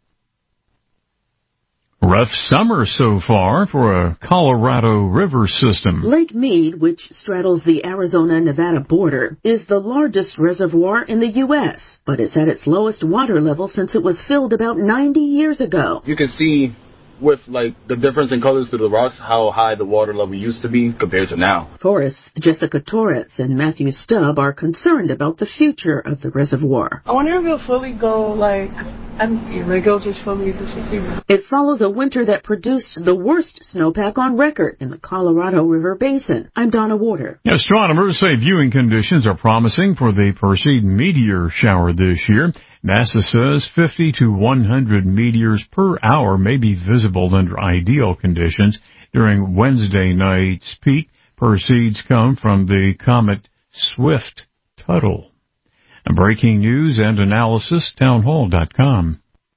Speaker 12: Rough summer so far for a Colorado river system.
Speaker 23: Lake Mead, which straddles the Arizona-Nevada border, is the largest reservoir in the U.S., but it's at its lowest water level since it was filled about 90 years ago.
Speaker 24: You can see with the difference in colors through the rocks, how high the water level used to be compared to now.
Speaker 23: Forrest's Jessica Torres and Matthew Stubb are concerned about the future of the reservoir.
Speaker 25: I wonder if it'll fully go it'll just fully disappear.
Speaker 23: It follows a winter that produced the worst snowpack on record in the Colorado River Basin. I'm Donna Warder.
Speaker 12: Astronomers say viewing conditions are promising for the Perseid meteor shower this year. NASA says 50 to 100 meteors per hour may be visible under ideal conditions during Wednesday night's peak. Perseids come from the comet Swift-Tuttle. Breaking news and analysis, townhall.com.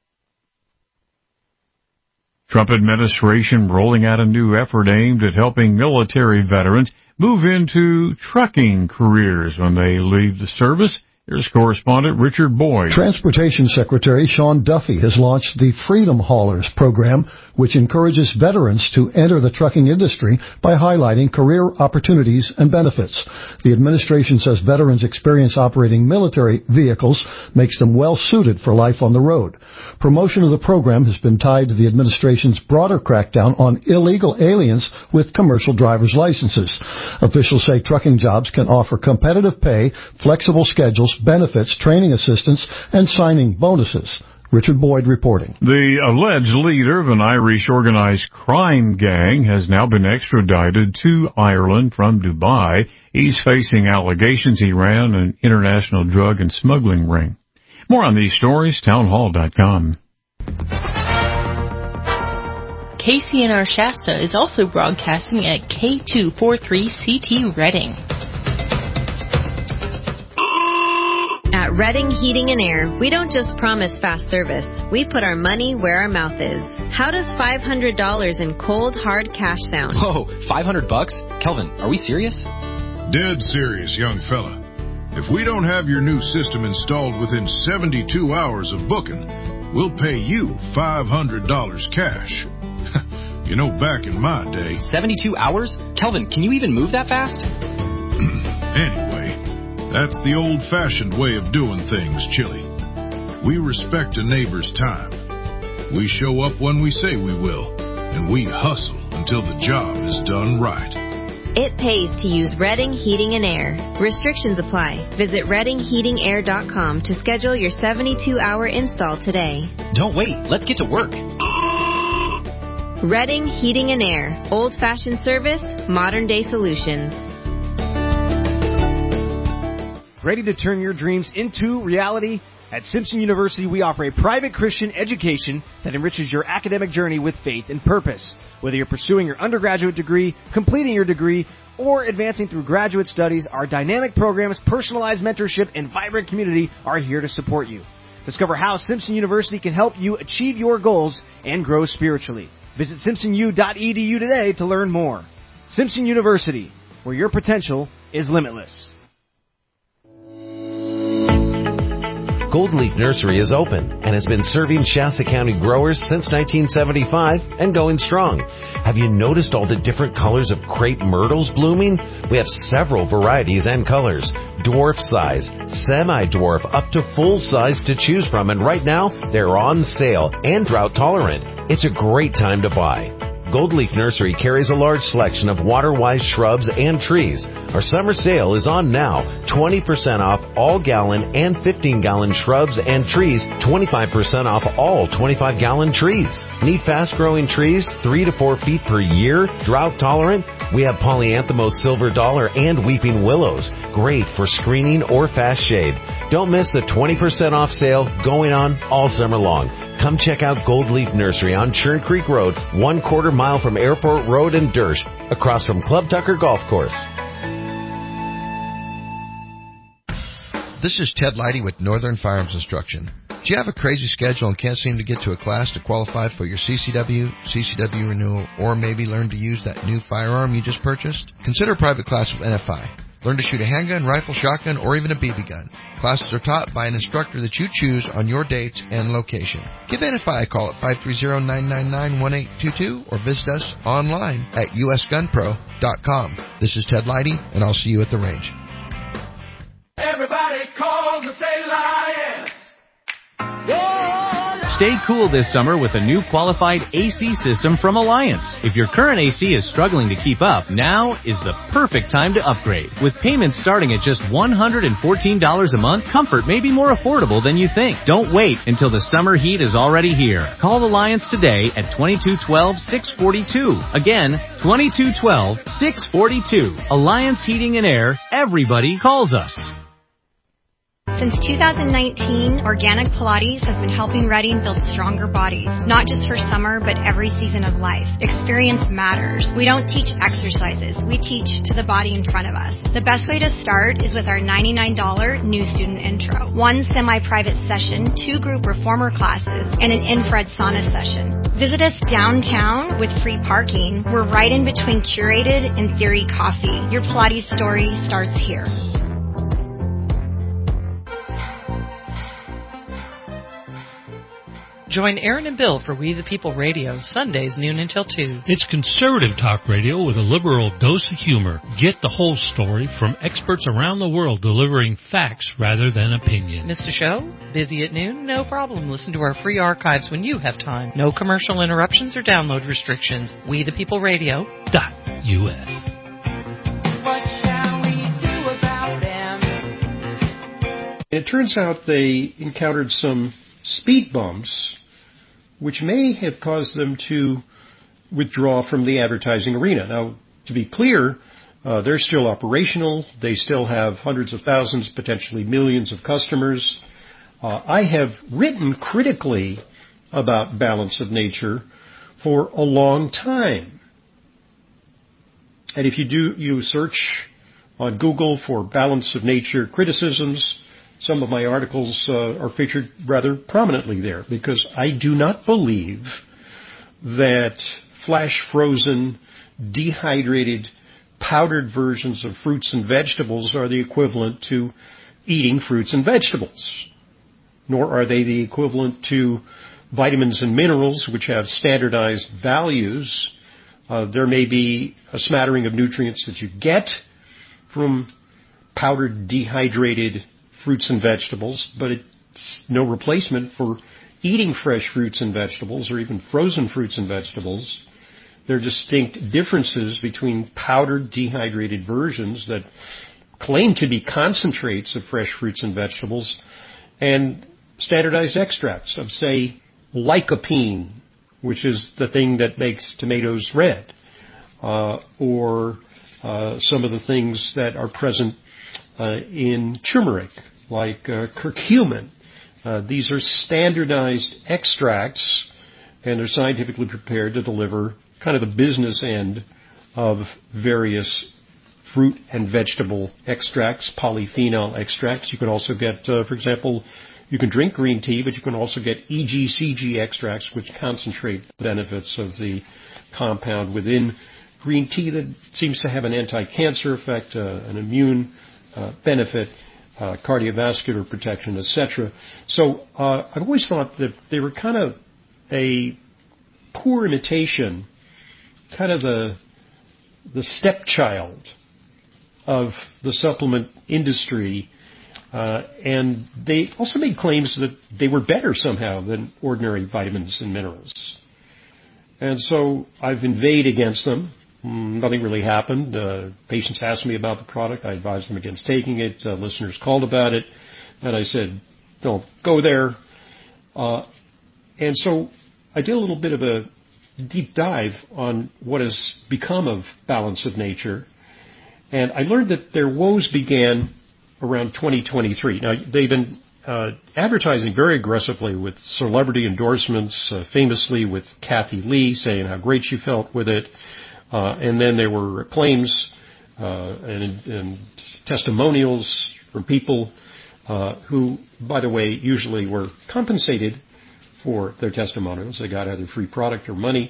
Speaker 12: Trump administration rolling out a new effort aimed at helping military veterans move into trucking careers when they leave the service. Here's correspondent Richard Boyd.
Speaker 26: Transportation Secretary Sean Duffy has launched the Freedom Haulers program
Speaker 1: which encourages veterans to enter the trucking industry by highlighting career opportunities and benefits. The administration says veterans' experience operating military vehicles makes them well suited for life on the road. Promotion of the program has been tied to the administration's broader crackdown on illegal aliens with commercial driver's licenses. Officials say trucking jobs can offer competitive pay, flexible schedules, benefits, training assistance, and signing bonuses. Richard Boyd reporting.
Speaker 12: The alleged leader of an Irish organized crime gang has now been extradited to Ireland from Dubai. He's facing allegations he ran an international drug and smuggling ring. More on these stories, townhall.com.
Speaker 2: KCNR Shasta is also broadcasting at K243CT Reading.
Speaker 15: At Reading Heating and Air, we don't just promise fast service. We put our money where our mouth is. How does $500 in cold, hard cash sound?
Speaker 17: Whoa, $500? Kelvin, are we serious?
Speaker 21: Dead serious, young fella. If we don't have your new system installed within 72 hours of booking, we'll pay you $500 cash. You know, back in my day...
Speaker 17: 72 hours? Kelvin, can you even move that fast?
Speaker 21: Anyway, that's the old-fashioned way of doing things, Chili. We respect a neighbor's time. We show up when we say we will, and we hustle until the job is done right.
Speaker 15: It pays to use Reading Heating and Air. Restrictions apply. Visit ReadingHeatingAir.com to schedule your 72-hour install today.
Speaker 17: Don't wait. Let's get to work.
Speaker 15: Reading Heating and Air. Old-fashioned service, modern-day solutions.
Speaker 22: Ready to turn your dreams into reality? At Simpson University, we offer a private Christian education that enriches your academic journey with faith and purpose. Whether you're pursuing your undergraduate degree, completing your degree, or advancing through graduate studies, our dynamic programs, personalized mentorship, and vibrant community are here to support you. Discover how Simpson University can help you achieve your goals and grow spiritually. Visit simpsonu.edu today to learn more. Simpson University, where your potential is limitless.
Speaker 26: Gold Leaf Nursery is open and has been serving Shasta County growers since 1975 and going strong. Have you noticed all the different colors of crepe myrtles blooming? We have several varieties and colors. Dwarf size, semi-dwarf, up to full size to choose from, and right now they're on sale and drought tolerant. It's a great time to buy. Gold Leaf Nursery carries a large selection of water-wise shrubs and trees. Our summer sale is on now. 20% off all gallon and 15-gallon shrubs and trees. 25% off all 25-gallon trees. Need fast-growing trees 3 to 4 feet per year? Drought tolerant? We have Polyanthemos silver dollar and weeping willows. Great for screening or fast shade. Don't miss the 20% off sale going on all summer long. Come check out Gold Leaf Nursery on Churn Creek Road, 1/4 mile from Airport Road in Dersch, across from Club Tucker Golf Course.
Speaker 27: This is Ted Leidy with Northern Firearms Instruction. Do you have a crazy schedule and can't seem to get to a class to qualify for your CCW renewal, or maybe learn to use that new firearm you just purchased? Consider a private class with NFI. Learn to shoot a handgun, rifle, shotgun, or even a BB gun. Classes are taught by an instructor that you choose on your dates and location. Give NFI a call at 530-999-1822 or visit us online at usgunpro.com. This is Ted Leidy, and I'll see you at the range.
Speaker 16: Everybody calls and say Lions.
Speaker 11: Stay cool this summer with a new qualified AC system from Alliance. If your current AC is struggling to keep up, now is the perfect time to upgrade. With payments starting at just $114 a month, comfort may be more affordable than you think. Don't wait until the summer heat is already here. Call Alliance today at 2212-642. Again, 2212-642. Alliance Heating and Air. Everybody calls us.
Speaker 28: Since 2019, Organic Pilates has been helping Reading build stronger bodies, not just for summer, but every season of life. Experience matters. We don't teach exercises. We teach to the body in front of us. The best way to start is with our $99 new student intro. 1 semi-private session, 2 group reformer classes, and an infrared sauna session. Visit us downtown with free parking. We're right in between Curated and Theory Coffee. Your Pilates story starts here.
Speaker 3: Join Aaron and Bill for We the People Radio, Sundays noon until 2.
Speaker 4: It's conservative talk radio with a liberal dose of humor. Get the whole story from experts around the world delivering facts rather than opinion.
Speaker 3: Missed a show? Busy at noon? No problem. Listen to our free archives when you have time. No commercial interruptions or download restrictions. WeThePeopleRadio.us.
Speaker 5: It turns out they encountered some speed bumps, which may have caused them to withdraw from the advertising arena. Now, to be clear, they're still operational. They still have hundreds of thousands, potentially millions of customers. I have written critically about Balance of Nature for a long time. And if you search on Google for Balance of Nature criticisms, some of my articles are featured rather prominently there, because I do not believe that flash-frozen, dehydrated, powdered versions of fruits and vegetables are the equivalent to eating fruits and vegetables, nor are they the equivalent to vitamins and minerals, which have standardized values. There may be a smattering of nutrients that you get from powdered, dehydrated fruits and vegetables, but it's no replacement for eating fresh fruits and vegetables or even frozen fruits and vegetables. There are distinct differences between powdered, dehydrated versions that claim to be concentrates of fresh fruits and vegetables and standardized extracts of, say, lycopene, which is the thing that makes tomatoes red, or some of the things that are present in turmeric, like curcumin. These are standardized extracts, and they're scientifically prepared to deliver kind of the business end of various fruit and vegetable extracts, polyphenol extracts. You can also get, for example, you can drink green tea, but you can also get EGCG extracts, which concentrate the benefits of the compound within green tea that seems to have an anti-cancer effect, an immune benefit, cardiovascular protection, etc. So I've always thought that they were kind of a poor imitation, kind of the stepchild of the supplement industry, and they also made claims that they were better somehow than ordinary vitamins and minerals. And so I've inveighed against them. Nothing really happened. Patients asked me about the product. I advised them against taking it. Listeners called about it, and I said, don't go there. And so I did a little bit of a deep dive on what has become of Balance of Nature, and I learned that their woes began around 2023. Now, they've been advertising very aggressively with celebrity endorsements, famously with Kathy Lee saying how great she felt with it. And then there were claims and testimonials from people who, by the way, usually were compensated for their testimonials. They got either free product or money.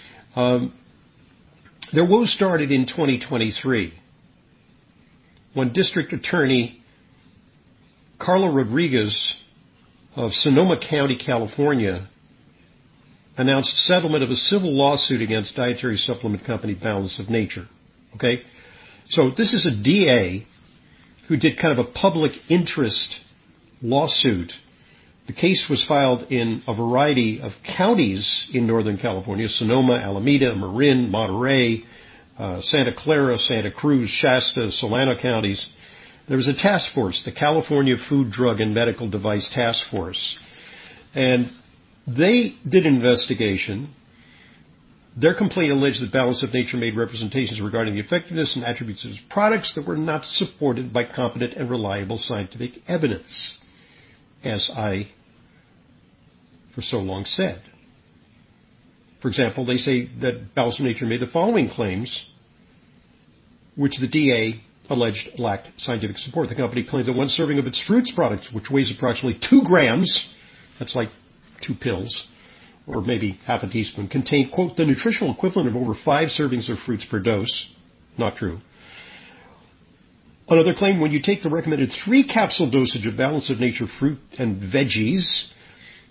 Speaker 5: Their woes started in 2023 when District Attorney Carla Rodriguez of Sonoma County, California, announced settlement of a civil lawsuit against dietary supplement company Balance of Nature. Okay? So this is a DA who did kind of a public interest lawsuit. The case was filed in a variety of counties in Northern California: Sonoma, Alameda, Marin, Monterey, Santa Clara, Santa Cruz, Shasta, Solano counties. There was a task force, the California Food, Drug, and Medical Device Task Force. And they did an investigation. Their complaint alleged that Balance of Nature made representations regarding the effectiveness and attributes of its products that were not supported by competent and reliable scientific evidence, as I for so long said. For example, they say that Balance of Nature made the following claims, which the DA alleged lacked scientific support. The company claimed that one serving of its fruits products, which weighs approximately 2 grams, that's like 2 pills, or maybe half a teaspoon, contained, quote, the nutritional equivalent of over 5 servings of fruits per dose. Not true. Another claim, when you take the recommended 3 capsule dosage of Balance of Nature fruit and veggies,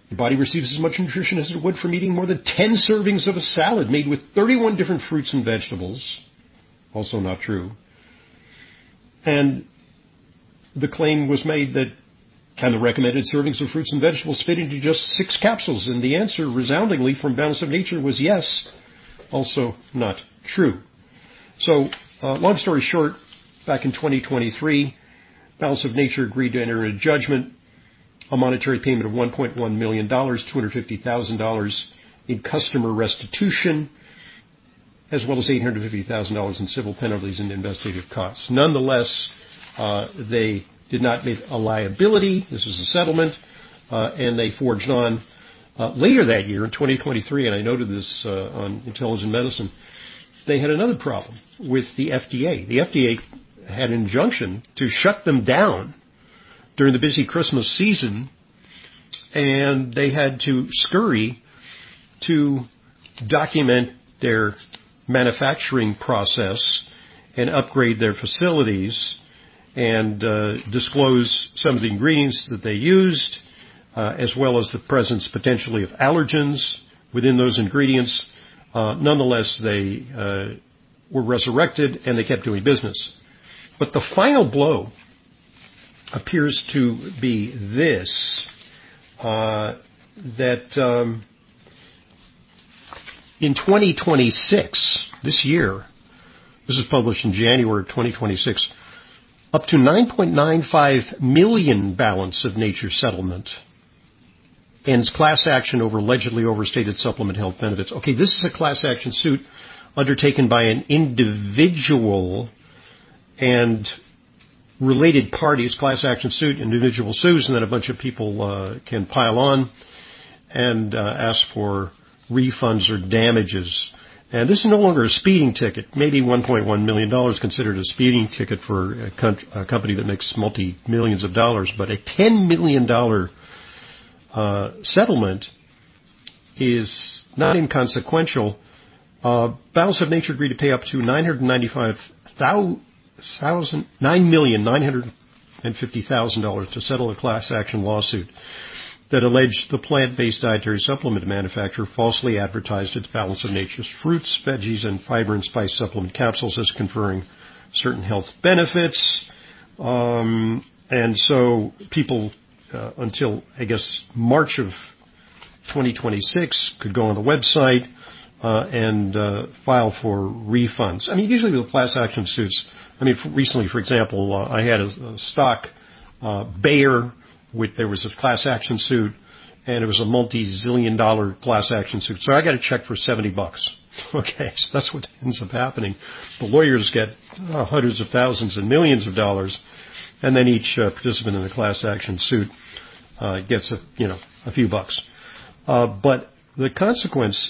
Speaker 5: The body receives as much nutrition as it would from eating more than 10 servings of a salad made with 31 different fruits and vegetables. Also not true. And the claim was made that can the recommended servings of fruits and vegetables fit into just 6 capsules? And the answer resoundingly from Balance of Nature was yes. Also not true. So, long story short, back in 2023, Balance of Nature agreed to enter a judgment, a monetary payment of $1.1 million, $250,000 in customer restitution, as well as $850,000 in civil penalties and investigative costs. Nonetheless, they did not make a liability. This is a settlement, and they forged on. Later that year, in 2023, and I noted this on Intelligent Medicine, they had another problem with the FDA. The FDA had an injunction to shut them down during the busy Christmas season, and they had to scurry to document their manufacturing process and upgrade their facilities and disclose some of the ingredients that they used, as well as the presence potentially of allergens within those ingredients. Nonetheless, they were resurrected and they kept doing business. But the final blow appears to be this, that in 2026, this year, this is published in January of 2026, up to 9.95 million Balance of Nature settlement ends class action over allegedly overstated supplement health benefits. Okay, this is a class action suit undertaken by an individual and related parties, class action suit, individual sues, and then a bunch of people can pile on and ask for refunds or damages. And this is no longer a speeding ticket. Maybe $1.1 million considered a speeding ticket for a company that makes multi-millions of dollars, but a $10 million settlement is not inconsequential. Balance of Nature agreed to pay up to $9,950,000 to settle a class action lawsuit that alleged the plant-based dietary supplement manufacturer falsely advertised its Balance of Nature's fruits, veggies, and fiber and spice supplement capsules as conferring certain health benefits. And so people, until, I guess, March of 2026, could go on the website and file for refunds. I mean, usually with class action suits, recently, for example, I had a stock, Bayer, there was a class action suit, and it was a multi-zillion dollar class action suit. So I got a check for $70. Okay, so that's what ends up happening. The lawyers get hundreds of thousands and millions of dollars, and then each participant in the class action suit gets a few bucks. But the consequence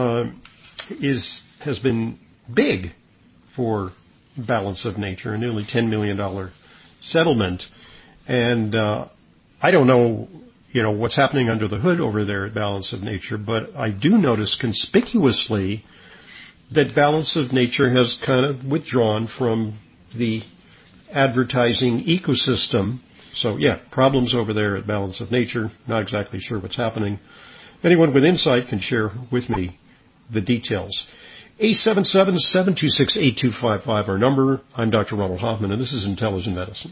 Speaker 5: has been big for Balance of Nature, a nearly $10 million settlement, and I don't know, what's happening under the hood over there at Balance of Nature, but I do notice conspicuously that Balance of Nature has kind of withdrawn from the advertising ecosystem. So, yeah, problems over there at Balance of Nature. Not exactly sure what's happening. Anyone with insight can share with me the details. 877-726-8255, our number. I'm Dr. Ronald Hoffman, and this is Intelligent Medicine.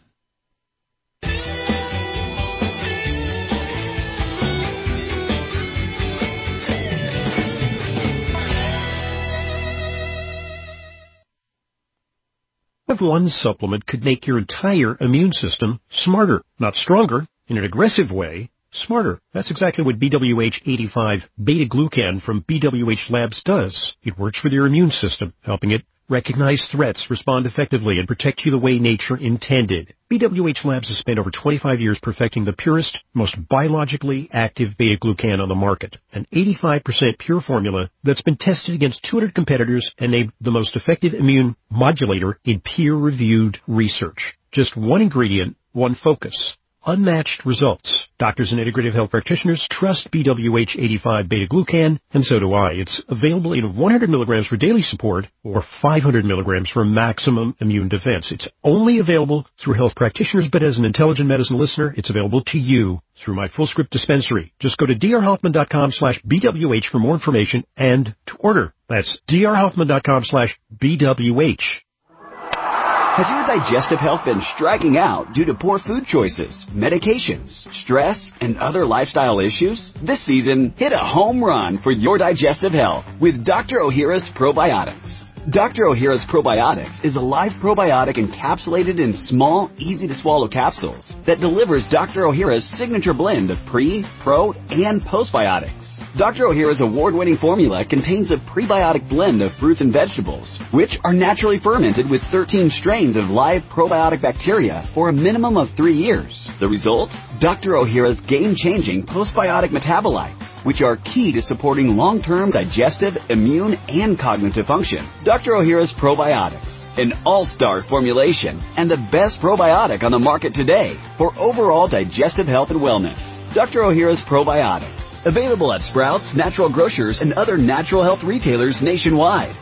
Speaker 5: One supplement could make your entire immune system smarter, not stronger, in an aggressive way, smarter. That's exactly what BWH85 beta-glucan from BWH Labs does. It works for your immune system, helping it recognize threats, respond effectively, and protect you the way nature intended. BWH Labs has spent over 25 years perfecting the purest, most biologically active beta-glucan on the market, an 85% pure formula that's been tested against 200 competitors and named the most effective immune modulator in peer-reviewed research. Just one ingredient, one focus. unmatched results. Doctors and integrative health practitioners trust BWH 85 beta-glucan, and so do I. It's available in 100 milligrams for daily support or 500 milligrams for maximum immune defense. It's only available through health practitioners, but as an intelligent medicine listener, it's available to you through my full script dispensary. Just go to drhoffman.com/BWH for more information and to order. That's drhoffman.com/BWH.
Speaker 6: Has your digestive health been striking out due to poor food choices, medications, stress, and other lifestyle issues? This season, hit a home run for your digestive health with Dr. Ohhira's Probiotics. Dr. Ohhira's Probiotics is a live probiotic encapsulated in small, easy-to-swallow capsules that delivers Dr. Ohhira's signature blend of pre, pro, and postbiotics. Dr. Ohhira's award-winning formula contains a prebiotic blend of fruits and vegetables, which are naturally fermented with 13 strains of live probiotic bacteria for a minimum of 3 years. The result? Dr. Ohhira's game-changing postbiotic metabolites, which are key to supporting long-term digestive, immune, and cognitive function. Dr. Ohhira's Probiotics, an all-star formulation and the best probiotic on the market today for overall digestive health and wellness. Dr. Ohhira's Probiotics, available at Sprouts, Natural Grocers, and other natural health retailers nationwide.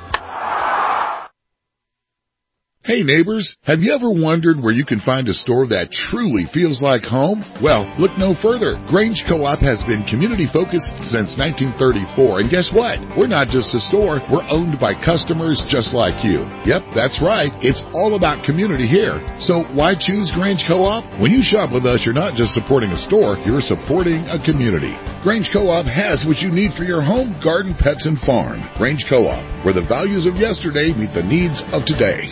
Speaker 7: Hey neighbors, have you ever wondered where you can find a store that truly feels like home? Well, look no further. Grange Co-op has been community focused since 1934, and guess what? We're not just a store, we're owned by customers just like you. Yep, that's right. It's all about community here. So why choose Grange Co-op? When you shop with us, you're not just supporting a store, you're supporting a community. Grange Co-op has what you need for your home, garden, pets, and farm. Grange Co-op, where the values of yesterday meet the needs of today.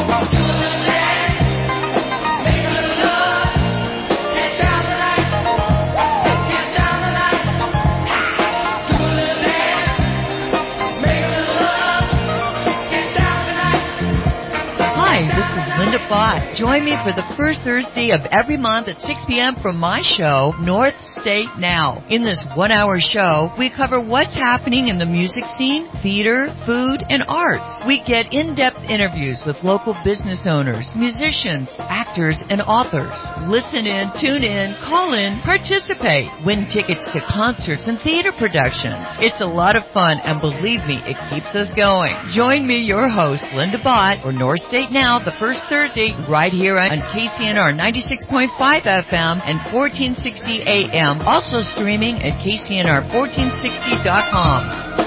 Speaker 8: Linda Bott. Join me for the first Thursday of every month at 6 p.m. from my show, North State Now. In this one-hour show, we cover what's happening in the music scene, theater, food, and arts. We get in-depth interviews with local business owners, musicians, actors, and authors. Listen in, tune in, call in, participate. Win tickets to concerts and theater productions. It's a lot of fun, and believe me, it keeps us going. Join me, your host, Linda Bott, for North State Now, the first Thursday, right here on KCNR 96.5 FM and 1460 AM. Also streaming at KCNR1460.com.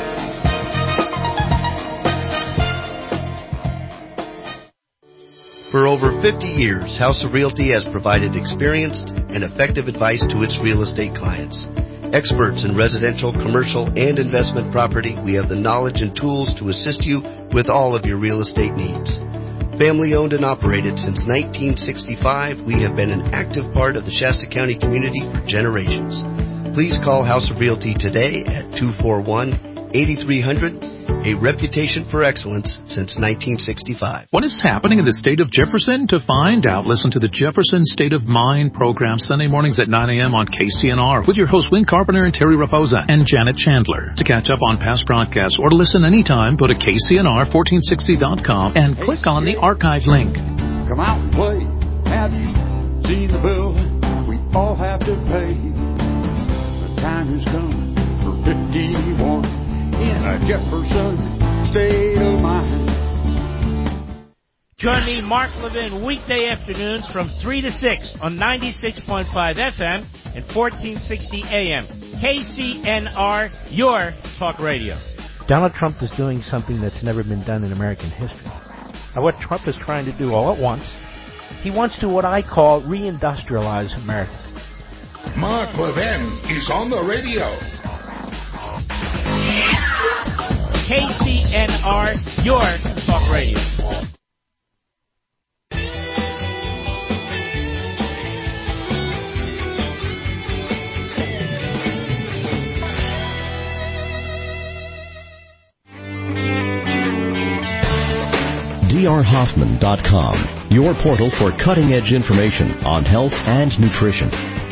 Speaker 9: For over 50 years, House of Realty has provided experienced and effective advice to its real estate clients. Experts in residential, commercial, and investment property, we have the knowledge and tools to assist you with all of your real estate needs. Family owned and operated since 1965, we have been an active part of the Shasta County community for generations. Please call House of Realty today at 241-8300. A reputation for excellence since 1965.
Speaker 10: What is happening in the state of Jefferson? To find out, listen to the Jefferson State of Mind program Sunday mornings at 9 a.m. on KCNR with your hosts Win Carpenter and Terry Raposa and Janet Chandler. To catch up on past broadcasts or to listen anytime, go to KCNR1460.com and click on the archive link.
Speaker 13: Come out and play. Have you seen the bill we all have to pay? The time has come for 51. In a Jefferson state of mind.
Speaker 14: Join me, Mark Levin, weekday afternoons from 3 to 6 on 96.5 FM and 1460 AM. KCNR, your talk radio.
Speaker 19: Donald Trump is doing something that's never been done in American history. Now, what Trump is trying to do all at once, he wants to what I call reindustrialize America.
Speaker 13: Mark Levin is on the radio.
Speaker 14: KCNR, your talk radio.
Speaker 29: drhoffman.com, your portal for cutting-edge information on health and nutrition.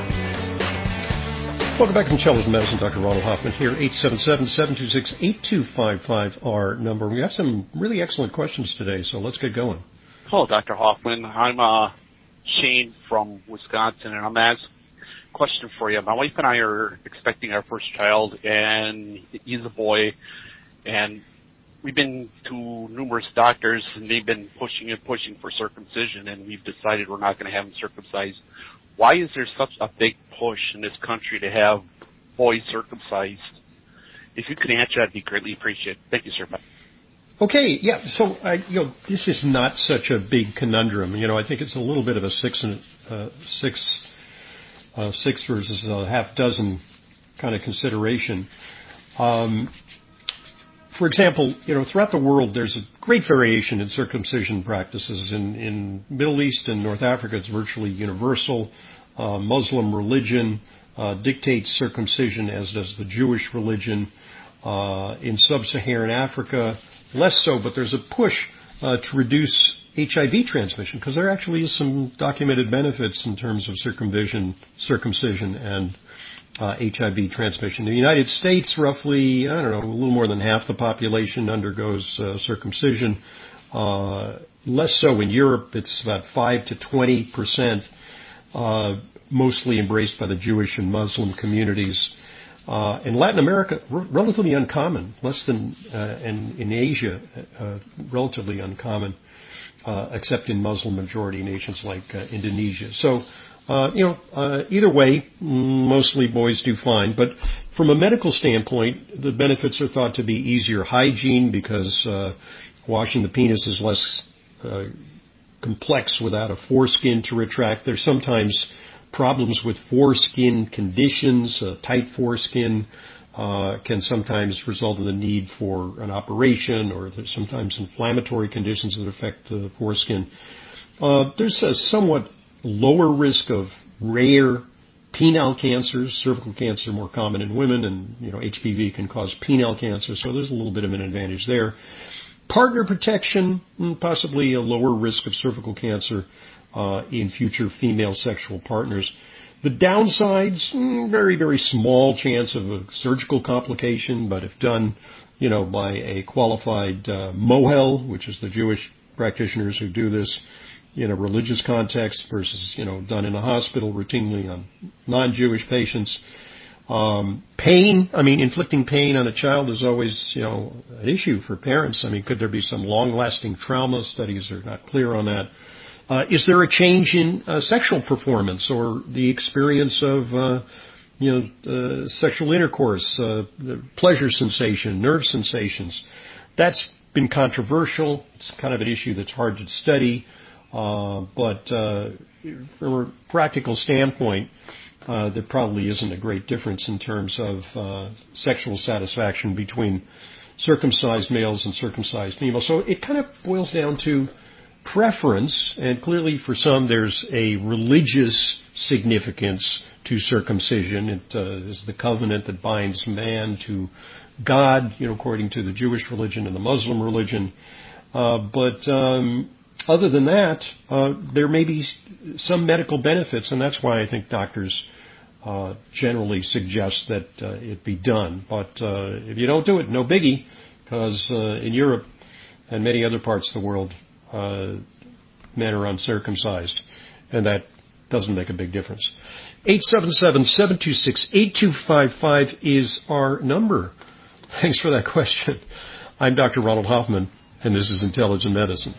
Speaker 5: Welcome back to Intelligent Medicine. Dr. Ronald Hoffman here, 877-726-8255, our number. We have some really excellent questions today, so let's get going.
Speaker 30: Hello, Dr. Hoffman. I'm
Speaker 1: Shane from Wisconsin, and I'm asking a question for you. My wife and I are expecting our first child, and he's a boy, and we've been to numerous doctors, and they've been pushing for circumcision, and we've decided we're not going to have him circumcised. Why is there such a big push in this country to have boys circumcised? If you could answer, that'd be greatly appreciated. Thank you, sir. Bye.
Speaker 5: Okay, yeah. So, this is not such a big conundrum. I think it's a little bit of a six versus a half dozen kind of consideration. For example, throughout the world, there's a great variation in circumcision practices. In Middle East and North Africa, it's virtually universal. Muslim religion dictates circumcision, as does the Jewish religion. In sub-Saharan Africa, less so, but there's a push to reduce HIV transmission, because there actually is some documented benefits in terms of circumcision and HIV transmission. In the United States, roughly, a little more than half the population undergoes circumcision. Less so in Europe. It's about 5 to 20%, mostly embraced by the Jewish and Muslim communities. In Latin America, relatively uncommon, less than, and in Asia, relatively uncommon, except in Muslim-majority nations like Indonesia. So, either way, mostly boys do fine. But from a medical standpoint, the benefits are thought to be easier hygiene, because washing the penis is less complex without a foreskin to retract. There's sometimes problems with foreskin conditions. Tight foreskin can sometimes result in the need for an operation, or there's sometimes inflammatory conditions that affect the foreskin. There's a somewhat lower risk of rare penile cancers. Cervical cancer more common in women, and HPV can cause penile cancer, so there's a little bit of an advantage there. Partner protection, possibly a lower risk of cervical cancer in future female sexual partners. The downsides, very, very small chance of a surgical complication, but if done, by a qualified mohel, which is the Jewish practitioners who do this in a religious context versus, done in a hospital routinely on non-Jewish patients. Pain, inflicting pain on a child is always, an issue for parents. Could there be some long-lasting trauma? Studies are not clear on that. Is there a change in sexual performance or the experience of, sexual intercourse, pleasure sensation, nerve sensations? That's been controversial. It's kind of an issue that's hard to study. But from a practical standpoint, there probably isn't a great difference in terms of sexual satisfaction between circumcised males and circumcised females. So it kind of boils down to preference, and clearly for some there's a religious significance to circumcision. It is the covenant that binds man to God, according to the Jewish religion and the Muslim religion. But other than that, there may be some medical benefits, and that's why I think doctors generally suggest that it be done. But if you don't do it, no biggie, because in Europe and many other parts of the world, men are uncircumcised, and that doesn't make a big difference. 877-726-8255 is our number. Thanks for that question. I'm Dr. Ronald Hoffman, and this is Intelligent Medicine.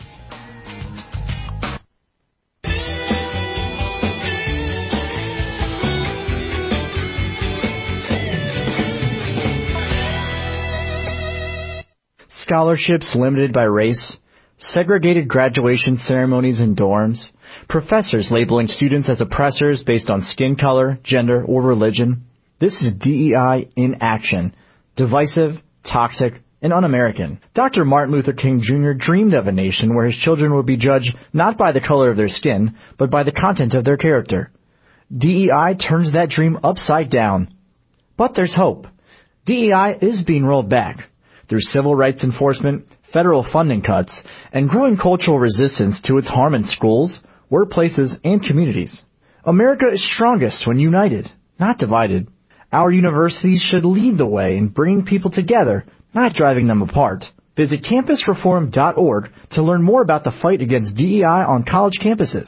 Speaker 2: Scholarships limited by race, segregated graduation ceremonies in dorms, professors labeling students as oppressors based on skin color, gender, or religion. This is DEI in action. Divisive, toxic, and un-American. Dr. Martin Luther King Jr. dreamed of a nation where his children would be judged not by the color of their skin, but by the content of their character. DEI turns that dream upside down. But there's hope. DEI is being rolled back. Through civil rights enforcement, federal funding cuts, and growing cultural resistance to its harm in schools, workplaces, and communities. America is strongest when united, not divided. Our universities should lead the way in bringing people together, not driving them apart. Visit campusreform.org to learn more about the fight against DEI on college campuses.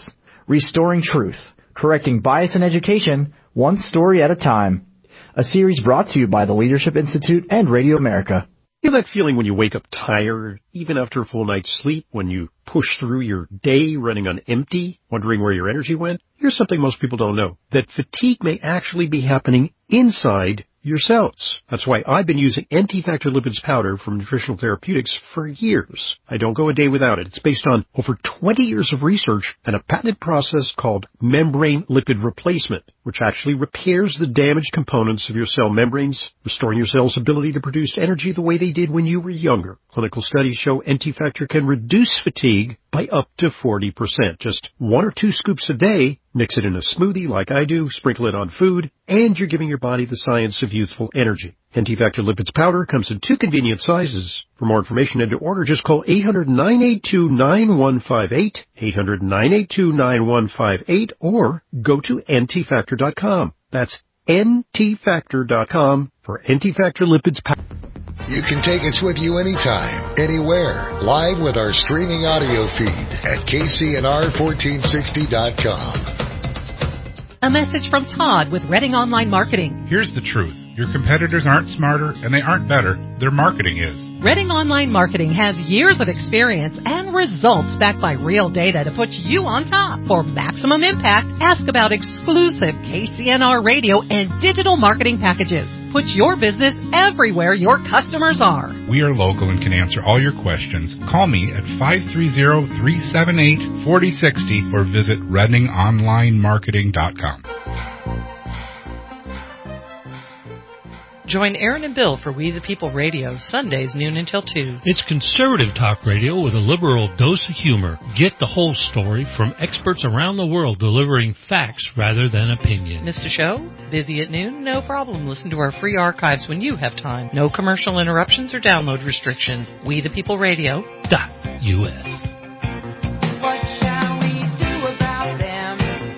Speaker 2: Restoring Truth, correcting bias in education, one story at a time. A series brought to you by the Leadership Institute and Radio America.
Speaker 5: You know that feeling when you wake up tired, even after a full night's sleep, when you push through your day running on empty, wondering where your energy went? Here's something most people don't know, that fatigue may actually be happening inside your cells. That's why I've been using Anti-Factor Lipids powder from Nutritional Therapeutics for years. I don't go a day without it. It's based on over 20 years of research and a patented process called membrane lipid replacement, which actually repairs the damaged components of your cell membranes, restoring your cell's ability to produce energy the way they did when you were younger. Clinical studies show Anti-Factor can reduce fatigue by up to 40%. Just 1 or 2 scoops a day, mix it in a smoothie like I do, sprinkle it on food, and you're giving your body the science of youthful energy. Anti-Factor Lipids powder comes in 2 convenient sizes. For more information and to order, just call 800-982-9158, 800-982-9158, or go to antifactor.com. That's antifactor.com for Anti-Factor Lipids powder.
Speaker 12: You can take us with you anytime, anywhere, live with our streaming audio feed at kcnr1460.com.
Speaker 3: A message from Todd with Reading Online Marketing.
Speaker 15: Here's the truth. Your competitors aren't smarter and they aren't better. Their marketing is.
Speaker 3: Reading Online Marketing has years of experience and results backed by real data to put you on top. For maximum impact, ask about exclusive KCNR radio and digital marketing packages. Put your business everywhere your customers are.
Speaker 15: We are local and can answer all your questions. Call me at 530-378-4060 or visit ReadingOnlineMarketing.com.
Speaker 3: Join Aaron and Bill for We the People Radio, Sundays noon until 2.
Speaker 4: It's conservative talk radio with a liberal dose of humor. Get the whole story from experts around the world delivering facts rather than opinion.
Speaker 3: Missed a show? Busy at noon? No problem. Listen to our free archives when you have time. No commercial interruptions or download restrictions. WeThePeopleRadio.us.
Speaker 17: What shall we do about them?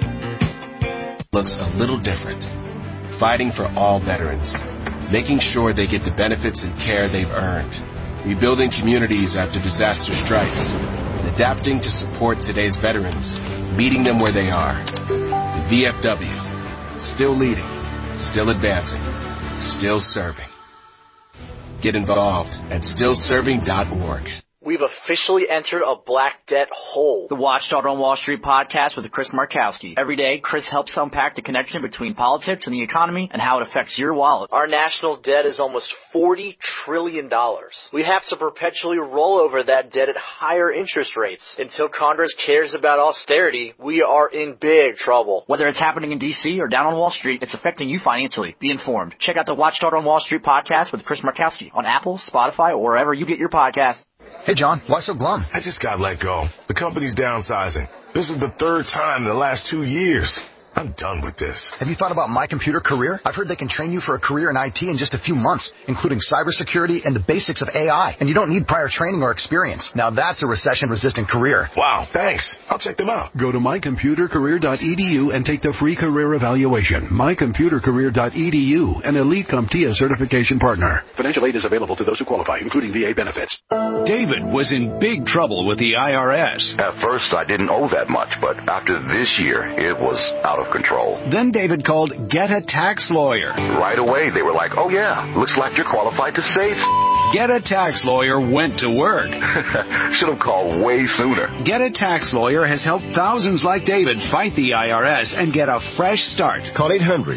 Speaker 18: Looks a little different. Fighting for all veterans. Making sure they get the benefits and care they've earned. Rebuilding communities after disaster strikes. And adapting to support today's veterans. Meeting them where they are. The VFW. Still leading. Still advancing. Still serving. Get involved at stillserving.org.
Speaker 20: We've officially entered a black debt hole. The Watchdog on Wall Street podcast with Chris Markowski. Every day, Chris helps unpack the connection between politics and the economy and how it affects your wallet. Our national debt is almost $40 trillion. We have to perpetually roll over that debt at higher interest rates. Until Congress cares about austerity, we are in big trouble. Whether it's happening in D.C. or down on Wall Street, it's affecting you financially. Be informed. Check out the Watchdog on Wall Street podcast with Chris Markowski on Apple, Spotify, or wherever you get your podcasts.
Speaker 21: Hey, John, why so glum?
Speaker 23: I just got let go. The company's downsizing. This is the 3rd time in the last 2 years. I'm done with this.
Speaker 21: Have you thought about My Computer Career? I've heard they can train you for a career in IT in just a few months, including cybersecurity and the basics of AI. And you don't need prior training or experience. Now that's a recession-resistant career.
Speaker 23: Wow, thanks. I'll check them out.
Speaker 24: Go to mycomputercareer.edu and take the free career evaluation. mycomputercareer.edu, an elite CompTIA certification partner. Financial aid is available to those who qualify, including VA benefits.
Speaker 25: David was in big trouble with the IRS.
Speaker 30: At first, I didn't owe that much, but after this year, it was out of control.
Speaker 25: Then David called Get a Tax Lawyer.
Speaker 30: Right away, they were like, oh yeah, looks like you're qualified to save.
Speaker 25: Get a Tax Lawyer went to work.
Speaker 30: Should have called way sooner.
Speaker 25: Get a Tax Lawyer has helped thousands like David fight the IRS and get a fresh start.
Speaker 31: Call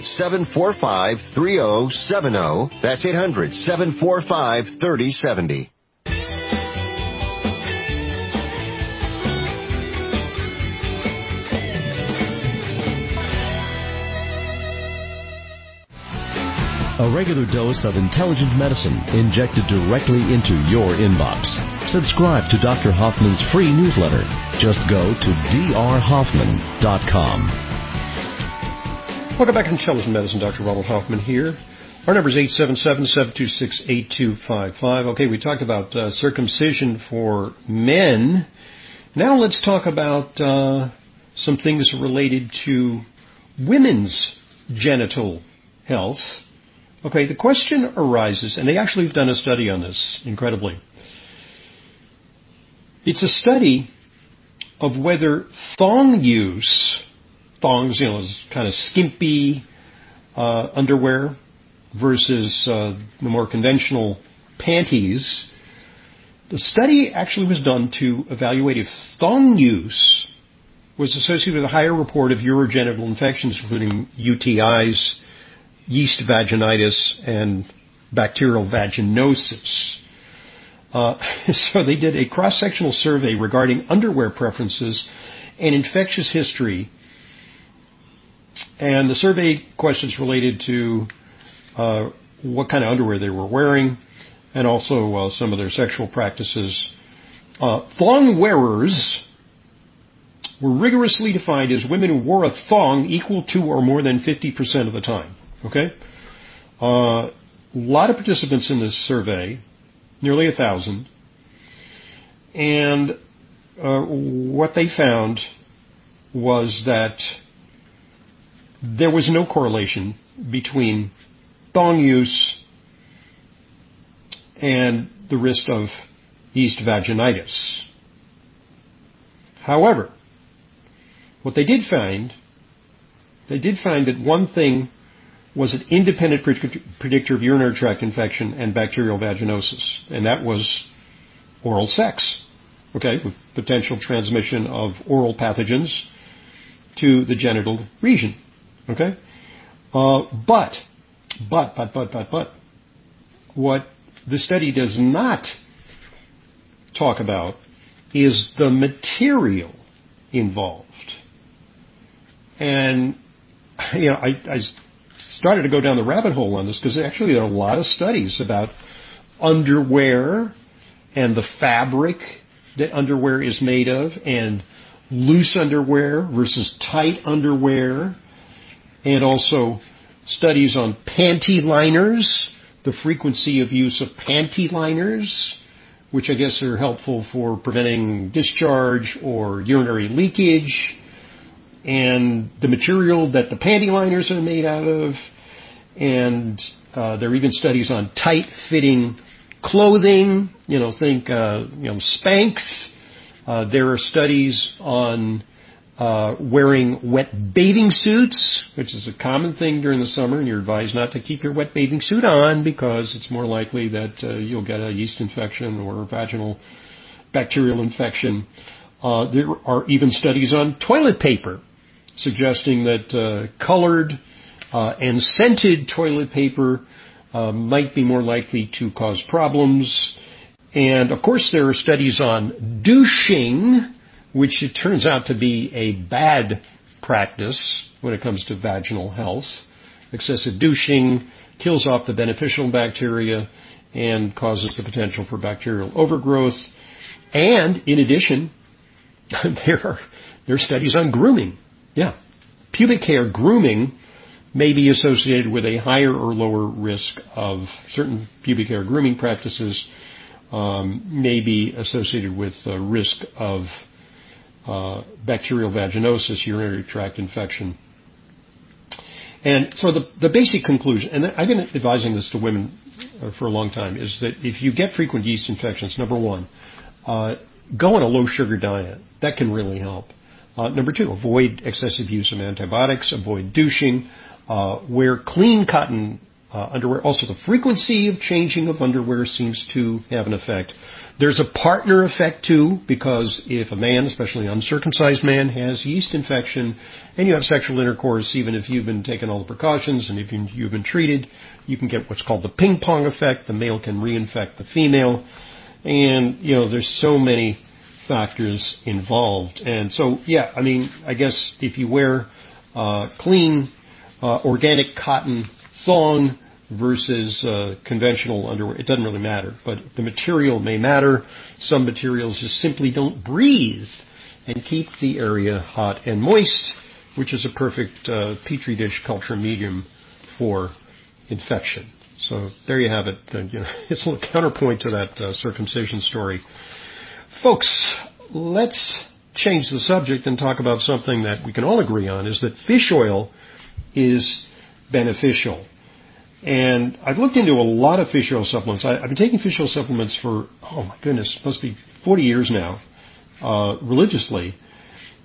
Speaker 31: 800-745-3070. That's 800-745-3070.
Speaker 29: A regular dose of intelligent medicine injected directly into your inbox. Subscribe to Dr. Hoffman's free newsletter. Just go to drhoffman.com.
Speaker 5: Welcome back to Intelligent Medicine. Dr. Ronald Hoffman here. Our number is 877-726-8255. Okay, we talked about circumcision for men. Now let's talk about some things related to women's genital health. Okay, the question arises, and they actually have done a study on this, incredibly. It's a study of whether thong use, thongs, is kind of skimpy underwear versus the more conventional panties. The study actually was done to evaluate if thong use was associated with a higher report of urogenital infections, including UTIs, yeast vaginitis, and bacterial vaginosis. So they did a cross-sectional survey regarding underwear preferences and infectious history. And the survey questions related to what kind of underwear they were wearing and also some of their sexual practices. Thong wearers were rigorously defined as women who wore a thong equal to or more than 50% of the time. Okay? A lot of participants in this survey, nearly 1,000. And what they found was that there was no correlation between thong use and the risk of yeast vaginitis. However, what they did find that one thing was an independent predictor of urinary tract infection and bacterial vaginosis, and that was oral sex, okay, with potential transmission of oral pathogens to the genital region, okay? But, what the study does not talk about is the material involved. And, I started to go down the rabbit hole on this because actually there are a lot of studies about underwear and the fabric that underwear is made of, and loose underwear versus tight underwear, and also studies on panty liners, the frequency of use of panty liners, which I guess are helpful for preventing discharge or urinary leakage, and the material that the panty liners are made out of, and there are even studies on tight-fitting clothing, think Spanx. There are studies on wearing wet bathing suits, which is a common thing during the summer, and you're advised not to keep your wet bathing suit on because it's more likely that you'll get a yeast infection or a vaginal bacterial infection. There are even studies on toilet paper, suggesting that colored and scented toilet paper might be more likely to cause problems. And, of course, there are studies on douching, which it turns out to be a bad practice when it comes to vaginal health. Excessive douching kills off the beneficial bacteria and causes the potential for bacterial overgrowth. And, in addition, there are studies on grooming. Yeah. Pubic hair grooming may be associated with a higher or lower risk of certain pubic hair grooming practices, may be associated with risk of bacterial vaginosis, urinary tract infection. And so the basic conclusion, and I've been advising this to women for a long time, is that if you get frequent yeast infections, number one, go on a low-sugar diet. That can really help. Number two, avoid excessive use of antibiotics, avoid douching, wear clean cotton underwear. Also, the frequency of changing of underwear seems to have an effect. There's a partner effect, too, because if a man, especially an uncircumcised man, has yeast infection and you have sexual intercourse, even if you've been taking all the precautions and if you've been treated, you can get what's called the ping-pong effect. The male can reinfect the female. And, there's so many factors involved. And so, I guess if you wear clean, organic cotton thong versus conventional underwear, it doesn't really matter. But the material may matter. Some materials just simply don't breathe and keep the area hot and moist, which is a perfect petri dish culture medium for infection. So there you have it. It's a little counterpoint to that circumcision story. Folks, let's change the subject and talk about something that we can all agree on, is that fish oil is beneficial. And I've looked into a lot of fish oil supplements. I've been taking fish oil supplements for, must be 40 years now, religiously.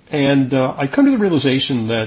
Speaker 5: And I come to the realization that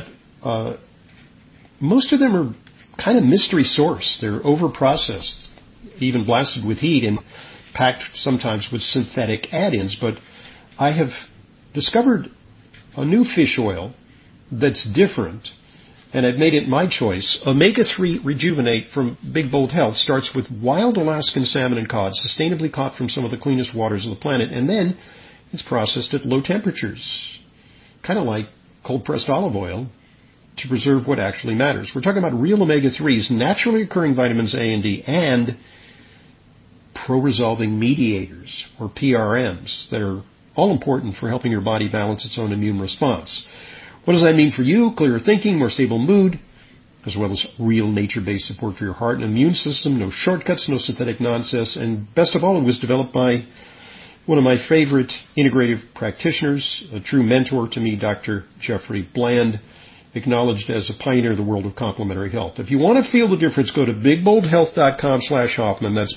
Speaker 5: most of them are kind of mystery source. They're over-processed, even blasted with heat and packed sometimes with synthetic add-ins. But I have discovered a new fish oil that's different, and I've made it my choice. Omega-3 Rejuvenate from Big Bold Health starts with wild Alaskan salmon and cod, sustainably caught from some of the cleanest waters of the planet, and then it's processed at low temperatures, kind of like cold-pressed olive oil, to preserve what actually matters. We're talking about real omega-3s, naturally occurring vitamins A and D, and pro-resolving mediators, or PRMs, that are all important for helping your body balance its own immune response. What does that mean for you? Clearer thinking, more stable mood, as well as real nature-based support for your heart and immune system, no shortcuts, no synthetic nonsense, and best of all, it was developed by one of my favorite integrative practitioners, a true mentor to me, Dr. Jeffrey Bland, acknowledged as a pioneer of the world of complementary health. If you want to feel the difference, go to bigboldhealth.com/Hoffman. That's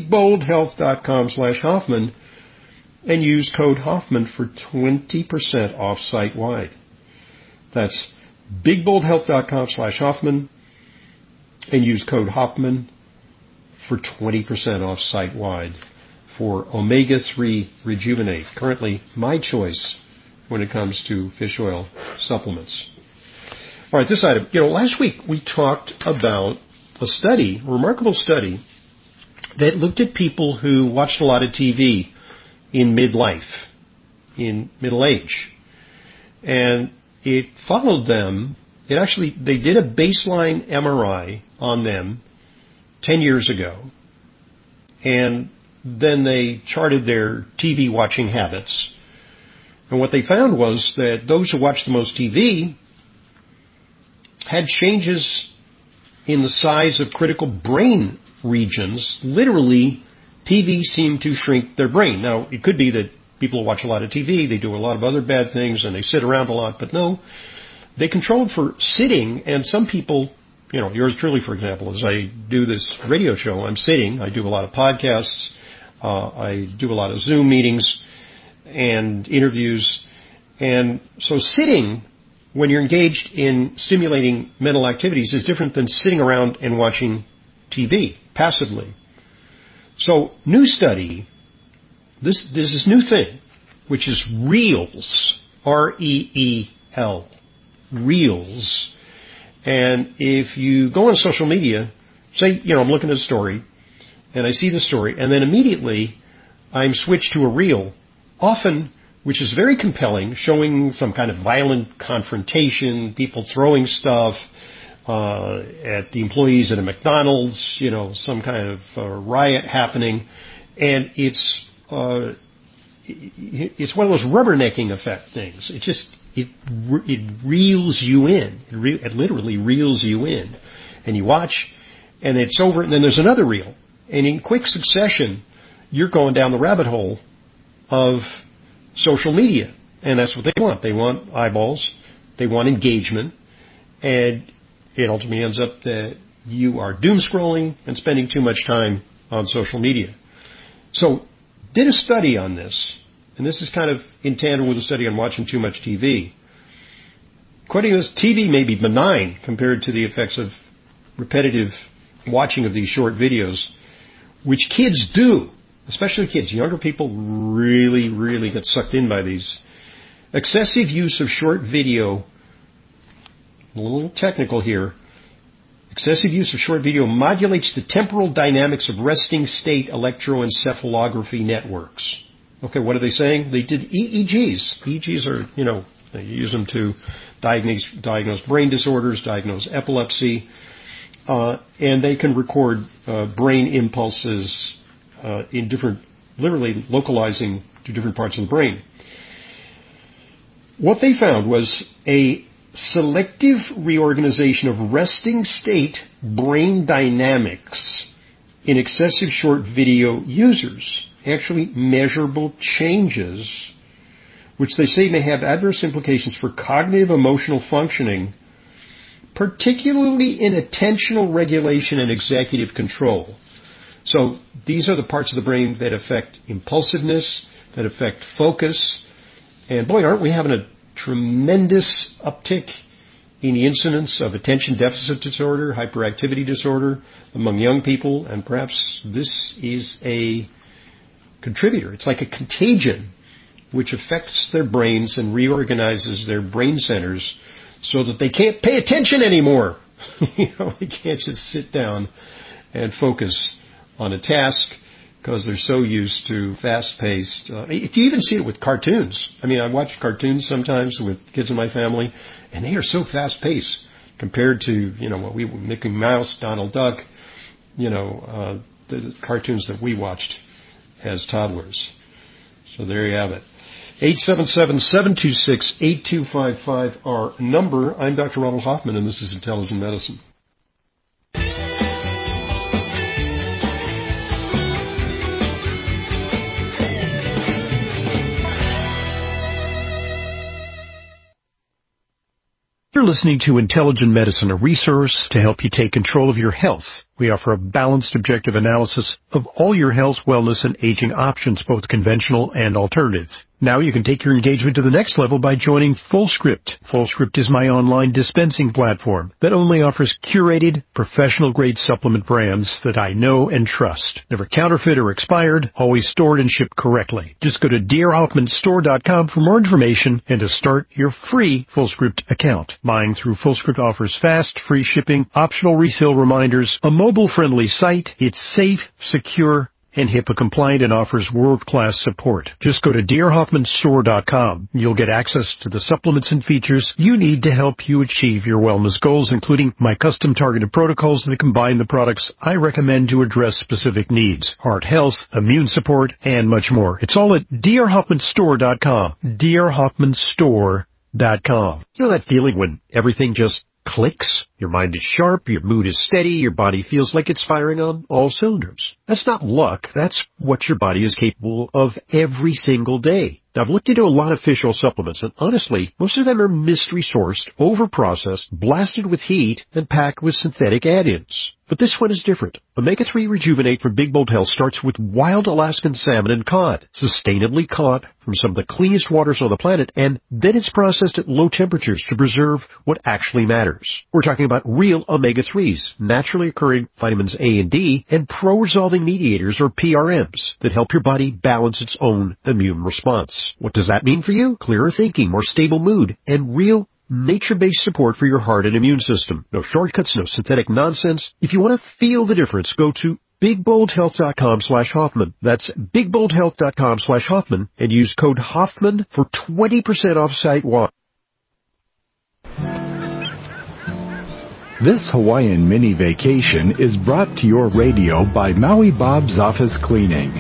Speaker 5: bigboldhealth.com/Hoffman, and use code Hoffman for 20% off site-wide. That's bigboldhealth.com/Hoffman, and use code Hoffman for 20% off site-wide for Omega-3 Rejuvenate. Currently, my choice when it comes to fish oil supplements. All right, this item. Last week we talked about a study, a remarkable study, that looked at people who watched a lot of TV in midlife, in middle age. And it followed them. They did a baseline MRI on them 10 years ago. And then they charted their TV watching habits. And what they found was that those who watched the most TV had changes in the size of critical brain regions. Literally, TV seemed to shrink their brain. Now, it could be that people who watch a lot of TV, they do a lot of other bad things, and they sit around a lot, but no, they controlled for sitting, and some people, yours truly, for example, as I do this radio show, I'm sitting, I do a lot of podcasts, I do a lot of Zoom meetings and interviews, and so sitting, when you're engaged in stimulating mental activities, is different than sitting around and watching TV passively. So, new study, there's this new thing, which is Reels, R-E-E-L, Reels. And if you go on social media, say, I'm looking at a story, and I see the story, and then immediately I'm switched to a reel, often which is very compelling, showing some kind of violent confrontation, people throwing stuff at the employees at a McDonald's, some kind of riot happening, and it's one of those rubbernecking effect things. It reels you in. It literally reels you in, and you watch, and it's over, and then there's another reel, and in quick succession, you're going down the rabbit hole of social media, and that's what they want. They want eyeballs, they want engagement, and it ultimately ends up that you are doom scrolling and spending too much time on social media. So, did a study on this, and this is kind of in tandem with a study on watching too much TV. According to this, TV may be benign compared to the effects of repetitive watching of these short videos, which kids do. Especially kids, younger people really, really get sucked in by these. Excessive use of short video, a little technical here, excessive use of short video modulates the temporal dynamics of resting state electroencephalography networks. Okay, what are they saying? They did EEGs. EEGs are, they use them to diagnose brain disorders, diagnose epilepsy, and they can record brain impulses in different, literally localizing to different parts of the brain. What they found was a selective reorganization of resting state brain dynamics in excessive short video users. Actually measurable changes, which they say may have adverse implications for cognitive emotional functioning, particularly in attentional regulation and executive control. So these are the parts of the brain that affect impulsiveness, that affect focus. And boy, aren't we having a tremendous uptick in the incidence of attention deficit disorder, hyperactivity disorder among young people, and perhaps this is a contributor. It's like a contagion which affects their brains and reorganizes their brain centers so that they can't pay attention anymore. They can't just sit down and focus on a task because they're so used to fast-paced. You even see it with cartoons. I watch cartoons sometimes with kids in my family, and they are so fast-paced compared to, what we Mickey Mouse, Donald Duck, the cartoons that we watched as toddlers. So there you have it. 877-726-8255, our number. I'm Dr. Ronald Hoffman, and this is Intelligent Medicine. You're listening to Intelligent Medicine, a resource to help you take control of your health. We offer a balanced, objective analysis of all your health, wellness, and aging options, both conventional and alternative. Now you can take your engagement to the next level by joining FullScript. FullScript is my online dispensing platform that only offers curated, professional-grade supplement brands that I know and trust. Never counterfeit or expired, always stored and shipped correctly. Just go to drhoffmanstore.com for more information and to start your free FullScript account. Buying through FullScript offers fast, free shipping, optional refill reminders, a mobile-friendly site. It's safe, secure, and HIPAA compliant and offers world-class support. Just go to drhoffmanstore.com. You'll get access to the supplements and features you need to help you achieve your wellness goals, including my custom targeted protocols that combine the products I recommend to address specific needs, heart health, immune support, and much more. It's all at drhoffmanstore.com. drhoffmanstore.com. You know that feeling when everything just clicks? Your mind is sharp, your mood is steady, your body feels like it's firing on all cylinders. That's not luck, that's what your body is capable of every single day. Now, I've looked into a lot of fish oil supplements, and honestly, most of them are mystery-sourced, over-processed, blasted with heat, and packed with synthetic add-ins. But this one is different. Omega-3 Rejuvenate from Big Bold Health starts with wild Alaskan salmon and cod, sustainably caught from some of the cleanest waters on the planet, and then it's processed at low temperatures to preserve what actually matters. We're talking about real omega-3s, naturally occurring vitamins A and D, and pro-resolving mediators, or PRMs, that help your body balance its own immune response. What does that mean for you? Clearer thinking, more stable mood, and real nature-based support for your heart and immune system. No shortcuts, no synthetic nonsense. If you want to feel the difference, go to BigBoldHealth.com/Hoffman. That's BigBoldHealth.com/Hoffman and use code Hoffman for 20% off site-wide.
Speaker 6: This Hawaiian mini vacation is brought to your radio by Maui Bob's Office Cleaning.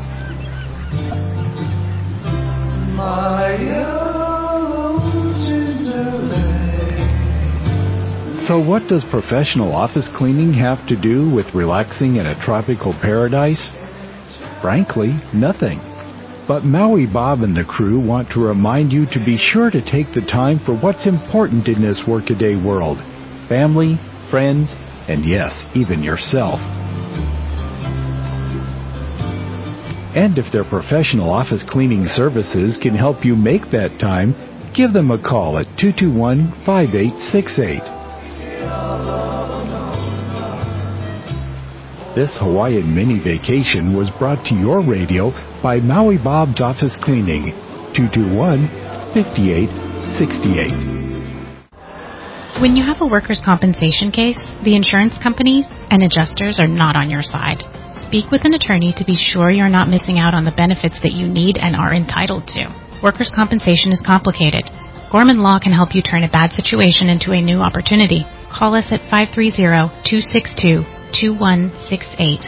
Speaker 6: So what does professional office cleaning have to do with relaxing in a tropical paradise? Frankly, nothing. But Maui Bob and the crew want to remind you to be sure to take the time for what's important in this workaday world. Family, friends, and yes, even yourself. And if their professional office cleaning services can help you make that time, give them a call at 221-5868. This Hawaiian mini vacation was brought to your radio by Maui Bob's Office Cleaning, 221-5868.
Speaker 7: When you have a workers' compensation case, the insurance companies and adjusters are not on your side. Speak with an attorney to be sure you're not missing out on the benefits that you need and are entitled to. Workers' compensation is complicated. Gorman Law can help you turn a bad situation into a new opportunity. Call us at 530-262-2168,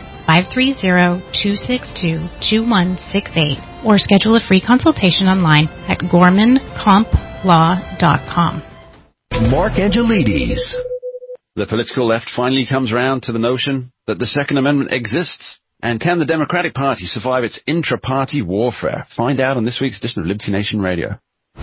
Speaker 7: 530-262-2168, or schedule a free consultation online at gormancomplaw.com.
Speaker 8: Mark Angelides. The political left finally comes round to the notion that the Second Amendment exists. And can the Democratic Party survive its intra-party warfare? Find out on this week's edition of Liberty Nation Radio.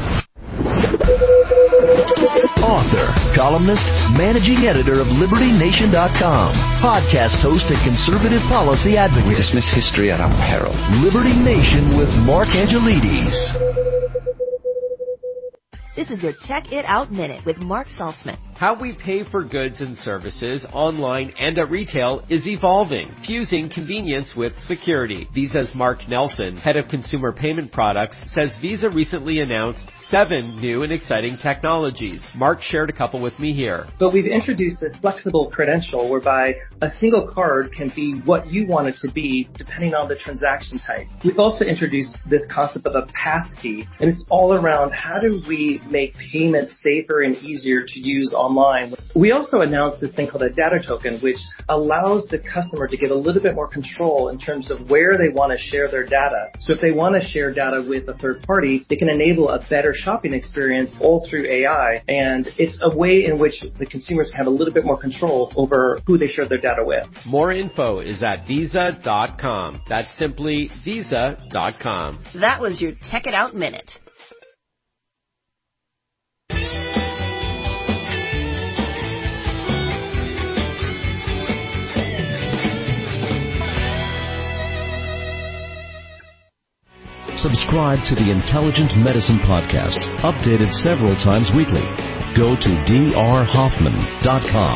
Speaker 9: Author, columnist, managing editor of LibertyNation.com, podcast host and conservative policy advocate.
Speaker 8: We dismiss history at our peril.
Speaker 9: Liberty Nation with Mark Angelides.
Speaker 10: This
Speaker 1: is your Tech It Out Minute with Mark Saltzman.
Speaker 10: How we pay for goods and services online and at retail is evolving, fusing convenience with security. Visa's Mark Nelson, head of consumer payment products, says Visa recently announced 7 new and exciting technologies. Mark shared a couple with me here.
Speaker 11: But we've introduced this flexible credential whereby a single card can be what you want it to be depending on the transaction type. We've also introduced this concept of a passkey, and it's all around how do we make payments safer and easier to use online. We also announced this thing called a data token, which allows the customer to get a little bit more control in terms of where they want to share their data. So if they want to share data with a third party, they can enable a better shopping experience all through AI. And it's a way in which the consumers can have a little bit more control over who they share their data with.
Speaker 10: More info is at Visa.com. That's simply Visa.com.
Speaker 1: That was your Tech It Out Minute.
Speaker 29: Subscribe to the Intelligent Medicine Podcast, updated several times weekly. Go to drhoffman.com.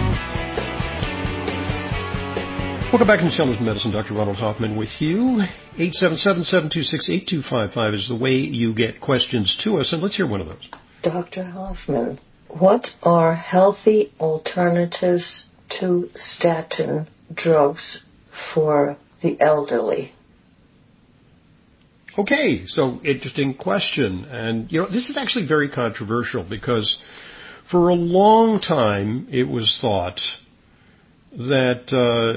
Speaker 5: Welcome back to Intelligent Medicine. Dr. Ronald Hoffman with you. 877-726-8255 is the way you get questions to us, and let's hear one of those.
Speaker 13: Dr. Hoffman, what are healthy alternatives to statin drugs for the elderly?
Speaker 5: Okay, so interesting question. And, this is actually very controversial because for a long time it was thought that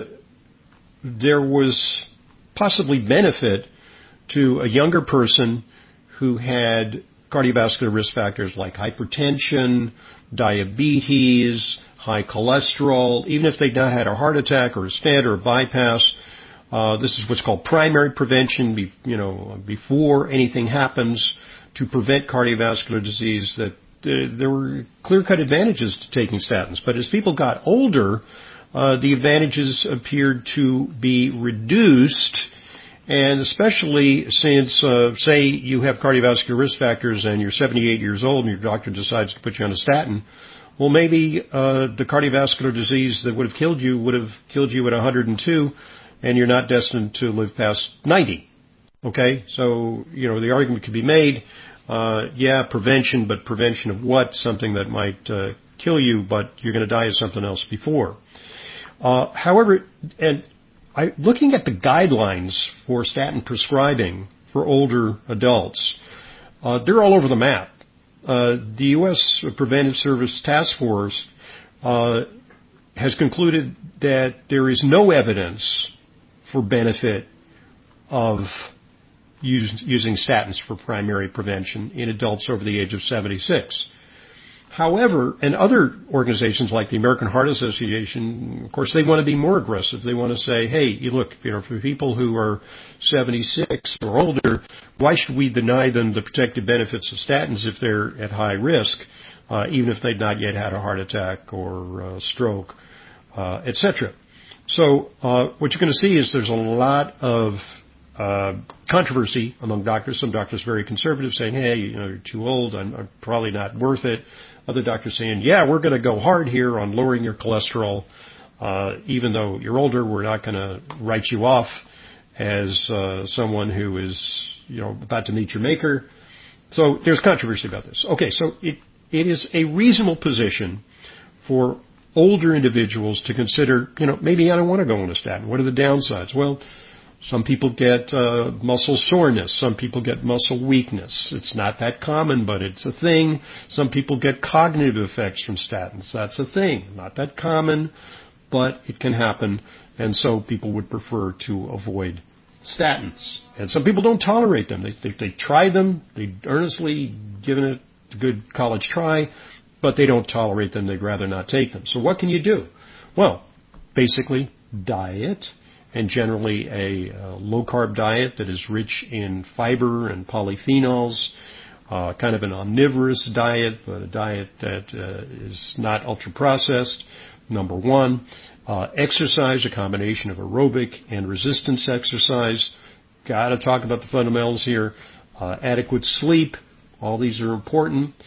Speaker 5: there was possibly benefit to a younger person who had cardiovascular risk factors like hypertension, diabetes, high cholesterol, even if they'd not had a heart attack or a stent or a bypass. This is what's called primary prevention, before anything happens to prevent cardiovascular disease, that there were clear-cut advantages to taking statins. But as people got older, the advantages appeared to be reduced, and especially since, say, you have cardiovascular risk factors and you're 78 years old and your doctor decides to put you on a statin, well, maybe the cardiovascular disease that would have killed you at 102, and you're not destined to live past 90. Okay? So, the argument could be made, prevention, but prevention of what? Something that might kill you, but you're going to die of something else before. However, looking at the guidelines for statin prescribing for older adults, they're all over the map. The U.S. Preventive Service Task Force has concluded that there is no evidence for benefit of using statins for primary prevention in adults over the age of 76. However, and other organizations like the American Heart Association, of course, they want to be more aggressive. They want to say, hey, look, for people who are 76 or older, why should we deny them the protective benefits of statins if they're at high risk, even if they've not yet had a heart attack or stroke, etc. So what you're going to see is there's a lot of controversy among doctors. Some doctors very conservative, saying, hey, you're too old, I'm probably not worth it. Other doctors saying, yeah, we're going to go hard here on lowering your cholesterol. Even though you're older, we're not going to write you off as someone who is about to meet your maker. So there's controversy about this. Okay, so it is a reasonable position for older individuals to consider, maybe I don't want to go on a statin. What are the downsides? Well, some people get muscle soreness. Some people get muscle weakness. It's not that common, but it's a thing. Some people get cognitive effects from statins. That's a thing. Not that common, but it can happen. And so people would prefer to avoid statins. And some people don't tolerate them. They try them. They earnestly given it a good college try, but they don't tolerate them. They'd rather not take them. So what can you do? Well, basically diet, and generally a low-carb diet that is rich in fiber and polyphenols, kind of an omnivorous diet, but a diet that is not ultra-processed, number one. Exercise, a combination of aerobic and resistance exercise. Got to talk about the fundamentals here. Adequate sleep. All these are important.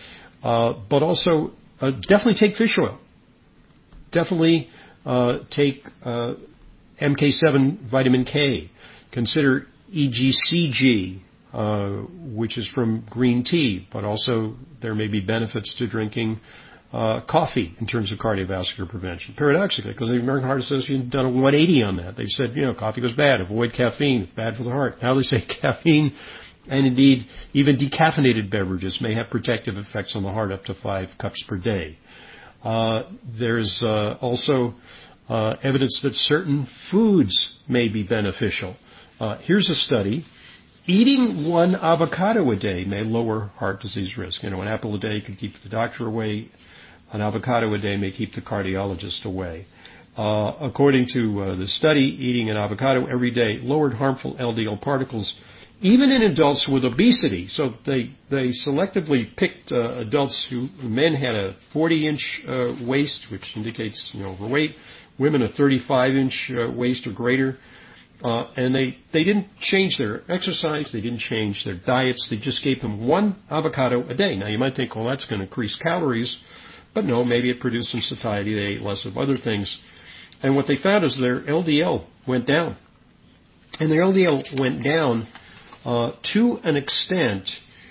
Speaker 5: but also definitely take fish oil. Definitely take MK7 vitamin K. Consider EGCG, which is from green tea, but also there may be benefits to drinking coffee in terms of cardiovascular prevention. Paradoxically, because the American Heart Association has done a 180 on that. They've said, coffee goes bad, avoid caffeine, bad for the heart. Now they say caffeine and indeed even decaffeinated beverages may have protective effects on the heart up to 5 cups per day. There's also evidence that certain foods may be beneficial. Here's a study. Eating 1 avocado a day may lower heart disease risk. An apple a day can keep the doctor away. An avocado a day may keep the cardiologist away. According to the study, eating an avocado every day lowered harmful LDL particles even in adults with obesity. So they selectively picked adults men had a 40-inch waist, which indicates overweight, women a 35-inch waist or greater. And they didn't change their exercise, they didn't change their diets, they just gave them 1 avocado a day. Now you might think, well, that's going to increase calories, but no, maybe it produced some satiety, they ate less of other things. And what they found is their LDL went down. And their LDL went down to an extent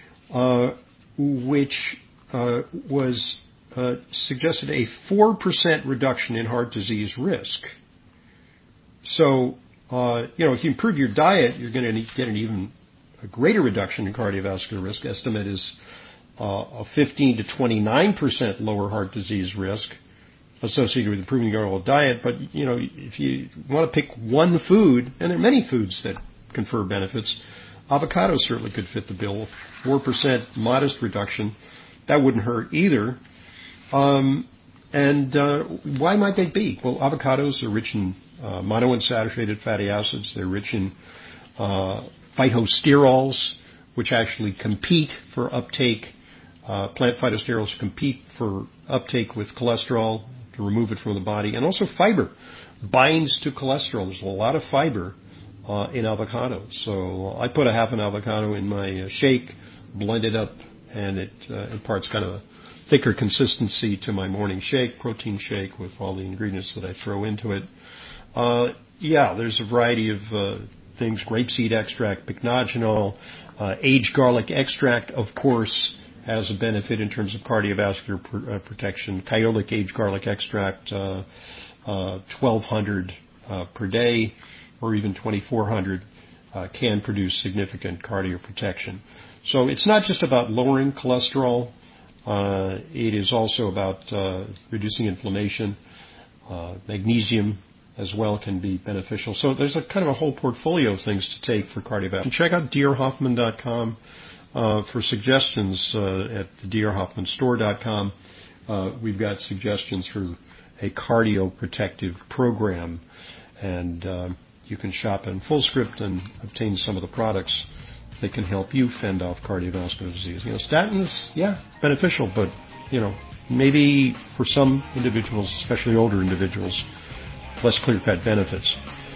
Speaker 5: which was suggested a 4% reduction in heart disease risk. So if you improve your diet, you're going to get an even greater reduction in cardiovascular risk. Estimate is a 15 to 29% lower heart disease risk associated with improving your overall diet. But, if you want to pick one food, and there are many foods that confer benefits, avocados certainly could fit the bill. 4% modest reduction, that wouldn't hurt either. Why might they be? Well, avocados are rich in monounsaturated fatty acids. They're rich in phytosterols, which actually compete for uptake. Plant phytosterols compete for uptake with cholesterol to remove it from the body. And also fiber binds to cholesterol. There's a lot of fiber in avocados. So I put a half an avocado in my shake, blend it up, and it imparts kind of a thicker consistency to my morning shake, protein shake with all the ingredients that I throw into it. There's a variety of things, grapeseed extract, pycnogenol, aged garlic extract, of course, has a benefit in terms of cardiovascular protection. Kyolic aged garlic extract, 1,200 per day, or even 2,400 can produce significant cardio protection. So it's not just about lowering cholesterol. It is also about reducing inflammation. Magnesium as well can be beneficial. So there's a kind of a whole portfolio of things to take for cardiovascular. And check out drhoffman.com for suggestions at the drhoffmanstore.com. We've got suggestions for a cardio protective program, and you can shop in Fullscript and obtain some of the products that can help you fend off cardiovascular disease. Statins, beneficial, but maybe for some individuals, especially older individuals, less clear-cut benefits.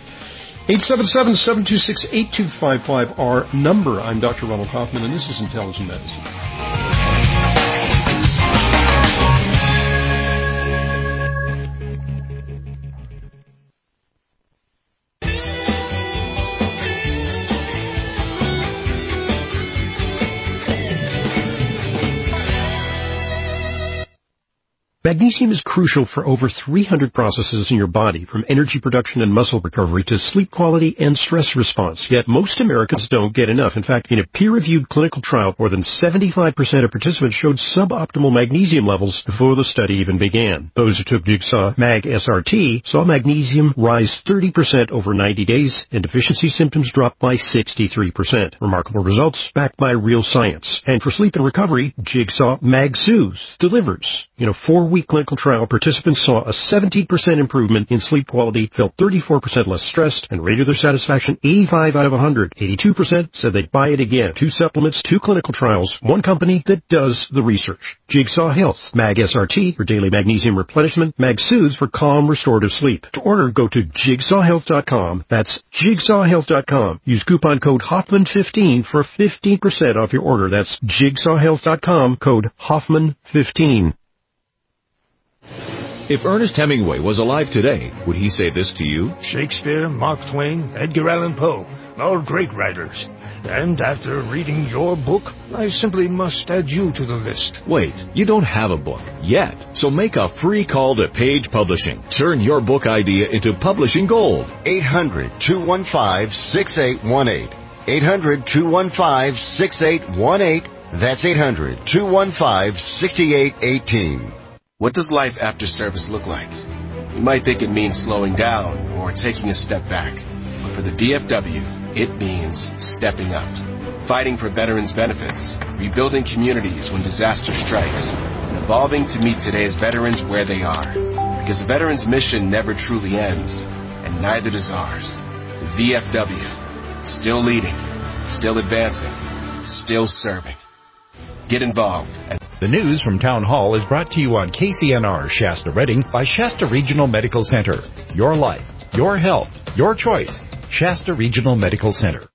Speaker 5: 877-726-8255, our number. I'm Dr. Ronald Hoffman, and this is Intelligent Medicine. Magnesium is crucial for over 300 processes in your body, from energy production and muscle recovery to sleep quality and stress response. Yet most Americans don't get enough. In fact, in a peer-reviewed clinical trial, more than 75% of participants showed suboptimal magnesium levels before the study even began. Those who took Jigsaw Mag SRT saw magnesium rise 30% over 90 days, and deficiency symptoms dropped by 63%. Remarkable results backed by real science. And for sleep and recovery, Jigsaw Mag Soothes delivers. 4 4-week clinical trial, participants saw a 17% improvement in sleep quality, felt 34% less stressed, and rated their satisfaction 85 out of 100. 82% said they'd buy it again. 2 supplements, 2 clinical trials, 1 company that does the research. Jigsaw Health. Mag SRT for daily magnesium replenishment. Mag Soothes for calm, restorative sleep. To order, go to jigsawhealth.com. That's jigsawhealth.com. Use coupon code Hoffman15 for 15% off your order. That's jigsawhealth.com, code Hoffman15.
Speaker 2: If Ernest Hemingway was alive today, would he say this to you?
Speaker 4: Shakespeare, Mark Twain, Edgar Allan Poe, all great writers. And after reading your book, I simply must add you to the list.
Speaker 2: Wait, you don't have a book yet, so make a free call to Page Publishing. Turn your book idea into publishing gold.
Speaker 12: 800-215-6818. 800-215-6818. That's 800-215-6818.
Speaker 18: What does life after service look like? You might think it means slowing down or taking a step back. But for the VFW, it means stepping up. Fighting for veterans' benefits, rebuilding communities when disaster strikes, and evolving to meet today's veterans where they are. Because the veterans' mission never truly ends, and neither does ours. The VFW, still leading, still advancing, still serving. Get involved.
Speaker 6: The news from Town Hall is brought to you on KCNR Shasta Redding by Shasta Regional Medical Center. Your life, your health, your choice. Shasta Regional Medical Center.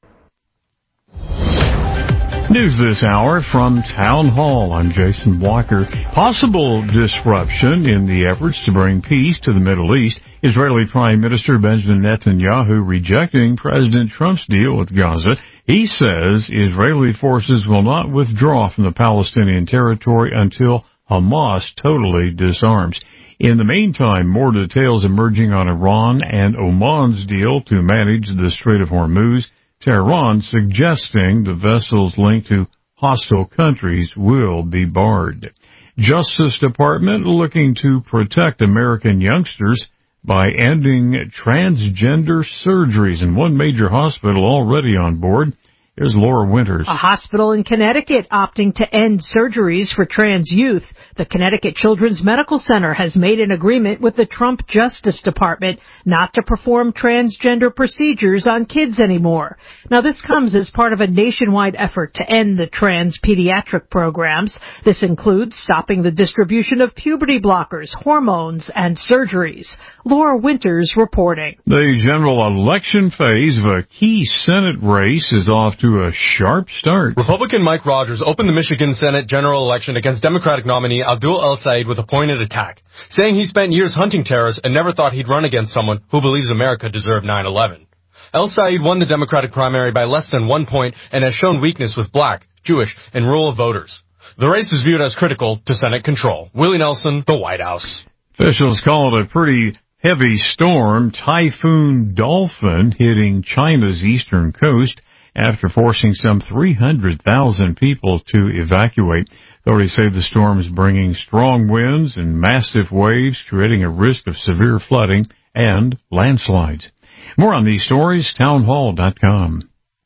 Speaker 14: News this hour from Town Hall. I'm Jason Blocker. Possible disruption in the efforts to bring peace to the Middle East. Israeli Prime Minister Benjamin Netanyahu rejecting President Trump's deal with Gaza. He says Israeli forces will not withdraw from the Palestinian territory until Hamas totally disarms. In the meantime, more details emerging on Iran and Oman's deal to manage the Strait of Hormuz. Tehran suggesting the vessels linked to hostile countries will be barred. Justice Department looking to protect American youngsters by ending transgender surgeries, and one major hospital already on board. Here's Laura Winters.
Speaker 15: A hospital in Connecticut opting to end surgeries for trans youth. The Connecticut Children's Medical Center has made an agreement with the Trump Justice Department not to perform transgender procedures on kids anymore. Now, this comes as part of a nationwide effort to end the trans pediatric programs. This includes stopping the distribution of puberty blockers, hormones, and surgeries. Laura Winters reporting.
Speaker 14: The general election phase of a key Senate race is off to a sharp start.
Speaker 16: Republican Mike Rogers opened the Michigan Senate general election against Democratic nominee Abdul El-Sayed with a pointed attack, saying he spent years hunting terrorists and never thought he'd run against someone who believes America deserved 9/11. El-Sayed won the Democratic primary by less than 1 point and has shown weakness with black, Jewish, and rural voters. The race is viewed as critical to Senate control. Willie Nelson, the White House.
Speaker 14: Officials call it a pretty heavy storm, Typhoon Dolphin, hitting China's eastern coast after forcing some 300,000 people to evacuate. Authorities say the storm is bringing strong winds and massive waves, creating a risk of severe flooding and landslides. More on these stories, townhall.com.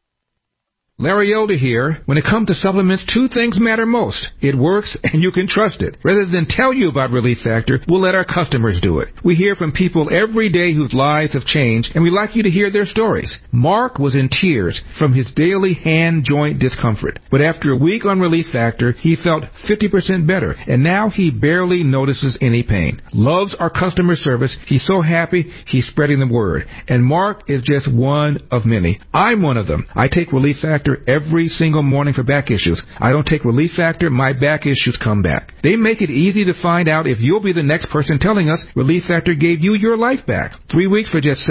Speaker 19: Larry Elder here. When it comes to supplements, 2 things matter most. It works, and you can trust it. Rather than tell you about Relief Factor, we'll let our customers do it. We hear from people every day whose lives have changed, and we'd like you to hear their stories. Mark was in tears from his daily hand joint discomfort. But after a week on Relief Factor, he felt 50% better, and now he barely notices any pain. Loves our customer service. He's so happy, he's spreading the word. And Mark is just one of many. I'm one of them. I take Relief Factor every single morning for back issues. I don't take Relief Factor, my back issues come back. They make it easy to find out if you'll be the next person telling us Relief Factor gave you your life back. 3 weeks for just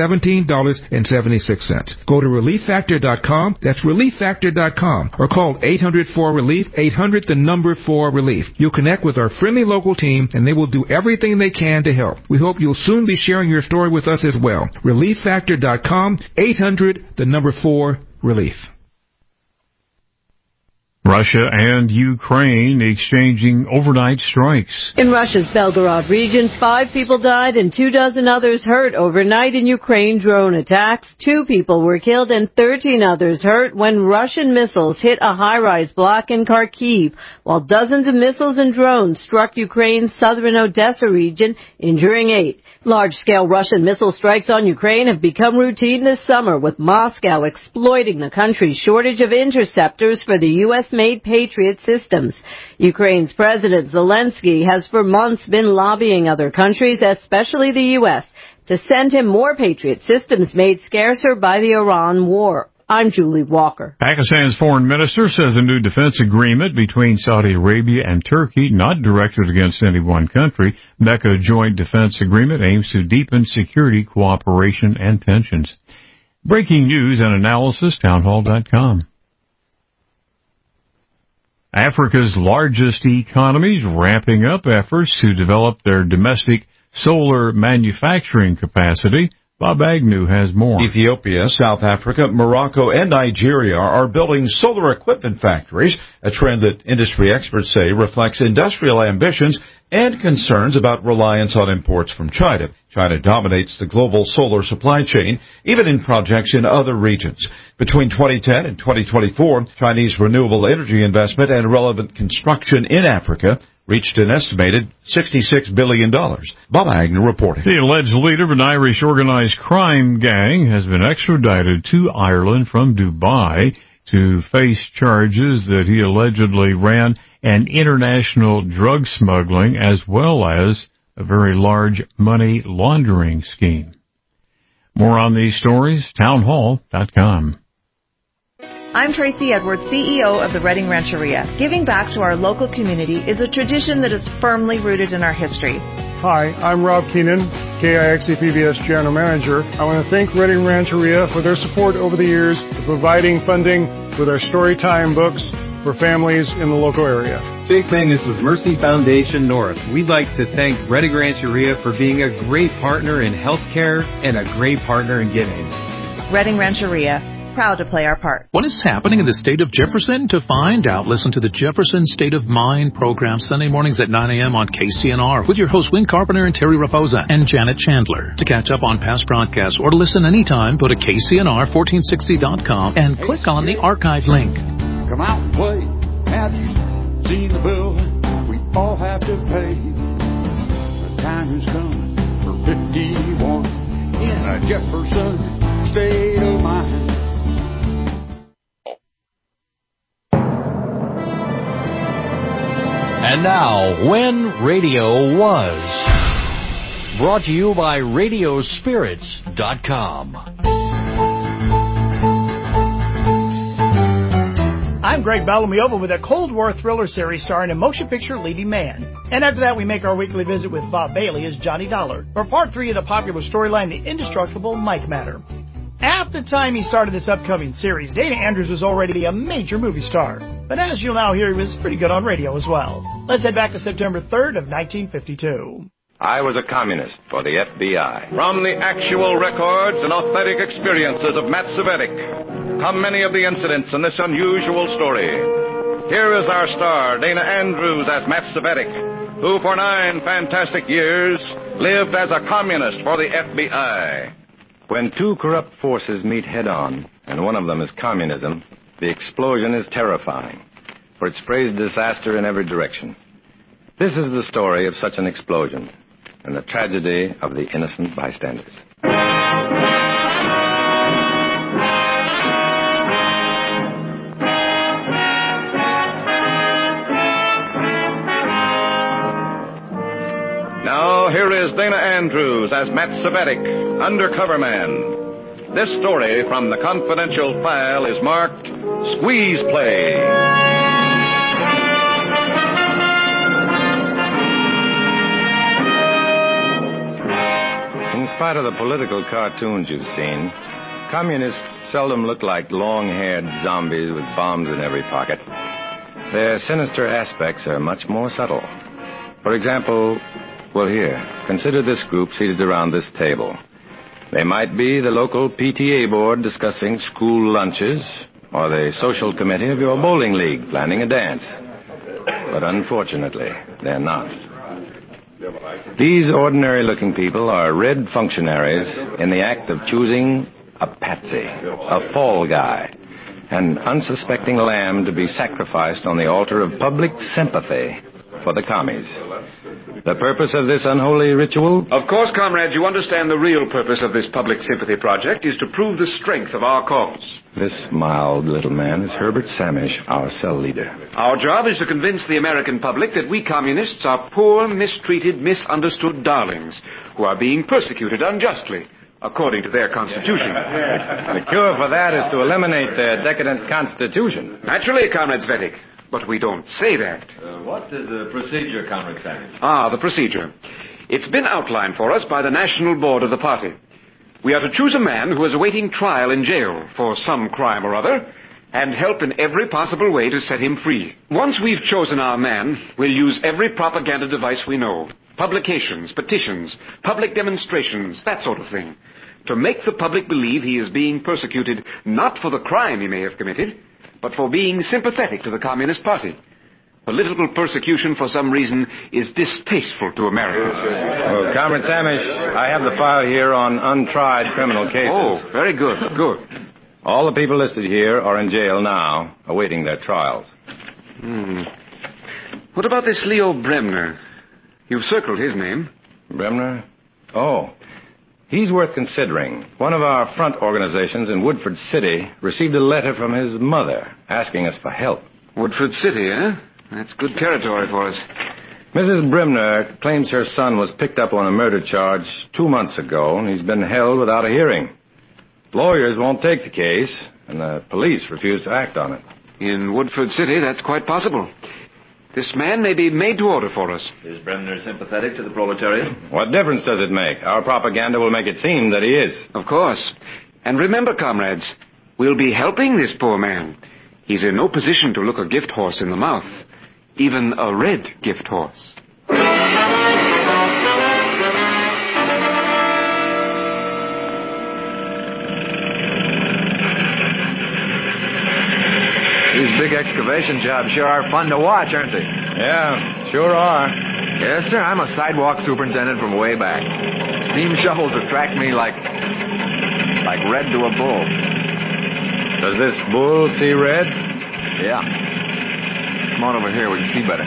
Speaker 19: $17.76. Go to ReliefFactor.com. That's ReliefFactor.com. Or call 800-4RELIEF, 800-4RELIEF. You'll connect with our friendly local team, and they will do everything they can to help. We hope you'll soon be sharing your story with us as well. ReliefFactor.com, 800-4RELIEF.
Speaker 14: Russia and Ukraine exchanging overnight strikes.
Speaker 3: In Russia's Belgorod region, 5 people died and 24 others hurt overnight in Ukraine drone attacks. 2 people were killed and 13 others hurt when Russian missiles hit a high-rise block in Kharkiv, while dozens of missiles and drones struck Ukraine's southern Odessa region, injuring 8. Large-scale Russian missile strikes on Ukraine have become routine this summer, with Moscow exploiting the country's shortage of interceptors for the U.S.-made Patriot systems. Ukraine's President Zelensky has for months been lobbying other countries, especially the U.S., to send him more Patriot systems made scarcer by the Iran war. I'm Julie Walker.
Speaker 14: Pakistan's foreign minister says a new defense agreement between Saudi Arabia and Turkey, not directed against any one country, Mecca Joint Defense Agreement, aims to deepen security cooperation and tensions. Breaking news and analysis, townhall.com. Africa's largest economies ramping up efforts to develop their domestic solar manufacturing capacity. Bob Agnew has more.
Speaker 17: Ethiopia, South Africa, Morocco, and Nigeria are building solar equipment factories, a trend that industry experts say reflects industrial ambitions and concerns about reliance on imports from China. China dominates the global solar supply chain, even in projects in other regions. Between 2010 and 2024, Chinese renewable energy investment and relevant construction in Africa reached an estimated $66 billion. Bob Agnew reporting.
Speaker 14: The alleged leader of an Irish organized crime gang has been extradited to Ireland from Dubai to face charges that he allegedly ran an international drug smuggling as well as a very large money laundering scheme. More on these stories, townhall.com.
Speaker 20: I'm Tracy Edwards, CEO of the Reading Rancheria. Giving back to our local community is a tradition that is firmly rooted in our history.
Speaker 21: Hi, I'm Rob Keenan, KIXE PBS General Manager. I want to thank Reading Rancheria for their support over the years, for providing funding for their Storytime books for families in the local area.
Speaker 22: Jake Mangus with Mercy Foundation North. We'd like to thank Reading Rancheria for being a great partner in healthcare and a great partner in giving.
Speaker 20: Reading Rancheria. Proud to play our part.
Speaker 23: What is happening in the state of Jefferson? To find out, listen to the Jefferson State of Mind program Sunday mornings at 9 a.m. on KCNR with your hosts Win Carpenter and Terry Raposa and Janet Chandler. To catch up on past broadcasts or to listen anytime, go to KCNR1460.com and click on the archive link.
Speaker 24: Come out and play. Have you seen the bill we all have to pay? The time has come for 51 in a Jefferson State of Mind.
Speaker 26: And now, When Radio Was. Brought to you by Radiospirits.com.
Speaker 27: I'm Greg Bellamy-Over with a Cold War thriller series starring a motion picture leading man. And after that, we make our weekly visit with Bob Bailey as Johnny Dollar for part 3 of the popular storyline, The Indestructible Mike Matter. At the time he started this upcoming series, Dana Andrews was already a major movie star. But as you'll now hear, he was pretty good on radio as well. Let's head back to September 3rd of 1952.
Speaker 28: I was a communist for the FBI. From the actual records and authentic experiences of Matt Cvetic come many of the incidents in this unusual story. Here is our star, Dana Andrews, as Matt Cvetic, who for 9 fantastic years lived as a communist for the FBI. When 2 corrupt forces meet head-on, and one of them is communism, the explosion is terrifying, for it sprays disaster in every direction. This is the story of such an explosion, and the tragedy of the innocent bystanders. Now, here is Dana Andrews as Matt Cvetic, Undercover Man. This story from the confidential file is marked Squeeze Play. In spite of the political cartoons you've seen, communists seldom look like long-haired zombies with bombs in every pocket. Their sinister aspects are much more subtle. For example, well, here, consider this group seated around this table. They might be the local PTA board discussing school lunches, or the social committee of your bowling league planning a dance. But unfortunately, they're not. These ordinary-looking people are red functionaries in the act of choosing a patsy, a fall guy, an unsuspecting lamb to be sacrificed on the altar of public sympathy for the commies. The purpose of this unholy ritual?
Speaker 1: Of course, comrades, you understand the real purpose of this public sympathy project is to prove the strength of our cause.
Speaker 28: This mild little man is Herbert Samish, our cell leader.
Speaker 1: Our job is to convince the American public that we communists are poor, mistreated, misunderstood darlings who are being persecuted unjustly, according to their constitution.
Speaker 28: The cure for that is to eliminate their decadent constitution.
Speaker 1: Naturally, Comrade Svetik. But we don't say that.
Speaker 7: What is the procedure, Comrade Samish?
Speaker 1: The procedure. It's been outlined for us by the National Board of the party. We are to choose a man who is awaiting trial in jail for some crime or other, and help in every possible way to set him free. Once we've chosen our man, we'll use every propaganda device we know. Publications, petitions, public demonstrations, that sort of thing. To make the public believe he is being persecuted not for the crime he may have committed, but for being sympathetic to the Communist Party. Political persecution, for some reason, is distasteful to Americans.
Speaker 28: Well, Comrade Samish, I have the file here on untried criminal cases.
Speaker 1: Oh, very good, good.
Speaker 28: All the people listed here are in jail now, awaiting their trials.
Speaker 1: What about this Leo Bremner? You've circled his name.
Speaker 28: Bremner? Oh. He's worth considering. One of our front organizations in Woodford City received a letter from his mother asking us for help.
Speaker 1: Woodford City, eh? That's good territory for us.
Speaker 28: Mrs. Bremner claims her son was picked up on a murder charge 2 months ago, and he's been held without a hearing. Lawyers won't take the case, and the police refuse to act on it.
Speaker 1: In Woodford City, that's quite possible. This man may be made to order for us.
Speaker 7: Is Bremner sympathetic to the proletariat?
Speaker 28: What difference does it make? Our propaganda will make it seem that he is.
Speaker 1: Of course. And remember, comrades, we'll be helping this poor man. He's in no position to look a gift horse in the mouth. Even a red gift horse.
Speaker 8: These big excavation jobs sure are fun to watch, aren't they?
Speaker 28: Yeah, sure are.
Speaker 8: Yes, sir. I'm a sidewalk superintendent from way back. Steam shovels attract me like red to a bull.
Speaker 28: Does this bull see red?
Speaker 8: Yeah. Come on over here. We can see better.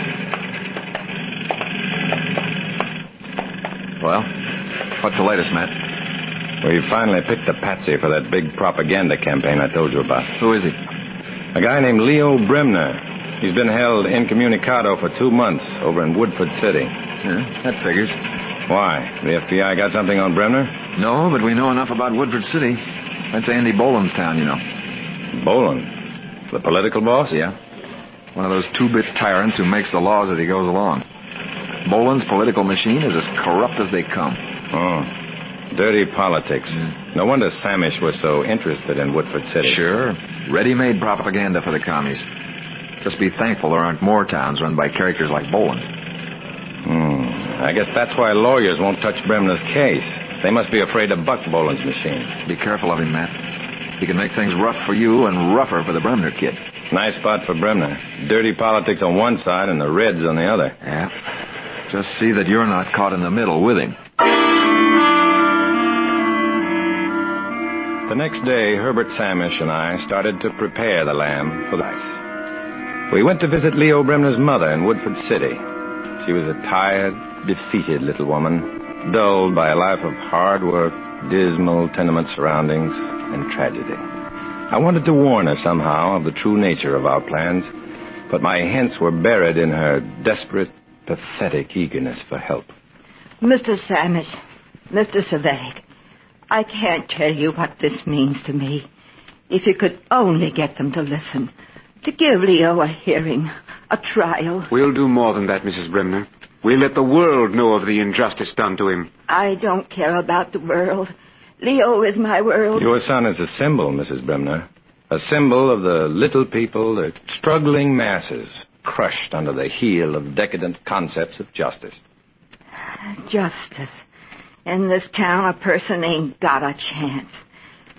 Speaker 8: Well, what's the latest, Matt?
Speaker 28: We finally picked a patsy for that big propaganda campaign I told you about.
Speaker 8: Who is he?
Speaker 28: A guy named Leo Bremner. He's been held incommunicado for 2 months over in Woodford City.
Speaker 8: Yeah, that figures.
Speaker 28: Why? The FBI got something on Bremner?
Speaker 8: No, but we know enough about Woodford City. That's Andy Boland's town, you know.
Speaker 28: Boland? The political boss?
Speaker 8: Yeah. One of those two-bit tyrants who makes the laws as he goes along. Boland's political machine is as corrupt as they come.
Speaker 28: Oh. Dirty politics. No wonder Samish was so interested in Woodford City.
Speaker 8: Sure. Ready-made propaganda for the commies. Just be thankful there aren't more towns run by characters like Boland.
Speaker 28: I guess that's why lawyers won't touch Bremner's case. They must be afraid of Buck Boland's machine.
Speaker 8: Be careful of him, Matt. He can make things rough for you and rougher for the Bremner kid.
Speaker 28: Nice spot for Bremner. Dirty politics on one side and the Reds on the other.
Speaker 8: Yeah. Just see that you're not caught in the middle with him.
Speaker 28: The next day, Herbert Samish and I started to prepare the lamb for the ice. We went to visit Leo Bremner's mother in Woodford City. She was a tired, defeated little woman, dulled by a life of hard work, dismal tenement surroundings, and tragedy. I wanted to warn her somehow of the true nature of our plans, but my hints were buried in her desperate, pathetic eagerness for help.
Speaker 9: Mr. Samish, Mr. Svetik, I can't tell you what this means to me. If you could only get them to listen, to give Leo a hearing, a trial.
Speaker 1: We'll do more than that, Mrs. Bremner. We'll let the world know of the injustice done to him.
Speaker 9: I don't care about the world. Leo is my world.
Speaker 28: Your son is a symbol, Mrs. Bremner. A symbol of the little people, the struggling masses, crushed under the heel of decadent concepts of justice.
Speaker 9: Justice. In this town, a person ain't got a chance.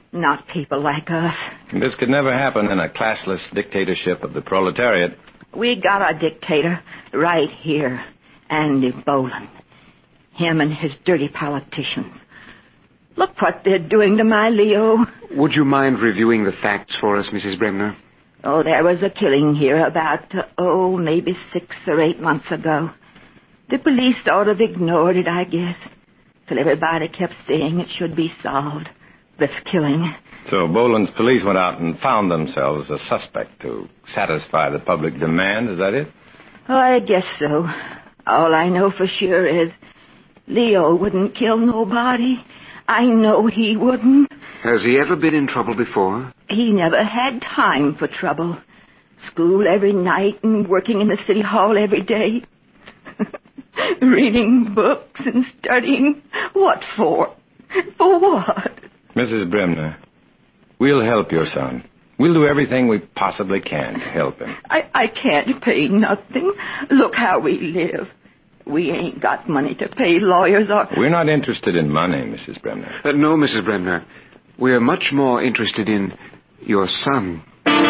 Speaker 9: Not people like us.
Speaker 28: This could never happen in a classless dictatorship of the proletariat.
Speaker 9: We got our dictator right here, Andy Boland. Him and his dirty politicians. Look what they're doing to my Leo.
Speaker 1: Would you mind reviewing the facts for us, Mrs. Bremner?
Speaker 9: Oh, there was a killing here about, maybe 6 or 8 months ago. The police sort of ignored it, I guess, till everybody kept saying it should be solved, this killing.
Speaker 28: So Boland's police went out and found themselves a suspect to satisfy the public demand, is that it?
Speaker 9: Oh, I guess so. All I know for sure is Leo wouldn't kill nobody. I know he wouldn't.
Speaker 1: Has he ever been in trouble before?
Speaker 9: He never had time for trouble. School every night and working in the city hall every day. Reading books and studying. What for? For what?
Speaker 28: Mrs. Bremner, we'll help your son. We'll do everything we possibly can to help him.
Speaker 9: I can't pay nothing. Look how we live. We ain't got money to pay lawyers or...
Speaker 28: We're not interested in money, Mrs. Bremner.
Speaker 1: No, Mrs. Bremner. We're much more interested in your son.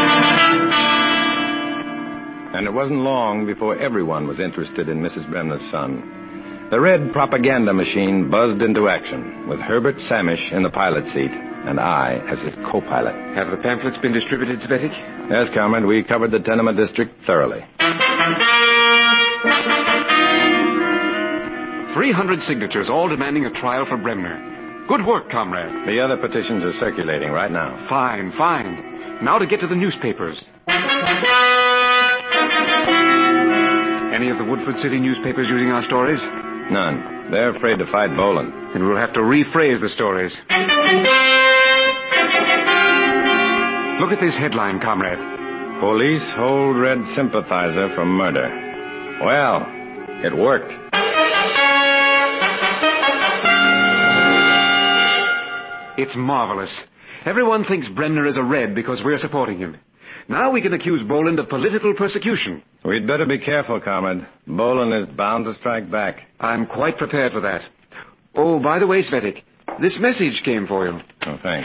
Speaker 28: And it wasn't long before everyone was interested in Mrs. Bremner's son. The red propaganda machine buzzed into action, with Herbert Samish in the pilot seat and I as his co-pilot.
Speaker 1: Have the pamphlets been distributed, Svetic?
Speaker 28: Yes, comrade. We covered the tenement district thoroughly.
Speaker 1: 300 signatures, all demanding a trial for Bremner. Good work, comrade.
Speaker 28: The other petitions are circulating right now.
Speaker 1: Fine. Now to get to the newspapers. Any of the Woodford City newspapers using our stories?
Speaker 28: None. They're afraid to fight Boland.
Speaker 1: And we'll have to rephrase the stories. Look at this headline, comrade.
Speaker 28: Police hold Red sympathizer for murder. Well, it worked.
Speaker 1: It's marvelous. Everyone thinks Bremner is a Red because we're supporting him. Now we can accuse Boland of political persecution.
Speaker 28: We'd better be careful, comrade. Boland is bound to strike back.
Speaker 1: I'm quite prepared for that. Oh, by the way, Svetic, this message came for you.
Speaker 28: Oh, thanks.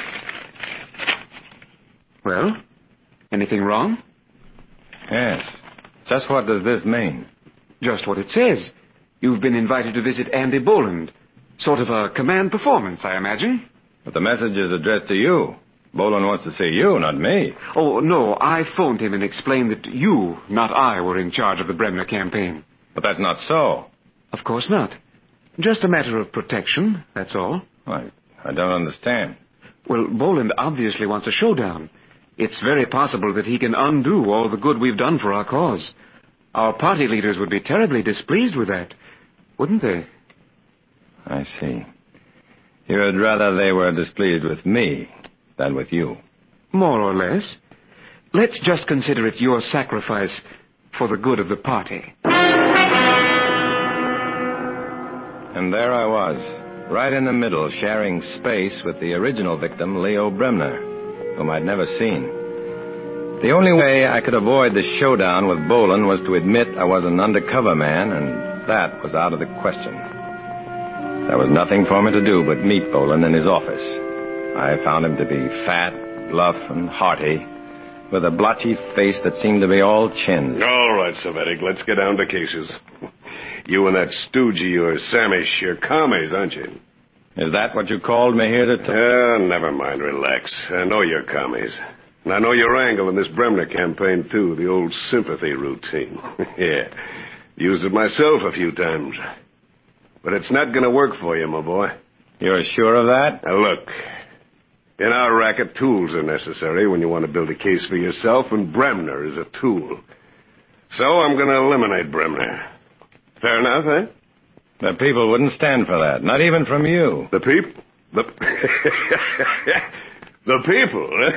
Speaker 1: Well, anything wrong?
Speaker 28: Yes. Just what does this mean?
Speaker 1: Just what it says. You've been invited to visit Andy Boland. Sort of a command performance, I imagine.
Speaker 28: But the message is addressed to you. Boland wants to see you, not me.
Speaker 1: Oh, no, I phoned him and explained that you, not I, were in charge of the Bremner campaign.
Speaker 28: But that's not so.
Speaker 1: Of course not. Just a matter of protection, that's all.
Speaker 28: I don't understand.
Speaker 1: Well, Boland obviously wants a showdown. It's very possible that he can undo all the good we've done for our cause. Our party leaders would be terribly displeased with that, wouldn't they?
Speaker 28: I see. You'd rather they were displeased with me than with you.
Speaker 1: More or less. Let's just consider it your sacrifice for the good of the party.
Speaker 28: And there I was, right in the middle, sharing space with the original victim, Leo Bremner, whom I'd never seen. The only way I could avoid the showdown with Boland was to admit I was an undercover man, and that was out of the question. There was nothing for me to do but meet Boland in his office. I found him to be fat, bluff, and hearty, with a blotchy face that seemed to be all chins.
Speaker 2: All right, Savetic, let's get down to cases. You and that stoogey or Samish, you're commies, aren't you?
Speaker 28: Is that what you called me here to
Speaker 2: never mind, relax. I know you're commies. And I know your angle in this Bremner campaign, too, the old sympathy routine. Yeah, used it myself a few times. But it's not going to work for you, my boy.
Speaker 28: You're sure of that?
Speaker 2: Now, look, in our racket, tools are necessary when you want to build a case for yourself, and Bremner is a tool. So I'm going to eliminate Bremner. Fair enough, eh?
Speaker 28: The people wouldn't stand for that, not even from you.
Speaker 2: The people? The people, eh?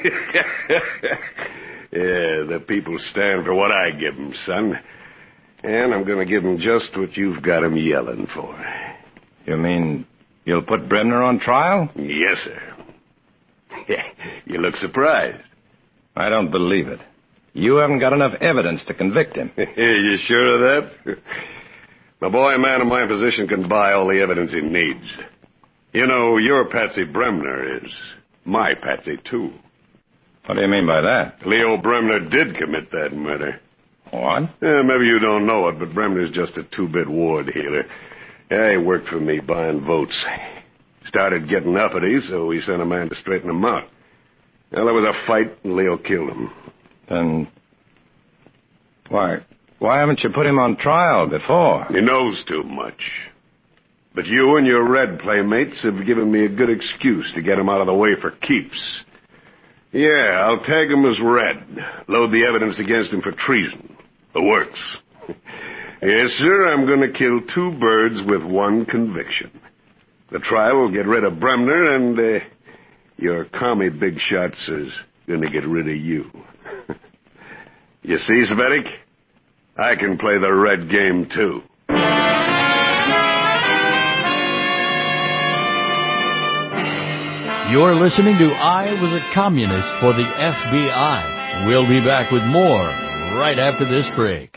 Speaker 2: Yeah, the people stand for what I give them, son. And I'm going to give them just what you've got them yelling for.
Speaker 28: You mean you'll put Bremner on trial?
Speaker 2: Yes, sir. You look surprised.
Speaker 28: I don't believe it. You haven't got enough evidence to convict him.
Speaker 2: You sure of that? My boy, a man in my position can buy all the evidence he needs. You know, your Patsy Bremner is. My Patsy, too.
Speaker 28: What do you mean by that?
Speaker 2: Leo Bremner did commit that murder.
Speaker 28: What?
Speaker 2: Maybe you don't know it, but Bremner's just a two-bit ward healer. He worked for me buying votes. Started getting uppity, so we sent a man to straighten him out. Well, there was a fight, and Leo killed him.
Speaker 28: Then why haven't you put him on trial before?
Speaker 2: He knows too much. But you and your Red playmates have given me a good excuse to get him out of the way for keeps. Yeah, I'll tag him as Red. Load the evidence against him for treason. The works. Yes, sir, I'm going to kill two birds with one conviction. The trial will get rid of Bremner, and your commie big shots is going to get rid of you. You see, Svetic? I can play the Red game, too.
Speaker 26: You're listening to I Was a Communist for the FBI. We'll be back with more right after this break.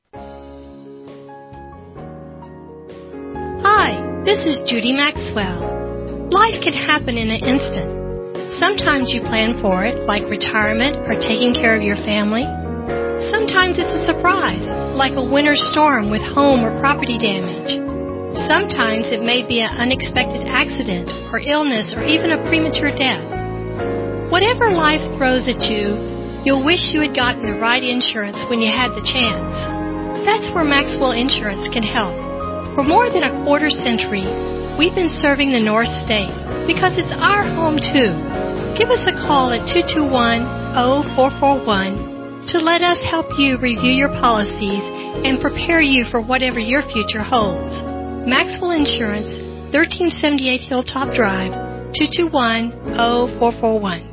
Speaker 4: Hi, this is Judy Maxwell. Life can happen in an instant. Sometimes you plan for it, like retirement or taking care of your family. Sometimes it's a surprise, like a winter storm with home or property damage. Sometimes it may be an unexpected accident or illness or even a premature death. Whatever life throws at you, you'll wish you had gotten the right insurance when you had the chance. That's where Maxwell Insurance can help. For more than a quarter century, we've been serving the North State because it's our home too. Give us a call at 221-0441 to let us help you review your policies and prepare you for whatever your future holds. Maxwell Insurance, 1378 Hilltop Drive, 221-0441.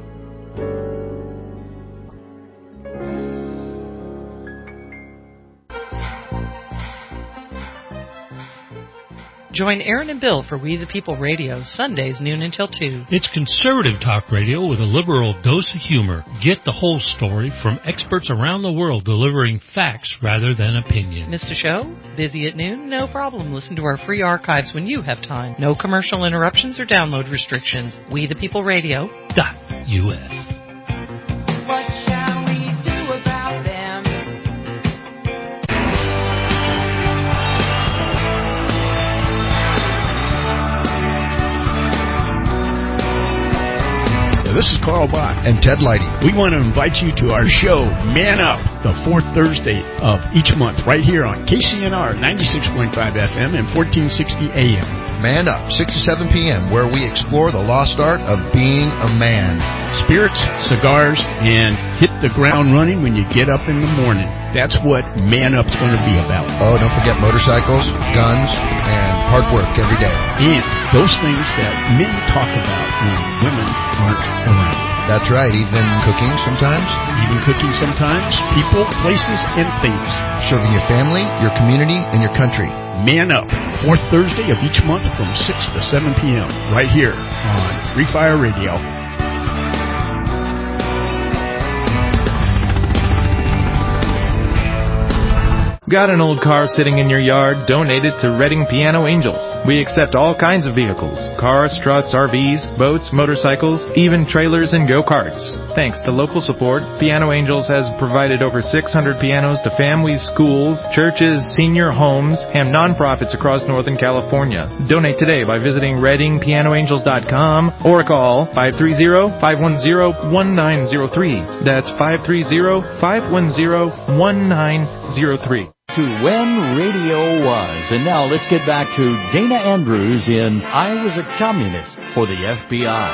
Speaker 5: Join Aaron and Bill for We the People Radio, Sundays noon until 2.
Speaker 10: It's conservative talk radio with a liberal dose of humor. Get the whole story from experts around the world delivering facts rather than opinion.
Speaker 5: Missed a show? Busy at noon? No problem. Listen to our free archives when you have time. No commercial interruptions or download restrictions. We the People Radio.us.
Speaker 11: This is Carl Bach and Ted Lighty. We want to invite you to our show, Man Up, the fourth Thursday of each month, right here on KCNR 96.5 FM and 1460 AM. Man Up, 6 to 7 p.m., where we explore the lost art of being a man. Spirits, cigars, and hit the ground running when you get up in the morning. That's what Man Up's going to be about. Oh, don't forget motorcycles, guns, and hard work every day. And those things that men talk about when women aren't around. That's right, even cooking sometimes. People, places, and things. Serving your family, your community, and your country. Man Up, fourth Thursday of each month from 6 to 7 p.m. right here on Free Fire Radio.
Speaker 12: Got an old car sitting in your yard? Donate it to Redding Piano Angels. We accept all kinds of vehicles. Cars, trucks, RVs, boats, motorcycles, even trailers and go-karts. Thanks to local support, Piano Angels has provided over 600 pianos to families, schools, churches, senior homes, and nonprofits across Northern California. Donate today by visiting ReddingPianoAngels.com or call 530-510-1903. That's 530-510-1903.
Speaker 26: To when radio was. And now let's get back to Dana Andrews in I Was a Communist for the FBI.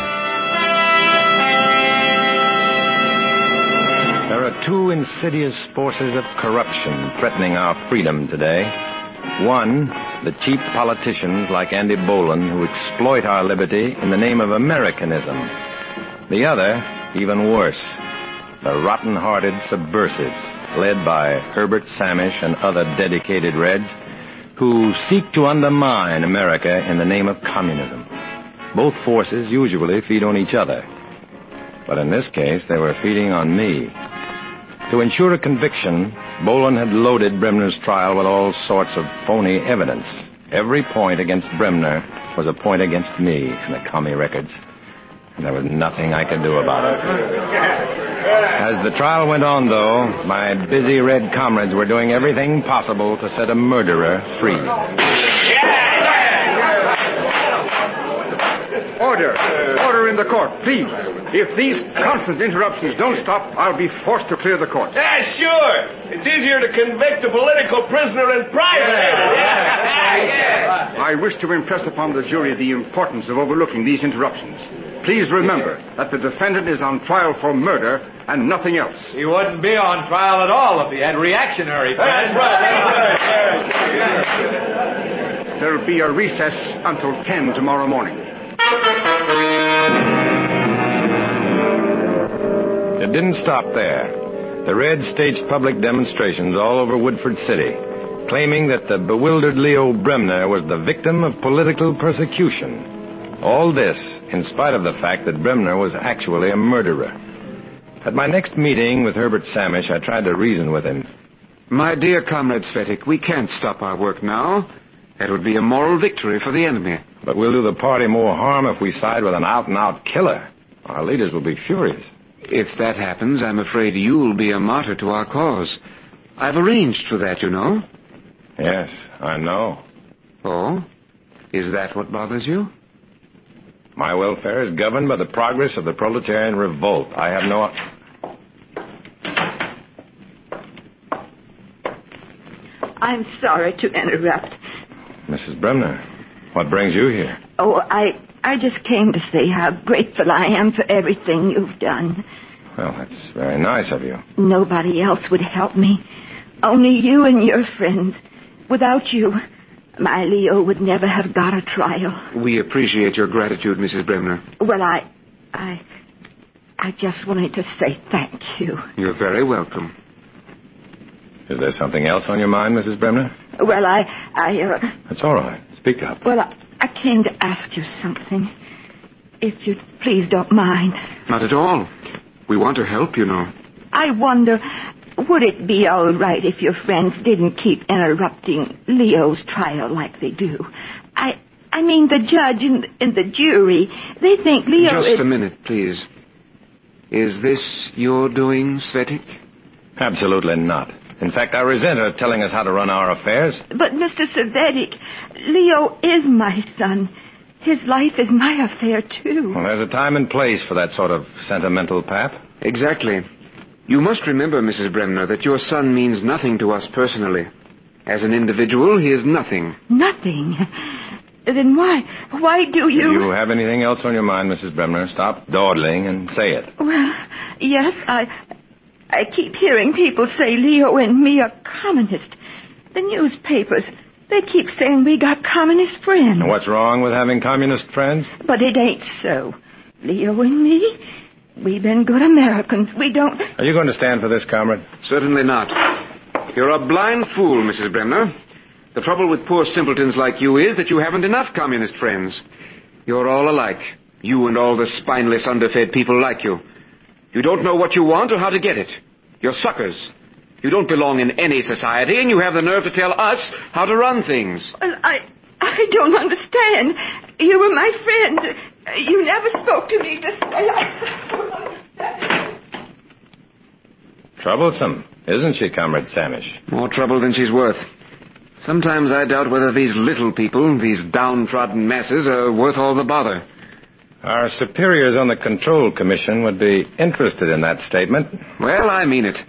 Speaker 28: There are two insidious forces of corruption threatening our freedom today. One, the cheap politicians like Andy Boland who exploit our liberty in the name of Americanism. The other, even worse, the rotten-hearted subversives led by Herbert Samish and other dedicated Reds, who seek to undermine America in the name of communism. Both forces usually feed on each other. But in this case, they were feeding on me. To ensure a conviction, Boland had loaded Bremner's trial with all sorts of phony evidence. Every point against Bremner was a point against me in the commie records.
Speaker 3: There was nothing I could do about it. As the trial went on, though, my busy red comrades were doing everything possible to set a murderer free.
Speaker 1: Order. Order in the court, please. If these constant interruptions don't stop, I'll be forced to clear the court.
Speaker 2: Yeah, sure. It's easier to convict a political prisoner in private.
Speaker 1: I wish to impress upon the jury the importance of overlooking these interruptions. Please remember that the defendant is on trial for murder and nothing else.
Speaker 7: He wouldn't be on trial at all if he had reactionary friends.
Speaker 1: There'll be a recess until 10 tomorrow morning.
Speaker 3: It didn't stop there. The Reds staged public demonstrations all over Woodford City, claiming that the bewildered Leo Bremner was the victim of political persecution. All this in spite of the fact that Bremner was actually a murderer. At my next meeting with Herbert Samish, I tried to reason with him.
Speaker 1: My dear Comrade Svetic, we can't stop our work now. That would be a moral victory for the enemy.
Speaker 3: But we'll do the party more harm if we side with an out-and-out killer. Our leaders will be furious.
Speaker 1: If that happens, I'm afraid you'll be a martyr to our cause. I've arranged for that, you know.
Speaker 3: Yes, I know.
Speaker 1: Oh? Is that what bothers you?
Speaker 3: My welfare is governed by the progress of the proletarian revolt. I have no...
Speaker 9: I'm sorry to interrupt.
Speaker 3: Mrs. Bremner, what brings you here?
Speaker 9: Oh, I just came to say how grateful I am for everything you've done.
Speaker 3: Well, that's very nice of you.
Speaker 9: Nobody else would help me. Only you and your friends. Without you, my Leo would never have got a trial.
Speaker 1: We appreciate your gratitude, Mrs. Bremner.
Speaker 9: Well, I just wanted to say thank you.
Speaker 1: You're very welcome.
Speaker 3: Is there something else on your mind, Mrs. Bremner?
Speaker 9: Well,
Speaker 3: That's all right. Speak up.
Speaker 9: Well, I came to ask you something. If you please don't mind.
Speaker 1: Not at all. We want to help, you know.
Speaker 9: I wonder, would it be all right if your friends didn't keep interrupting Leo's trial like they do? I mean, the judge and the jury, they think Leo
Speaker 1: Just a minute, please. Is this your doing, Svetic?
Speaker 3: Absolutely not. In fact, I resent her telling us how to run our affairs.
Speaker 9: But, Mr. Savetic, Leo is my son. His life is my affair, too.
Speaker 3: Well, there's a time and place for that sort of sentimental pap.
Speaker 1: Exactly. You must remember, Mrs. Bremner, that your son means nothing to us personally. As an individual, he is nothing.
Speaker 9: Nothing? Then why do you...
Speaker 3: If you have anything else on your mind, Mrs. Bremner, stop dawdling and say it.
Speaker 9: Well, yes, I keep hearing people say Leo and me are communist. The newspapers, they keep saying we got communist friends.
Speaker 3: And what's wrong with having communist friends?
Speaker 9: But it ain't so. Leo and me, we've been good Americans. We don't...
Speaker 3: Are you going to stand for this, comrade?
Speaker 1: Certainly not. You're a blind fool, Mrs. Bremner. The trouble with poor simpletons like you is that you haven't enough communist friends. You're all alike. You and all the spineless, underfed people like you. You don't know what you want or how to get it. You're suckers. You don't belong in any society, and you have the nerve to tell us how to run things.
Speaker 9: Well, I don't understand. You were my friend. You never spoke to me this way. I don't understand.
Speaker 3: Troublesome, isn't she, Comrade Samish?
Speaker 1: More trouble than she's worth. Sometimes I doubt whether these little people, these downtrodden masses, are worth all the bother.
Speaker 3: Our superiors on the Control Commission would be interested in that statement.
Speaker 1: Well, I mean it.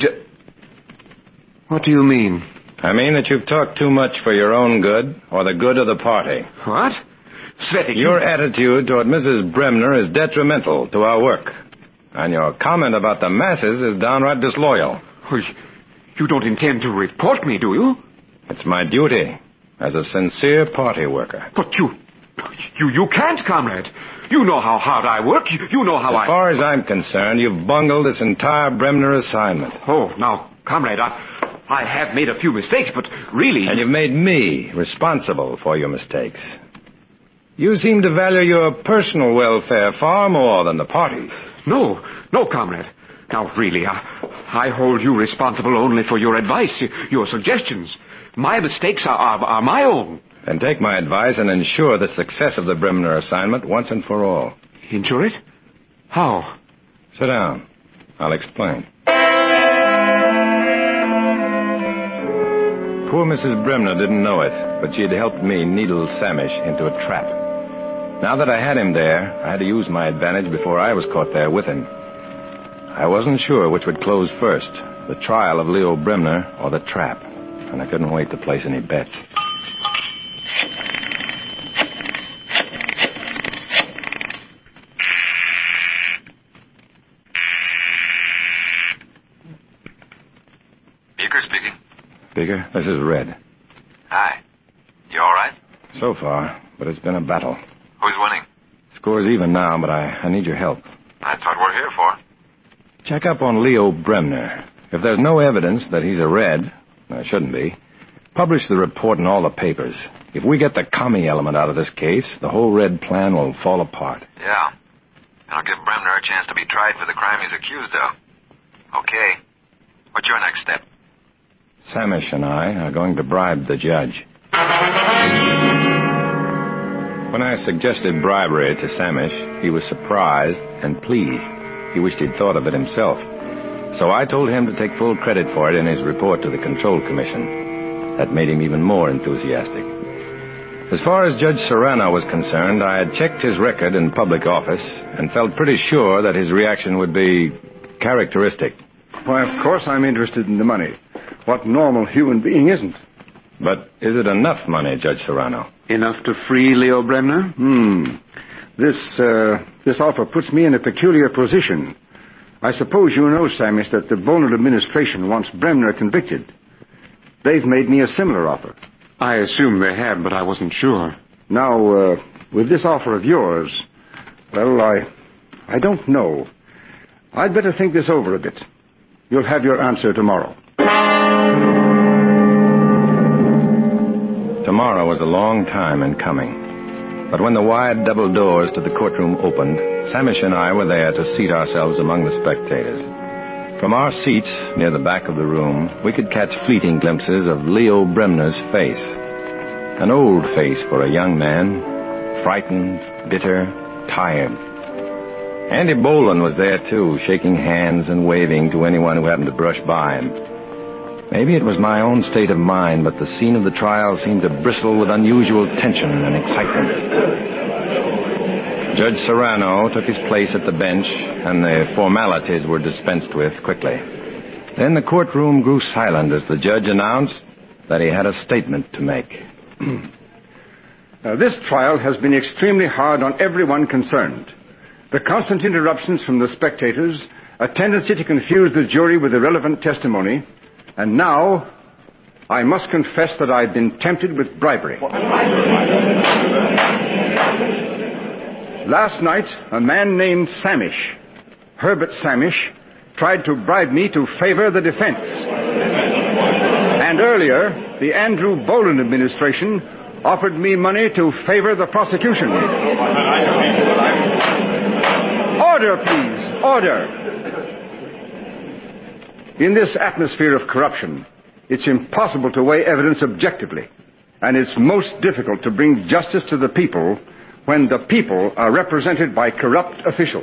Speaker 1: What do you mean?
Speaker 3: I mean that you've talked too much for your own good or the good of the party.
Speaker 1: What? Svetic,
Speaker 3: your attitude toward Mrs. Bremner is detrimental to our work. And your comment about the masses is downright disloyal.
Speaker 1: You don't intend to report me, do you?
Speaker 3: It's my duty as a sincere party worker.
Speaker 1: But you can't, comrade. You know how hard I work. You know how
Speaker 3: As far as I'm concerned, you've bungled this entire Bremner assignment.
Speaker 1: Oh, now, comrade, I have made a few mistakes, but really...
Speaker 3: And you've made me responsible for your mistakes. You seem to value your personal welfare far more than the party's.
Speaker 1: No, comrade. Now, really, I hold you responsible only for your advice, your suggestions. My mistakes are my own.
Speaker 3: Then take my advice and ensure the success of the Bremner assignment once and for all.
Speaker 1: Injure it? How?
Speaker 3: Sit down. I'll explain. Poor Mrs. Bremner didn't know it, but she had helped me needle Samish into a trap. Now that I had him there, I had to use my advantage before I was caught there with him. I wasn't sure which would close first, the trial of Leo Bremner or the trap, and I couldn't wait to place any bets.
Speaker 6: Beaker speaking.
Speaker 3: Beaker, this is Red.
Speaker 6: Hi. You all right?
Speaker 3: So far, but it's been a battle.
Speaker 6: Who's winning?
Speaker 3: Score's even now, but I need your help.
Speaker 6: That's what we're here for.
Speaker 3: Check up on Leo Bremner. If there's no evidence that he's a Red, there shouldn't be, publish the report in all the papers. If we get the commie element out of this case, the whole Red plan will fall apart.
Speaker 6: Yeah. It'll give Bremner a chance to be tried for the crime he's accused of. Okay. What's your next step?
Speaker 3: Samish and I are going to bribe the judge. When I suggested bribery to Samish, he was surprised and pleased. He wished he'd thought of it himself. So I told him to take full credit for it in his report to the Control Commission. That made him even more enthusiastic. As far as Judge Serrano was concerned, I had checked his record in public office and felt pretty sure that his reaction would be characteristic.
Speaker 13: Why, of course I'm interested in the money. What normal human being isn't?
Speaker 3: But is it enough money, Judge Serrano?
Speaker 1: Enough to free Leo Bremner?
Speaker 13: This offer puts me in a peculiar position. I suppose you know, Samish, that the Boland administration wants Bremner convicted. They've made me a similar offer.
Speaker 1: I assume they have, but I wasn't sure.
Speaker 13: Now, with this offer of yours, well, I don't know. I'd better think this over a bit. You'll have your answer tomorrow.
Speaker 3: Tomorrow was a long time in coming. But when the wide double doors to the courtroom opened, Samish and I were there to seat ourselves among the spectators. From our seats near the back of the room, we could catch fleeting glimpses of Leo Bremner's face. An old face for a young man, frightened, bitter, tired. Andy Boland was there, too, shaking hands and waving to anyone who happened to brush by him. Maybe it was my own state of mind, but the scene of the trial seemed to bristle with unusual tension and excitement. Judge Serrano took his place at the bench, and the formalities were dispensed with quickly. Then the courtroom grew silent as the judge announced that he had a statement to make.
Speaker 13: This trial has been extremely hard on everyone concerned. The constant interruptions from the spectators, a tendency to confuse the jury with irrelevant testimony, and now, I must confess that I've been tempted with bribery. Last night, a man named Samish, Herbert Samish, tried to bribe me to favor the defense. And earlier, the Andrew Boland administration offered me money to favor the prosecution. Order, please. Order. In this atmosphere of corruption, it's impossible to weigh evidence objectively, and it's most difficult to bring justice to the people when the people are represented by corrupt officials.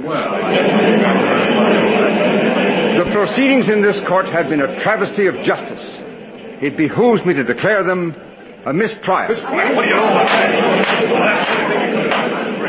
Speaker 13: The proceedings in this court have been a travesty of justice. It behooves me to declare them a mistrial.
Speaker 2: What do you know about that?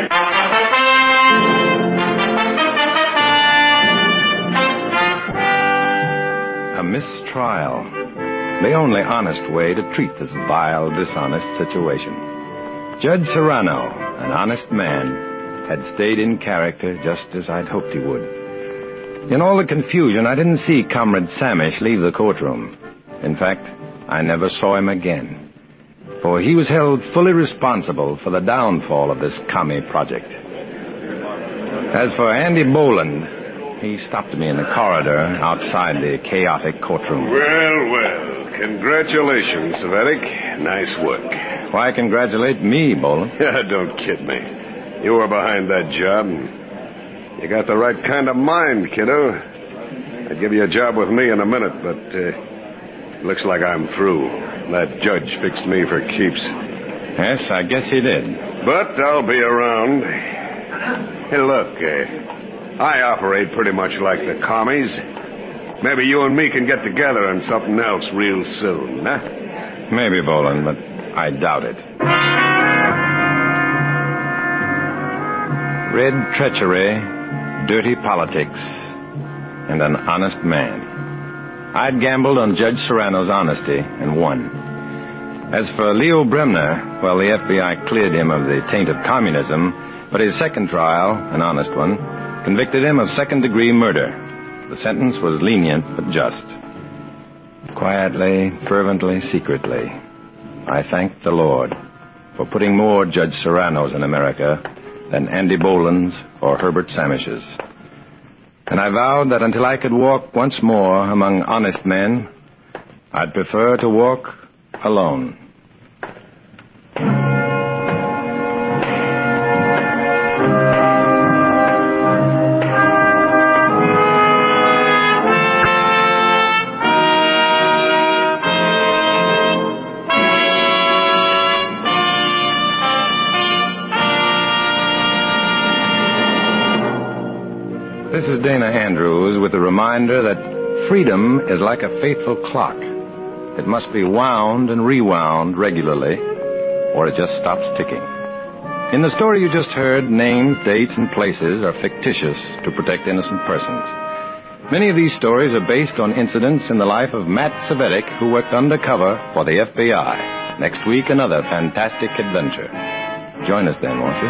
Speaker 3: Mistrial. The only honest way to treat this vile, dishonest situation. Judge Serrano, an honest man, had stayed in character just as I'd hoped he would. In all the confusion, I didn't see Comrade Samish leave the courtroom. In fact, I never saw him again. For he was held fully responsible for the downfall of this commie project. As for Andy Boland, he stopped me in the corridor outside the chaotic courtroom.
Speaker 2: Well, congratulations, Savetic. Nice work.
Speaker 3: Why congratulate me, Boland?
Speaker 2: Don't kid me. You were behind that job. You got the right kind of mind, kiddo. I'd give you a job with me in a minute, but looks like I'm through. That judge fixed me for keeps.
Speaker 3: Yes, I guess he did.
Speaker 2: But I'll be around. Hey, look, I operate pretty much like the commies. Maybe you and me can get together on something else real soon, huh?
Speaker 3: Maybe, Boland, but I doubt it. Red treachery, dirty politics, and an honest man. I'd gambled on Judge Serrano's honesty and won. As for Leo Bremner, well, the FBI cleared him of the taint of communism, but his second trial, an honest one, convicted him of second-degree murder. The sentence was lenient but just. Quietly, fervently, secretly, I thanked the Lord for putting more Judge Serranos in America than Andy Boland's or Herbert Samish's. And I vowed that until I could walk once more among honest men, I'd prefer to walk alone. This is Dana Andrews with a reminder that freedom is like a faithful clock. It must be wound and rewound regularly, or it just stops ticking. In the story you just heard, names, dates, and places are fictitious to protect innocent persons. Many of these stories are based on incidents in the life of Matt Cvetic, who worked undercover for the FBI. Next week, another fantastic adventure. Join us then, won't you?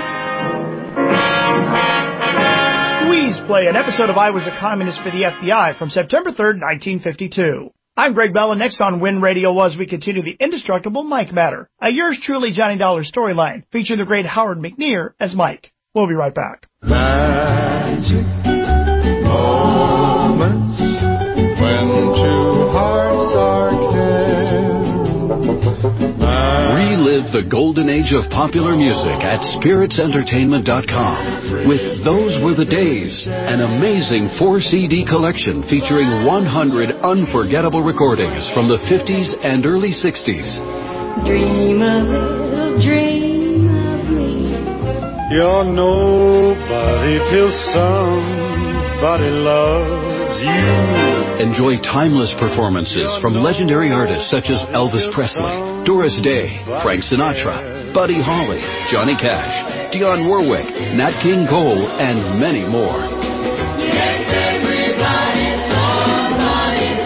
Speaker 27: Squeeze Play, an episode of I Was a Communist for the FBI from September 3rd, 1952. I'm Greg Bell, and next on Win Radio Was, we continue the indestructible Mike Matter, a yours truly Johnny Dollar storyline featuring the great Howard McNear as Mike. We'll be right back.
Speaker 24: Magic moments when two hearts are
Speaker 14: Relive the golden age of popular music at SpiritsEntertainment.com with Those Were the Days, an amazing 4-CD collection featuring 100 unforgettable recordings from the 50s and early 60s.
Speaker 15: Dream a little dream of me.
Speaker 24: You're nobody till somebody loves you.
Speaker 14: Enjoy timeless performances from legendary artists such as Elvis Presley, Doris Day, Frank Sinatra, Buddy Holly, Johnny Cash, Dionne Warwick, Nat King Cole, and many more.
Speaker 15: Yes, everybody's somebody's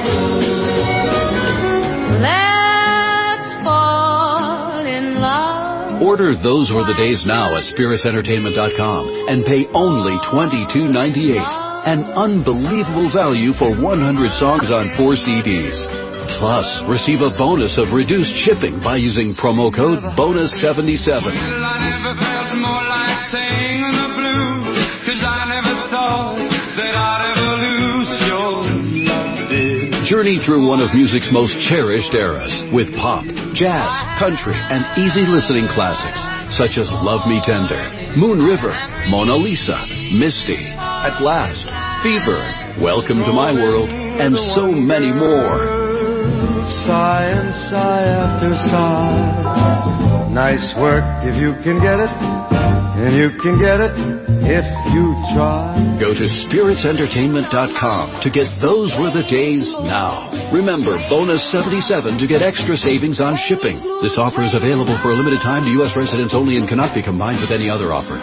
Speaker 15: fool. Let's fall in love.
Speaker 14: Order Those Were the Days now at SpiritsEntertainment.com and pay only $22.98. An unbelievable value for 100 songs on 4 CDs. Plus, receive a bonus of reduced shipping by using promo code BONUS77. Journey through one of music's most cherished eras with pop, jazz, country, and easy listening classics such as Love Me Tender, Moon River, Mona Lisa, Misty, At Last, Fever, Welcome to My World, and so many more.
Speaker 24: Sigh and sigh after sigh. Nice work if you can get it, and you can get it if you try.
Speaker 14: Go to SpiritsEntertainment.com to get Those Were the Days now. Remember, bonus 77 to get extra savings on shipping. This offer is available for a limited time to U.S. residents only and cannot be combined with any other offer.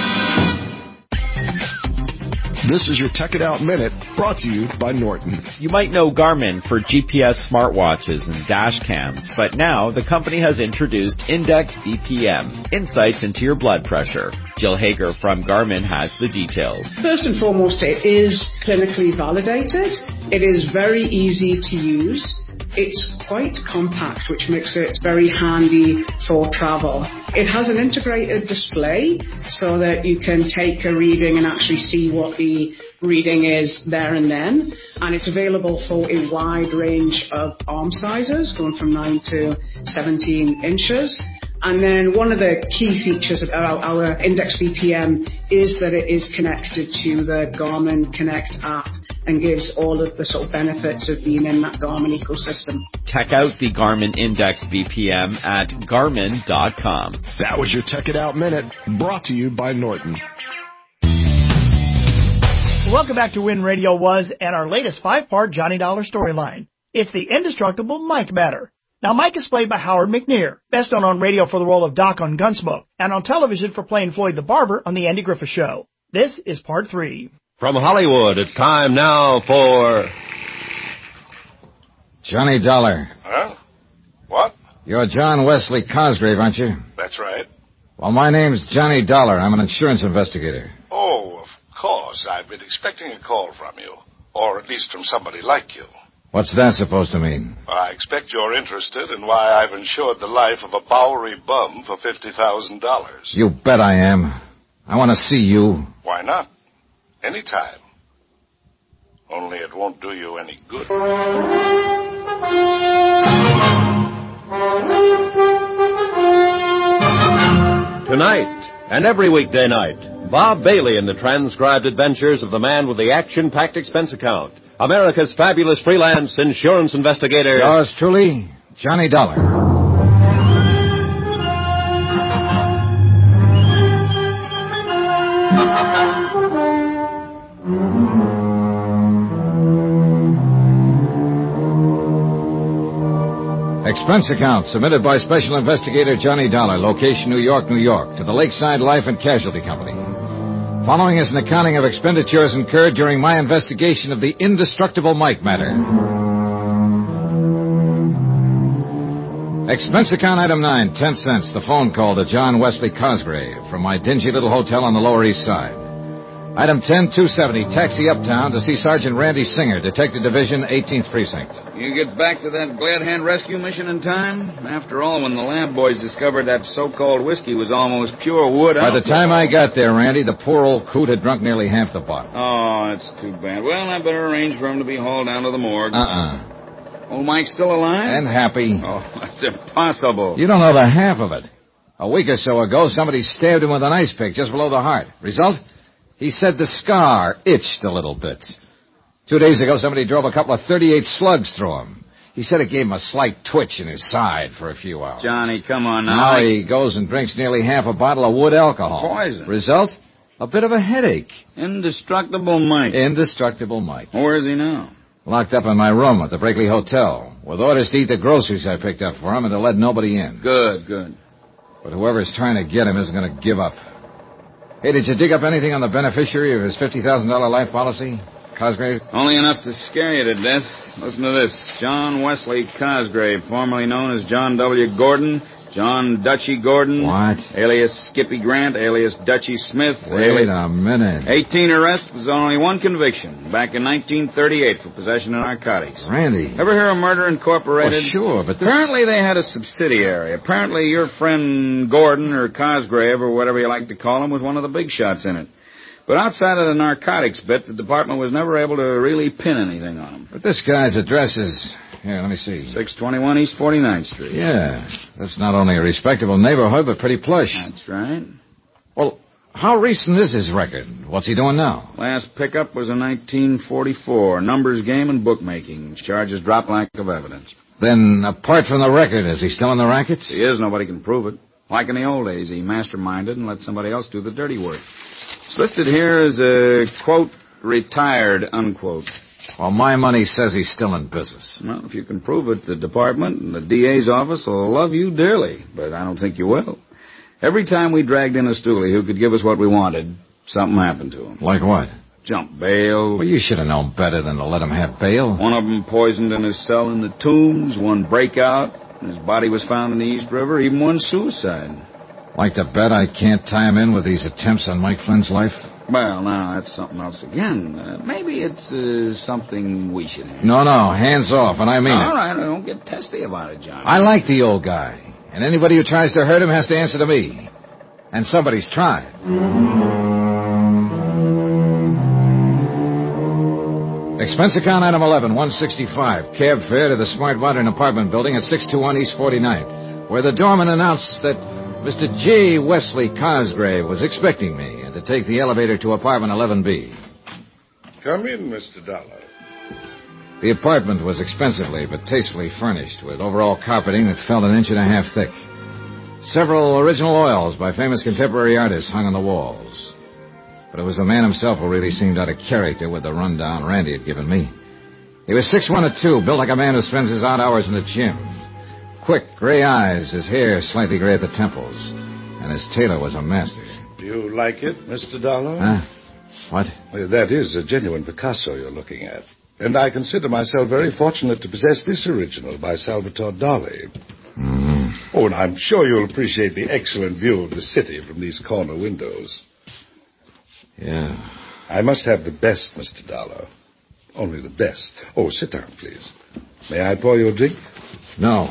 Speaker 16: This is your Tech It Out Minute, brought to you by Norton.
Speaker 17: You might know Garmin for GPS smartwatches and dash cams, but now the company has introduced Index BPM, insights into your blood pressure. Jill Hager from Garmin has the details.
Speaker 18: First and foremost, it is clinically validated. It is very easy to use. It's quite compact, which makes it very handy for travel. It has an integrated display so that you can take a reading and actually see what the reading is there and then. And it's available for a wide range of arm sizes, going from 9 to 17 inches. And then one of the key features about our Index BPM is that it is connected to the Garmin Connect app and gives all of the sort of benefits of being in that Garmin ecosystem.
Speaker 17: Check out the Garmin Index BPM at Garmin.com.
Speaker 16: That was your Tech It Out Minute, brought to you by Norton.
Speaker 27: Welcome back to When Radio Was and our latest 5-part Johnny Dollar storyline. It's the indestructible Mike Matter. Now, Mike is played by Howard McNear, best known on radio for the role of Doc on Gunsmoke, and on television for playing Floyd the Barber on The Andy Griffith Show. This is part 3.
Speaker 4: From Hollywood, it's time now for...
Speaker 8: Johnny Dollar.
Speaker 2: Huh? What?
Speaker 8: You're John Wesley Cosgrave, aren't you?
Speaker 2: That's right.
Speaker 8: Well, my name's Johnny Dollar. I'm an insurance investigator.
Speaker 2: Oh, of course. I've been expecting a call from you. Or at least from somebody like you.
Speaker 8: What's that supposed to mean?
Speaker 2: I expect you're interested in why I've insured the life of a Bowery bum for $50,000.
Speaker 8: You bet I am. I want to see you.
Speaker 2: Why not? Anytime. Only it won't do you any good.
Speaker 4: Tonight, and every weekday night, Bob Bailey in the transcribed adventures of the man with the action-packed expense account, America's fabulous freelance insurance investigator.
Speaker 8: Yours truly, Johnny Dollar. Expense account submitted by Special Investigator Johnny Dollar, location New York, New York, to the Lakeside Life and Casualty Company. Following is an accounting of expenditures incurred during my investigation of the indestructible Mike matter. Expense account item 9, 10 cents, the phone call to John Wesley Cosgrave from my dingy little hotel on the Lower East Side. Item 10, 270, taxi uptown to see Sergeant Randy Singer, Detective Division, 18th Precinct.
Speaker 19: You get back to that Glad Hand rescue mission in time? After all, when the lab boys discovered that so-called whiskey was almost pure wood...
Speaker 8: By the time I got there, Randy, the poor old coot had drunk nearly half the bottle.
Speaker 19: Oh, that's too bad. Well, I better arrange for him to be hauled down to the morgue. Old Mike's still alive?
Speaker 8: And happy.
Speaker 19: Oh, that's impossible.
Speaker 8: You don't know the half of it. A week or so ago, somebody stabbed him with an ice pick just below the heart. Result? He said the scar itched a little bit. 2 days ago, somebody drove a couple of .38 slugs through him. He said it gave him a slight twitch in his side for a few hours.
Speaker 19: Johnny, come on now.
Speaker 8: Now he goes and drinks nearly half a bottle of wood alcohol.
Speaker 19: Poison.
Speaker 8: Result? A bit of a headache.
Speaker 19: Indestructible Mike.
Speaker 8: Indestructible Mike.
Speaker 19: Where is he now?
Speaker 8: Locked up in my room at the Brinkley Hotel, with orders to eat the groceries I picked up for him and to let nobody in.
Speaker 19: Good.
Speaker 8: But whoever's trying to get him isn't going to give up. Hey, did you dig up anything on the beneficiary of his $50,000 life policy, Cosgrave?
Speaker 19: Only enough to scare you to death. Listen to this. John Wesley Cosgrave, formerly known as John W. Gordon, John Dutchy Gordon.
Speaker 8: What?
Speaker 19: Alias Skippy Grant, alias Dutchy Smith.
Speaker 8: Wait a minute.
Speaker 19: 18 arrests, was only one conviction, back in 1938 for possession of narcotics.
Speaker 8: Randy.
Speaker 19: Ever hear of Murder Incorporated?
Speaker 8: Oh, sure, but
Speaker 19: Apparently they had a subsidiary. Apparently your friend Gordon or Cosgrave or whatever you like to call him was one of the big shots in it. But outside of the narcotics bit, the department was never able to really pin anything on him.
Speaker 8: But this guy's address is... Here, let me see.
Speaker 19: 621 East 49th Street.
Speaker 8: Yeah. That's not only a respectable neighborhood, but pretty plush.
Speaker 19: That's right.
Speaker 8: Well, how recent is his record? What's he doing now?
Speaker 19: Last pickup was in 1944. Numbers game and bookmaking. Charges dropped lack of evidence.
Speaker 8: Then, apart from the record, is he still in the rackets?
Speaker 19: He is. Nobody can prove it. Like in the old days, he masterminded and let somebody else do the dirty work. It's listed here as a, quote, retired, unquote.
Speaker 8: Well, my money says he's still in business.
Speaker 19: Well, if you can prove it, the department and the DA's office will love you dearly, but I don't think you will. Every time we dragged in a stoolie who could give us what we wanted, something happened to him.
Speaker 8: Like what?
Speaker 19: Jump bail.
Speaker 8: Well, you should have known better than to let him have bail.
Speaker 19: One of them poisoned in his cell in the Tombs, one breakout, his body was found in the East River, even one suicide.
Speaker 8: Like to bet I can't tie him in with these attempts on Mike Flynn's life?
Speaker 19: Well, now, that's something else again. Maybe it's something we should have.
Speaker 8: No, hands off, and I mean it.
Speaker 19: All right, don't get testy about it, John.
Speaker 8: I like the old guy, and anybody who tries to hurt him has to answer to me. And somebody's tried. Expense account item 11, 165, cab fare to the Smart Modern apartment building at 621 East 49th, where the doorman announced that Mr. J. Wesley Cosgrave was expecting me and to take the elevator to apartment 11B.
Speaker 2: Come in, Mr. Dollar.
Speaker 8: The apartment was expensively but tastefully furnished with overall carpeting that felt 1.5 inches thick. Several original oils by famous contemporary artists hung on the walls. But it was the man himself who really seemed out of character with the rundown Randy had given me. He was 6'1" 2", built like a man who spends his odd hours in the gym. Quick, gray eyes, his hair slightly gray at the temples, and his tailor was a master.
Speaker 5: Do you like it, Mr. Dollar?
Speaker 8: Huh? What?
Speaker 5: Well, that is a genuine Picasso you're looking at. And I consider myself very fortunate to possess this original by Salvatore Dali.
Speaker 8: Mm-hmm.
Speaker 5: Oh, and I'm sure you'll appreciate the excellent view of the city from these corner windows.
Speaker 8: Yeah.
Speaker 5: I must have the best, Mr. Dollar. Only the best. Oh, sit down, please. May I pour you a drink?
Speaker 8: No.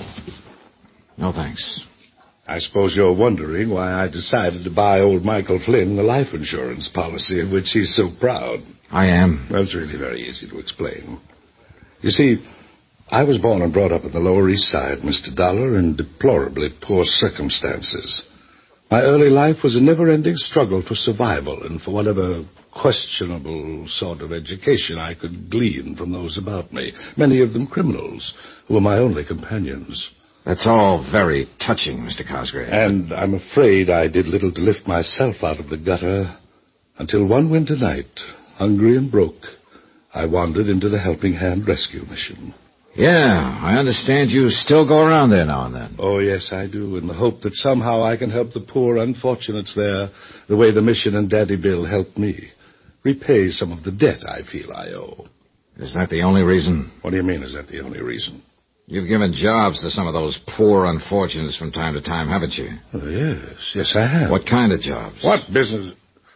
Speaker 8: No, thanks.
Speaker 5: I suppose you're wondering why I decided to buy old Michael Flynn the life insurance policy of which he's so proud.
Speaker 8: I am.
Speaker 5: Well, it's really very easy to explain. You see, I was born and brought up in the Lower East Side, Mr. Dollar, in deplorably poor circumstances. My early life was a never-ending struggle for survival and for whatever questionable sort of education I could glean from those about me, many of them criminals, who were my only companions.
Speaker 8: That's all very touching, Mr. Cosgrave.
Speaker 5: And I'm afraid I did little to lift myself out of the gutter until one winter night, hungry and broke, I wandered into the Helping Hand Rescue Mission.
Speaker 8: Yeah, I understand you still go around there now and then.
Speaker 5: Oh, yes, I do, in the hope that somehow I can help the poor unfortunates there the way the mission and Daddy Bill helped me. Repay some of the debt I feel I owe.
Speaker 8: Is that the only reason?
Speaker 5: What do you mean, is that the only reason?
Speaker 8: You've given jobs to some of those poor unfortunates from time to time, haven't you?
Speaker 5: Oh, yes, I have.
Speaker 8: What kind of jobs?
Speaker 5: What business?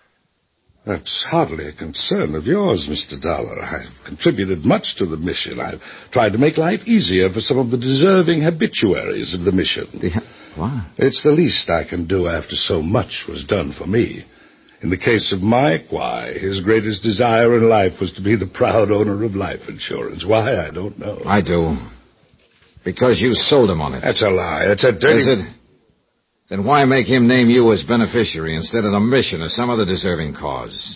Speaker 5: That's hardly a concern of yours, Mr. Dollar. I've contributed much to the mission. I've tried to make life easier for some of the deserving habituaries of the mission.
Speaker 8: What?
Speaker 5: It's the least I can do after so much was done for me. In the case of Mike, why, his greatest desire in life was to be the proud owner of life insurance. Why, I don't know.
Speaker 8: I do. Because you sold him on it.
Speaker 5: That's a lie. That's a dirty...
Speaker 8: Is it? Then why make him name you as beneficiary instead of the mission or some other deserving cause?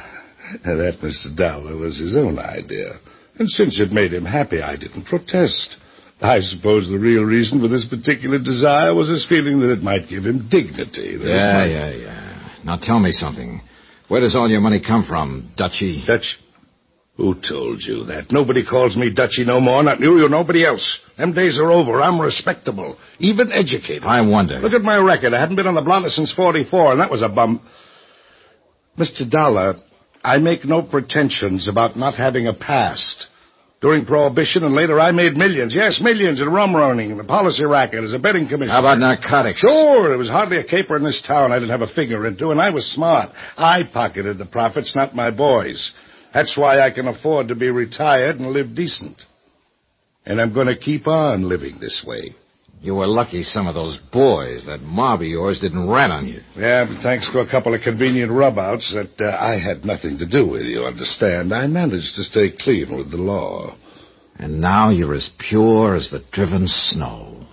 Speaker 5: That, Mr. Dollar, was his own idea. And since it made him happy, I didn't protest. I suppose the real reason for this particular desire was his feeling that it might give him dignity.
Speaker 8: Yeah. Now tell me something. Where does all your money come from, Dutchie?
Speaker 5: Dutch? Who told you that? Nobody calls me Dutchie no more, not you or nobody else. Them days are over. I'm respectable, even educated.
Speaker 8: I wonder.
Speaker 5: Look at my record. I haven't been on the blotter since 44, and that was a bum. Mr. Dollar, I make no pretensions about not having a past. During Prohibition and later, I made millions. Yes, millions in rum running and the policy racket as a betting commissioner.
Speaker 8: How about narcotics?
Speaker 5: Sure, there was hardly a caper in this town I didn't have a finger into, and I was smart. I pocketed the profits, not my boys. That's why I can afford to be retired and live decent. And I'm going to keep on living this way.
Speaker 8: You were lucky some of those boys, that mob of yours, didn't rat on you.
Speaker 5: Yeah, but thanks to a couple of convenient rub-outs that I had nothing to do with, you understand, I managed to stay clean with the law.
Speaker 8: And now you're as pure as the driven snow.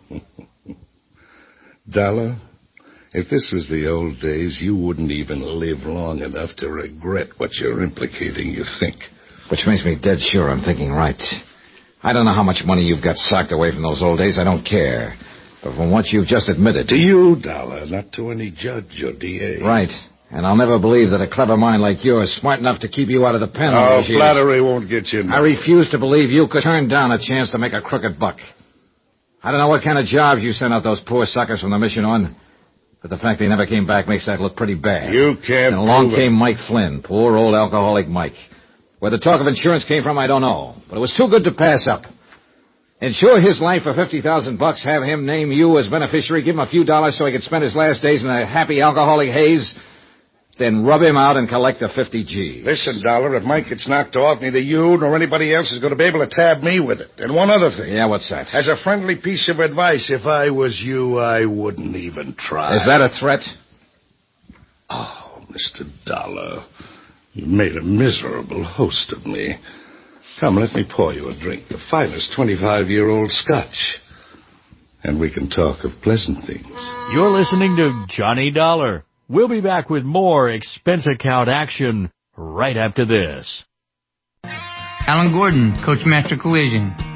Speaker 5: Dollar, if this was the old days, you wouldn't even live long enough to regret what you're implicating, you think.
Speaker 8: Which makes me dead sure I'm thinking right. I don't know how much money you've got socked away from those old days. I don't care. But from what you've just admitted...
Speaker 5: To you, Dollar, not to any judge or DA.
Speaker 8: Right. And I'll never believe that a clever mind like yours is smart enough to keep you out of the pen.
Speaker 5: Oh, flattery won't get you.
Speaker 8: I refuse to believe you could turn down a chance to make a crooked buck. I don't know what kind of jobs you sent out those poor suckers from the mission on, but the fact they never came back makes that look pretty bad.
Speaker 5: You can't
Speaker 8: And along
Speaker 5: prove it.
Speaker 8: came Mike Flynn, poor old alcoholic Mike. Where the talk of insurance came from, I don't know, but it was too good to pass up. Insure his life for $50,000, have him name you as beneficiary, give him a few dollars so he could spend his last days in a happy alcoholic haze, then rub him out and collect the 50 G's.
Speaker 5: Listen, Dollar, if Mike gets knocked off, neither you nor anybody else is going to be able to tab me with it. And one other thing.
Speaker 8: Yeah, what's that?
Speaker 5: As a friendly piece of advice, if I was you, I wouldn't even try.
Speaker 8: Is that a threat?
Speaker 5: Oh, Mr. Dollar, you made a miserable host of me. Come, let me pour you a drink, the finest 25-year-old Scotch. And we can talk of pleasant things.
Speaker 26: You're listening to Johnny Dollar. We'll be back with more expense account action right after this.
Speaker 10: Alan Gordon, Coachmaster Collision.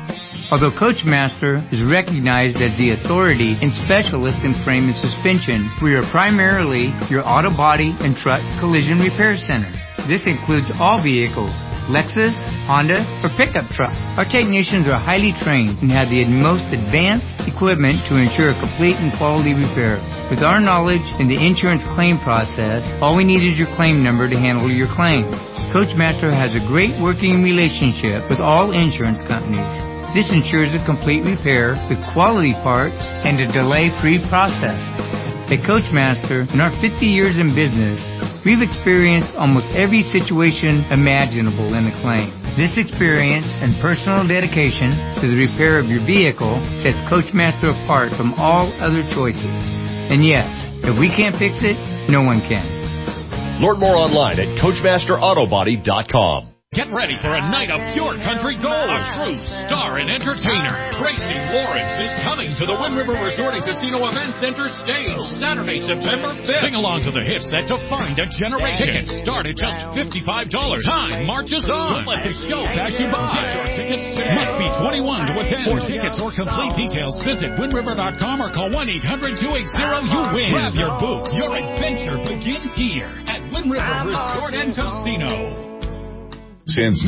Speaker 10: Although Coachmaster is recognized as the authority and specialist in frame and suspension, we are primarily your auto body and truck collision repair center. This includes all vehicles, Lexus, Honda, or pickup truck. Our technicians are highly trained and have the most advanced equipment to ensure a complete and quality repair. With our knowledge in the insurance claim process, all we need is your claim number to handle your claim. Coachmaster has a great working relationship with all insurance companies. This ensures a complete repair with quality parts and a delay-free process. At Coachmaster, in our 50 years in business, we've experienced almost every situation imaginable in a claim. This experience and personal dedication to the repair of your vehicle sets Coachmaster apart from all other choices. And yes, if we can't fix it, no one can.
Speaker 11: Learn more online at CoachmasterAutobody.com.
Speaker 12: Get ready for a night of pure country gold. A true star and entertainer, Tracy Lawrence, is coming to the Wind River Resort and Casino Event Center stage Saturday, September 5th. Sing along to the hits that defined a generation. Tickets start at just $55. Time marches on. Don't let the show pass you by. Get your tickets today. Must be 21 to attend. For tickets or complete details, visit windriver.com or call 1-800-280-YOU-WIN. Grab your booth. Your adventure begins here at Wind River Resort and Casino.
Speaker 16: Since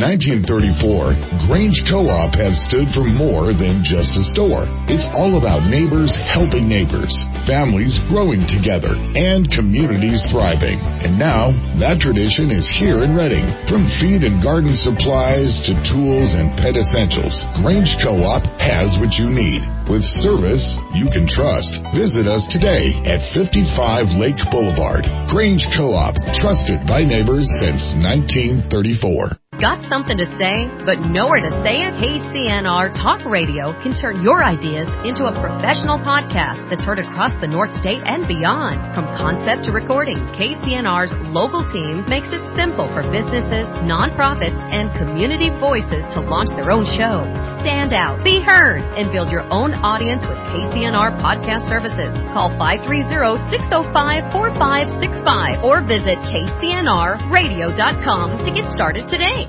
Speaker 16: 1934, Grange Co-op has stood for more than just a store. It's all about neighbors helping neighbors, families growing together, and communities thriving. And now, that tradition is here in Reading. From feed and garden supplies to tools and pet essentials, Grange Co-op has what you need. With service you can trust. Visit us today at 55 Lake Boulevard. Grange Co-op, trusted by neighbors since 1934.
Speaker 20: Got something to say, but nowhere to say it? KCNR Talk Radio can turn your ideas into a professional podcast that's heard across the North State and beyond. From concept to recording, KCNR's local team makes it simple for businesses, nonprofits, and community voices to launch their own show. Stand out, be heard, and build your own audience with KCNR Podcast Services. Call 530-605-4565 or visit KCNRradio.com to get started today.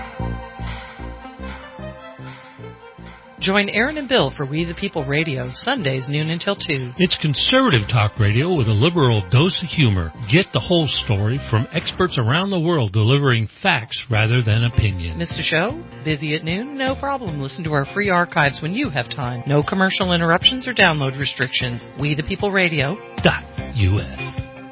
Speaker 21: Join Aaron and Bill for We the People Radio, Sundays noon until 2.
Speaker 22: It's conservative talk radio with a liberal dose of humor. Get the whole story from experts around the world delivering facts rather than opinion.
Speaker 21: Missed a show? Busy at noon? No problem. Listen to our free archives when you have time. No commercial interruptions or download restrictions. We the People Radio.us.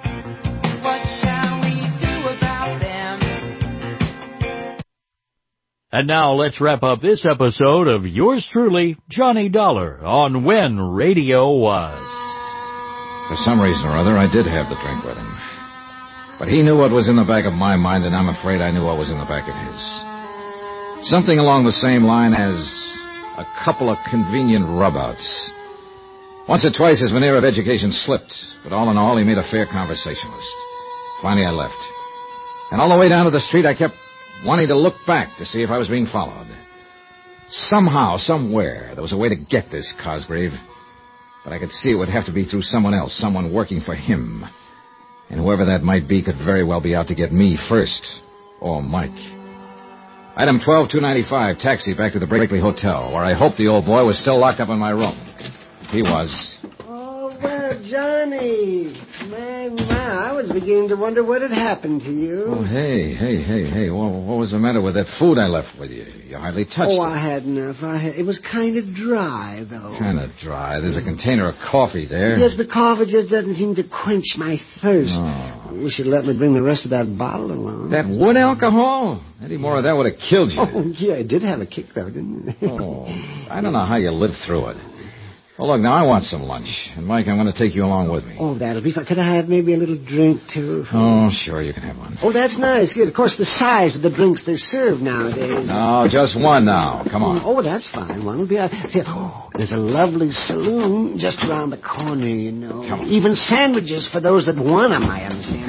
Speaker 26: And now let's wrap up this episode of yours truly, Johnny Dollar, on When Radio Was.
Speaker 8: For some reason or other, I did have the drink with him. But he knew what was in the back of my mind, and I'm afraid I knew what was in the back of his. Something along the same line as a couple of convenient rub-outs. Once or twice his veneer of education slipped, but all in all, he made a fair conversationalist. Finally, I left. And all the way down to the street, I kept wanting to look back to see if I was being followed. Somehow, somewhere, there was a way to get this Cosgrave. But I could see it would have to be through someone else, someone working for him. And whoever that might be could very well be out to get me first. Or Mike. Item 12295, taxi back to the Brakely Hotel, where I hoped the old boy was still locked up in my room. He was.
Speaker 23: Well, Johnny, my, I was beginning to wonder what had happened to you.
Speaker 8: Oh, hey. What was the matter with that food I left with you? You hardly touched it.
Speaker 23: Oh, I had enough. It was kind of dry, though.
Speaker 8: Kind of dry. There's a container of coffee there.
Speaker 23: Yes, but coffee just doesn't seem to quench my thirst. I wish you'd let me bring the rest of that bottle along.
Speaker 8: That wood alcohol? Any more of that would have killed you.
Speaker 23: Oh, yeah, it did have a kick, though, didn't it?
Speaker 8: Oh, I don't know how you lived through it. Oh, look, now I want some lunch. And, Mike, I'm going to take you along with me.
Speaker 23: Oh, that'll be fine. Could I have maybe a little drink, too?
Speaker 8: Oh, sure, you can have one.
Speaker 23: Oh, that's nice. Good. Of course, the size of the drinks they serve nowadays.
Speaker 8: No, just one now. Come on.
Speaker 23: Oh, that's fine. One will be out. See, there's a lovely saloon just around the corner, you know.
Speaker 8: Come on.
Speaker 23: Even sandwiches for those that want them, I understand.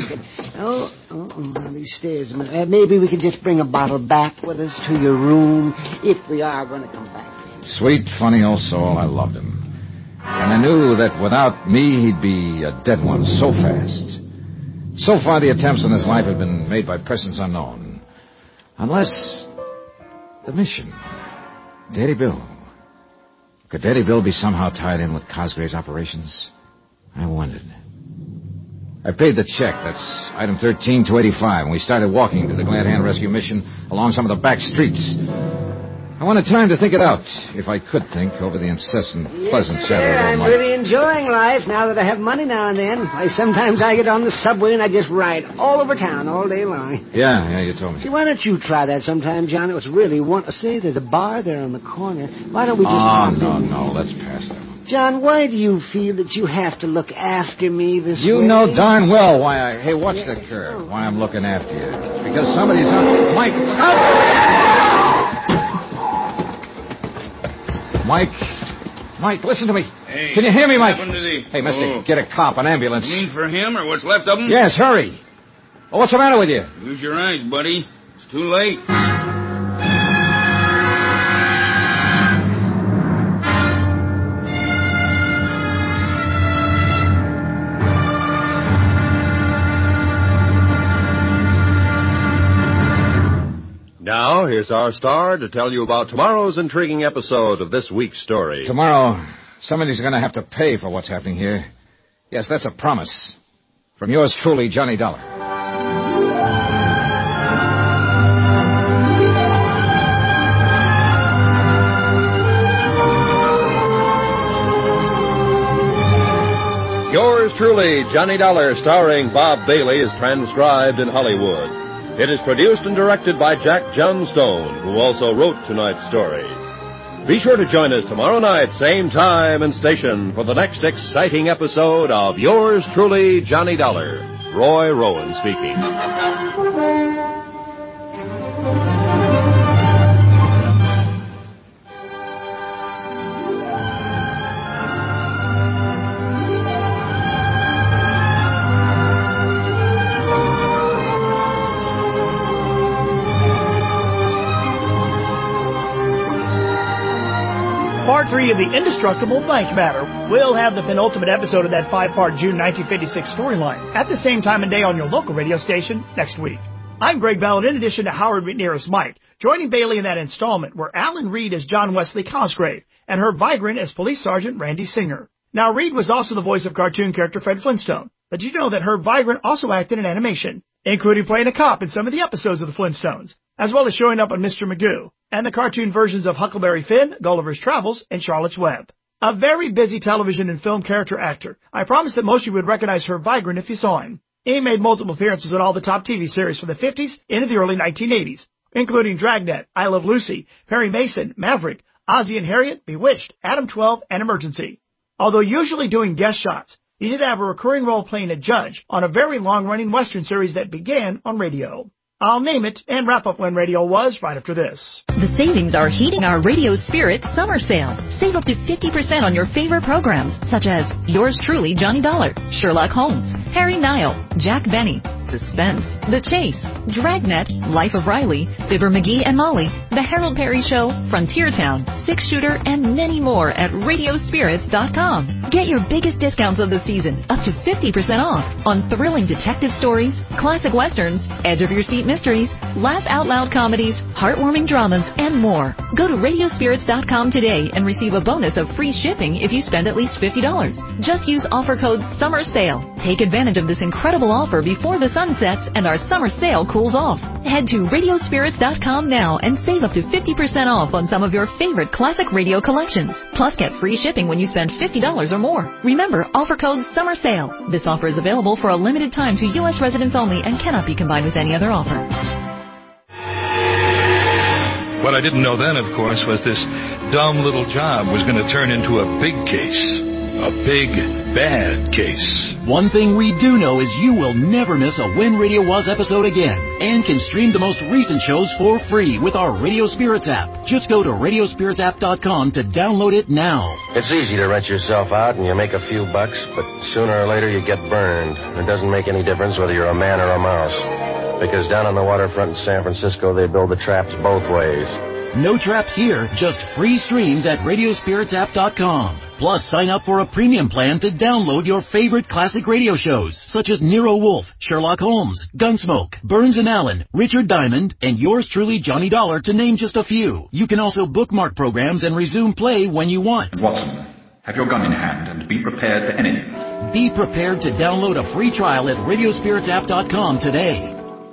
Speaker 23: These stairs. Maybe we could just bring a bottle back with us to your room if we are going to come back.
Speaker 8: Sweet, funny old soul. I loved him. And I knew that without me, he'd be a dead one so fast. So far, the attempts on his life had been made by persons unknown. Unless the mission. Daddy Bill. Could Daddy Bill be somehow tied in with Cosgrave's operations? I wondered. I paid the check. That's item 13285, and we started walking to the Glad Hand Rescue Mission along some of the back streets. I wanted time to think it out, if I could think, over the incessant, pleasant chatter of
Speaker 23: I'm
Speaker 8: Mike.
Speaker 23: really enjoying life now that I have money now and then. Sometimes I get on the subway and I just ride all over town all day long.
Speaker 8: Yeah, you told me.
Speaker 23: See, why don't you try that sometime, John? It was really see, there's a bar there on the corner. Why don't we just...
Speaker 8: No, let's pass that one.
Speaker 23: John, why do you feel that you have to look after me this way?
Speaker 8: You know darn well why I... Hey, watch the curve. Why I'm looking after you. It's because somebody's on... Mike, look out! Mike, listen to me.
Speaker 19: Hey,
Speaker 8: can you hear me, Mike?
Speaker 19: What happened to the...
Speaker 8: Hey, mister, get a cop, an ambulance.
Speaker 19: You mean for him or what's left of him?
Speaker 8: Yes, hurry. Well, what's the matter with you?
Speaker 19: Use your eyes, buddy. It's too late.
Speaker 4: Now, here's our star to tell you about tomorrow's intriguing episode of this week's story.
Speaker 8: Tomorrow, somebody's going to have to pay for what's happening here. Yes, that's a promise. From yours truly, Johnny Dollar.
Speaker 4: Yours truly, Johnny Dollar, starring Bob Bailey, is transcribed in Hollywood. It is produced and directed by Jack Johnstone, who also wrote tonight's story. Be sure to join us tomorrow night, same time and station, for the next exciting episode of Yours truly, Johnny Dollar. Roy Rowan speaking.
Speaker 27: Part 3 of the Indestructible Blank Matter. We'll have the penultimate episode of that 5-part June 1956 storyline at the same time and day on your local radio station next week. I'm Greg Bell, and in addition to Howard McNear as Mike, joining Bailey in that installment were Alan Reed as John Wesley Cosgrave and Herb Vigran as Police Sergeant Randy Singer. Now, Reed was also the voice of cartoon character Fred Flintstone, but did you know that Herb Vigran also acted in animation, including playing a cop in some of the episodes of the Flintstones, as well as showing up on Mr. Magoo, and the cartoon versions of Huckleberry Finn, Gulliver's Travels, and Charlotte's Web. A very busy television and film character actor. I promise that most of you would recognize Herb Vigran if you saw him. He made multiple appearances on all the top TV series from the 50s into the early 1980s, including Dragnet, I Love Lucy, Perry Mason, Maverick, Ozzie and Harriet, Bewitched, Adam 12, and Emergency. Although usually doing guest shots, he did have a recurring role playing a judge on a very long-running Western series that began on radio. I'll name it and wrap up when radio was right after this.
Speaker 1: The savings are heating our Radio Spirit summer sale. Save up to 50% on your favorite programs, such as Yours Truly, Johnny Dollar, Sherlock Holmes, Harry Nile, Jack Benny, Suspense, The Chase, Dragnet, Life of Riley, Fibber McGee and Molly, The Harold Perry Show, Frontier Town, Six Shooter, and many more at radiospirits.com. Get your biggest discounts of the season, up to 50% off, on thrilling detective stories, classic westerns, edge-of-your-seat mysteries, laugh-out-loud comedies, heartwarming dramas, and more. Go to radiospirits.com today and receive a bonus of free shipping if you spend at least $50. Just use offer code SUMMERSALE. Take advantage of this incredible offer before the sun sets and our summer sale cools off. Head to radiospirits.com now and save up to 50% off on some of your favorite classic radio collections. Plus, get free shipping when you spend $50 or more. Remember, offer code SUMMERSALE. This offer is available for a limited time to U.S. residents only and cannot be combined with any other offer.
Speaker 5: What I didn't know then, of course, was this dumb little job was going to turn into a big case. A big, bad case.
Speaker 14: One thing we do know is you will never miss a When Radio Was episode again, and can stream the most recent shows for free with our Radio Spirits app. Just go to radiospiritsapp.com to download it now.
Speaker 3: It's easy to rent yourself out and you make a few bucks, but sooner or later you get burned. It doesn't make any difference whether you're a man or a mouse, because down on the waterfront in San Francisco they build the traps both ways.
Speaker 14: No traps here, just free streams at RadioSpiritsApp.com. Plus, sign up for a premium plan to download your favorite classic radio shows, such as Nero Wolfe, Sherlock Holmes, Gunsmoke, Burns and Allen, Richard Diamond, and yours truly, Johnny Dollar, to name just a few. You can also bookmark programs and resume play when you want.
Speaker 6: Watson, have your gun in hand and be prepared for anything.
Speaker 14: Be prepared to download a free trial at RadioSpiritsApp.com today.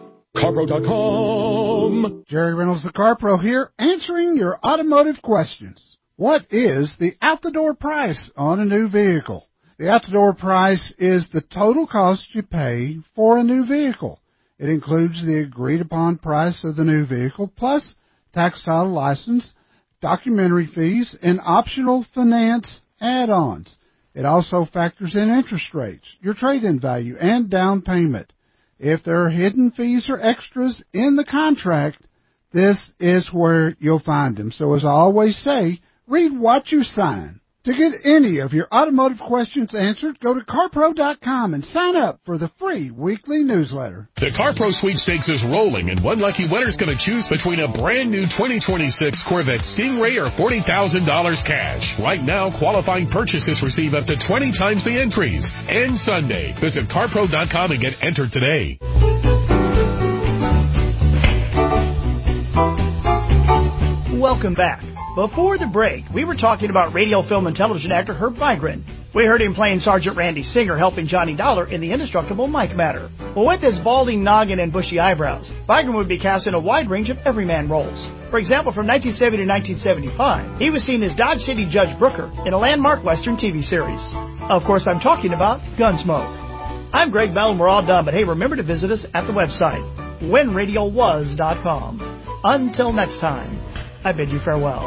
Speaker 7: CarPro.com. Jerry Reynolds, the CarPro here, answering your automotive questions. What is the out-the-door price on a new vehicle? The out-the-door price is the total cost you pay for a new vehicle. It includes the agreed-upon price of the new vehicle, plus tax, title, license, documentary fees, and optional finance add-ons. It also factors in interest rates, your trade-in value, and down payment. If there are hidden fees or extras in the contract, this is where you'll find them. So as I always say, read what you sign. To get any of your automotive questions answered, go to CarPro.com and sign up for the free weekly newsletter.
Speaker 16: The CarPro sweepstakes is rolling, and one lucky winner's going to choose between a brand new 2026 Corvette Stingray or $40,000 cash. Right now, qualifying purchases receive up to 20 times the entries. And Sunday, visit CarPro.com and get entered today.
Speaker 27: Welcome back. Before the break, we were talking about radio, film, and television actor Herb Vigran. We heard him playing Sergeant Randy Singer helping Johnny Dollar in the indestructible Mike Matter. Well, with his balding noggin and bushy eyebrows, Vigran would be cast in a wide range of everyman roles. For example, from 1970 to 1975, he was seen as Dodge City Judge Brooker in a landmark Western TV series. Of course, I'm talking about Gunsmoke. I'm Greg Bell, and we're all done, but hey, remember to visit us at the website, whenradiowas.com. Until next time, I bid you farewell.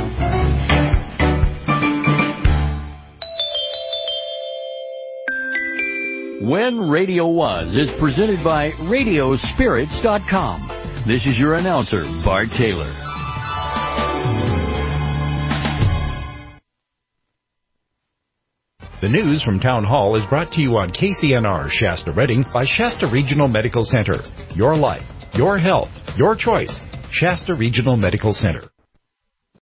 Speaker 26: When Radio Was is presented by RadioSpirits.com. This is your announcer, Bart Taylor.
Speaker 9: The news from Town Hall is brought to you on KCNR Shasta Redding by Shasta Regional Medical Center. Your life, your health, your choice. Shasta Regional Medical Center.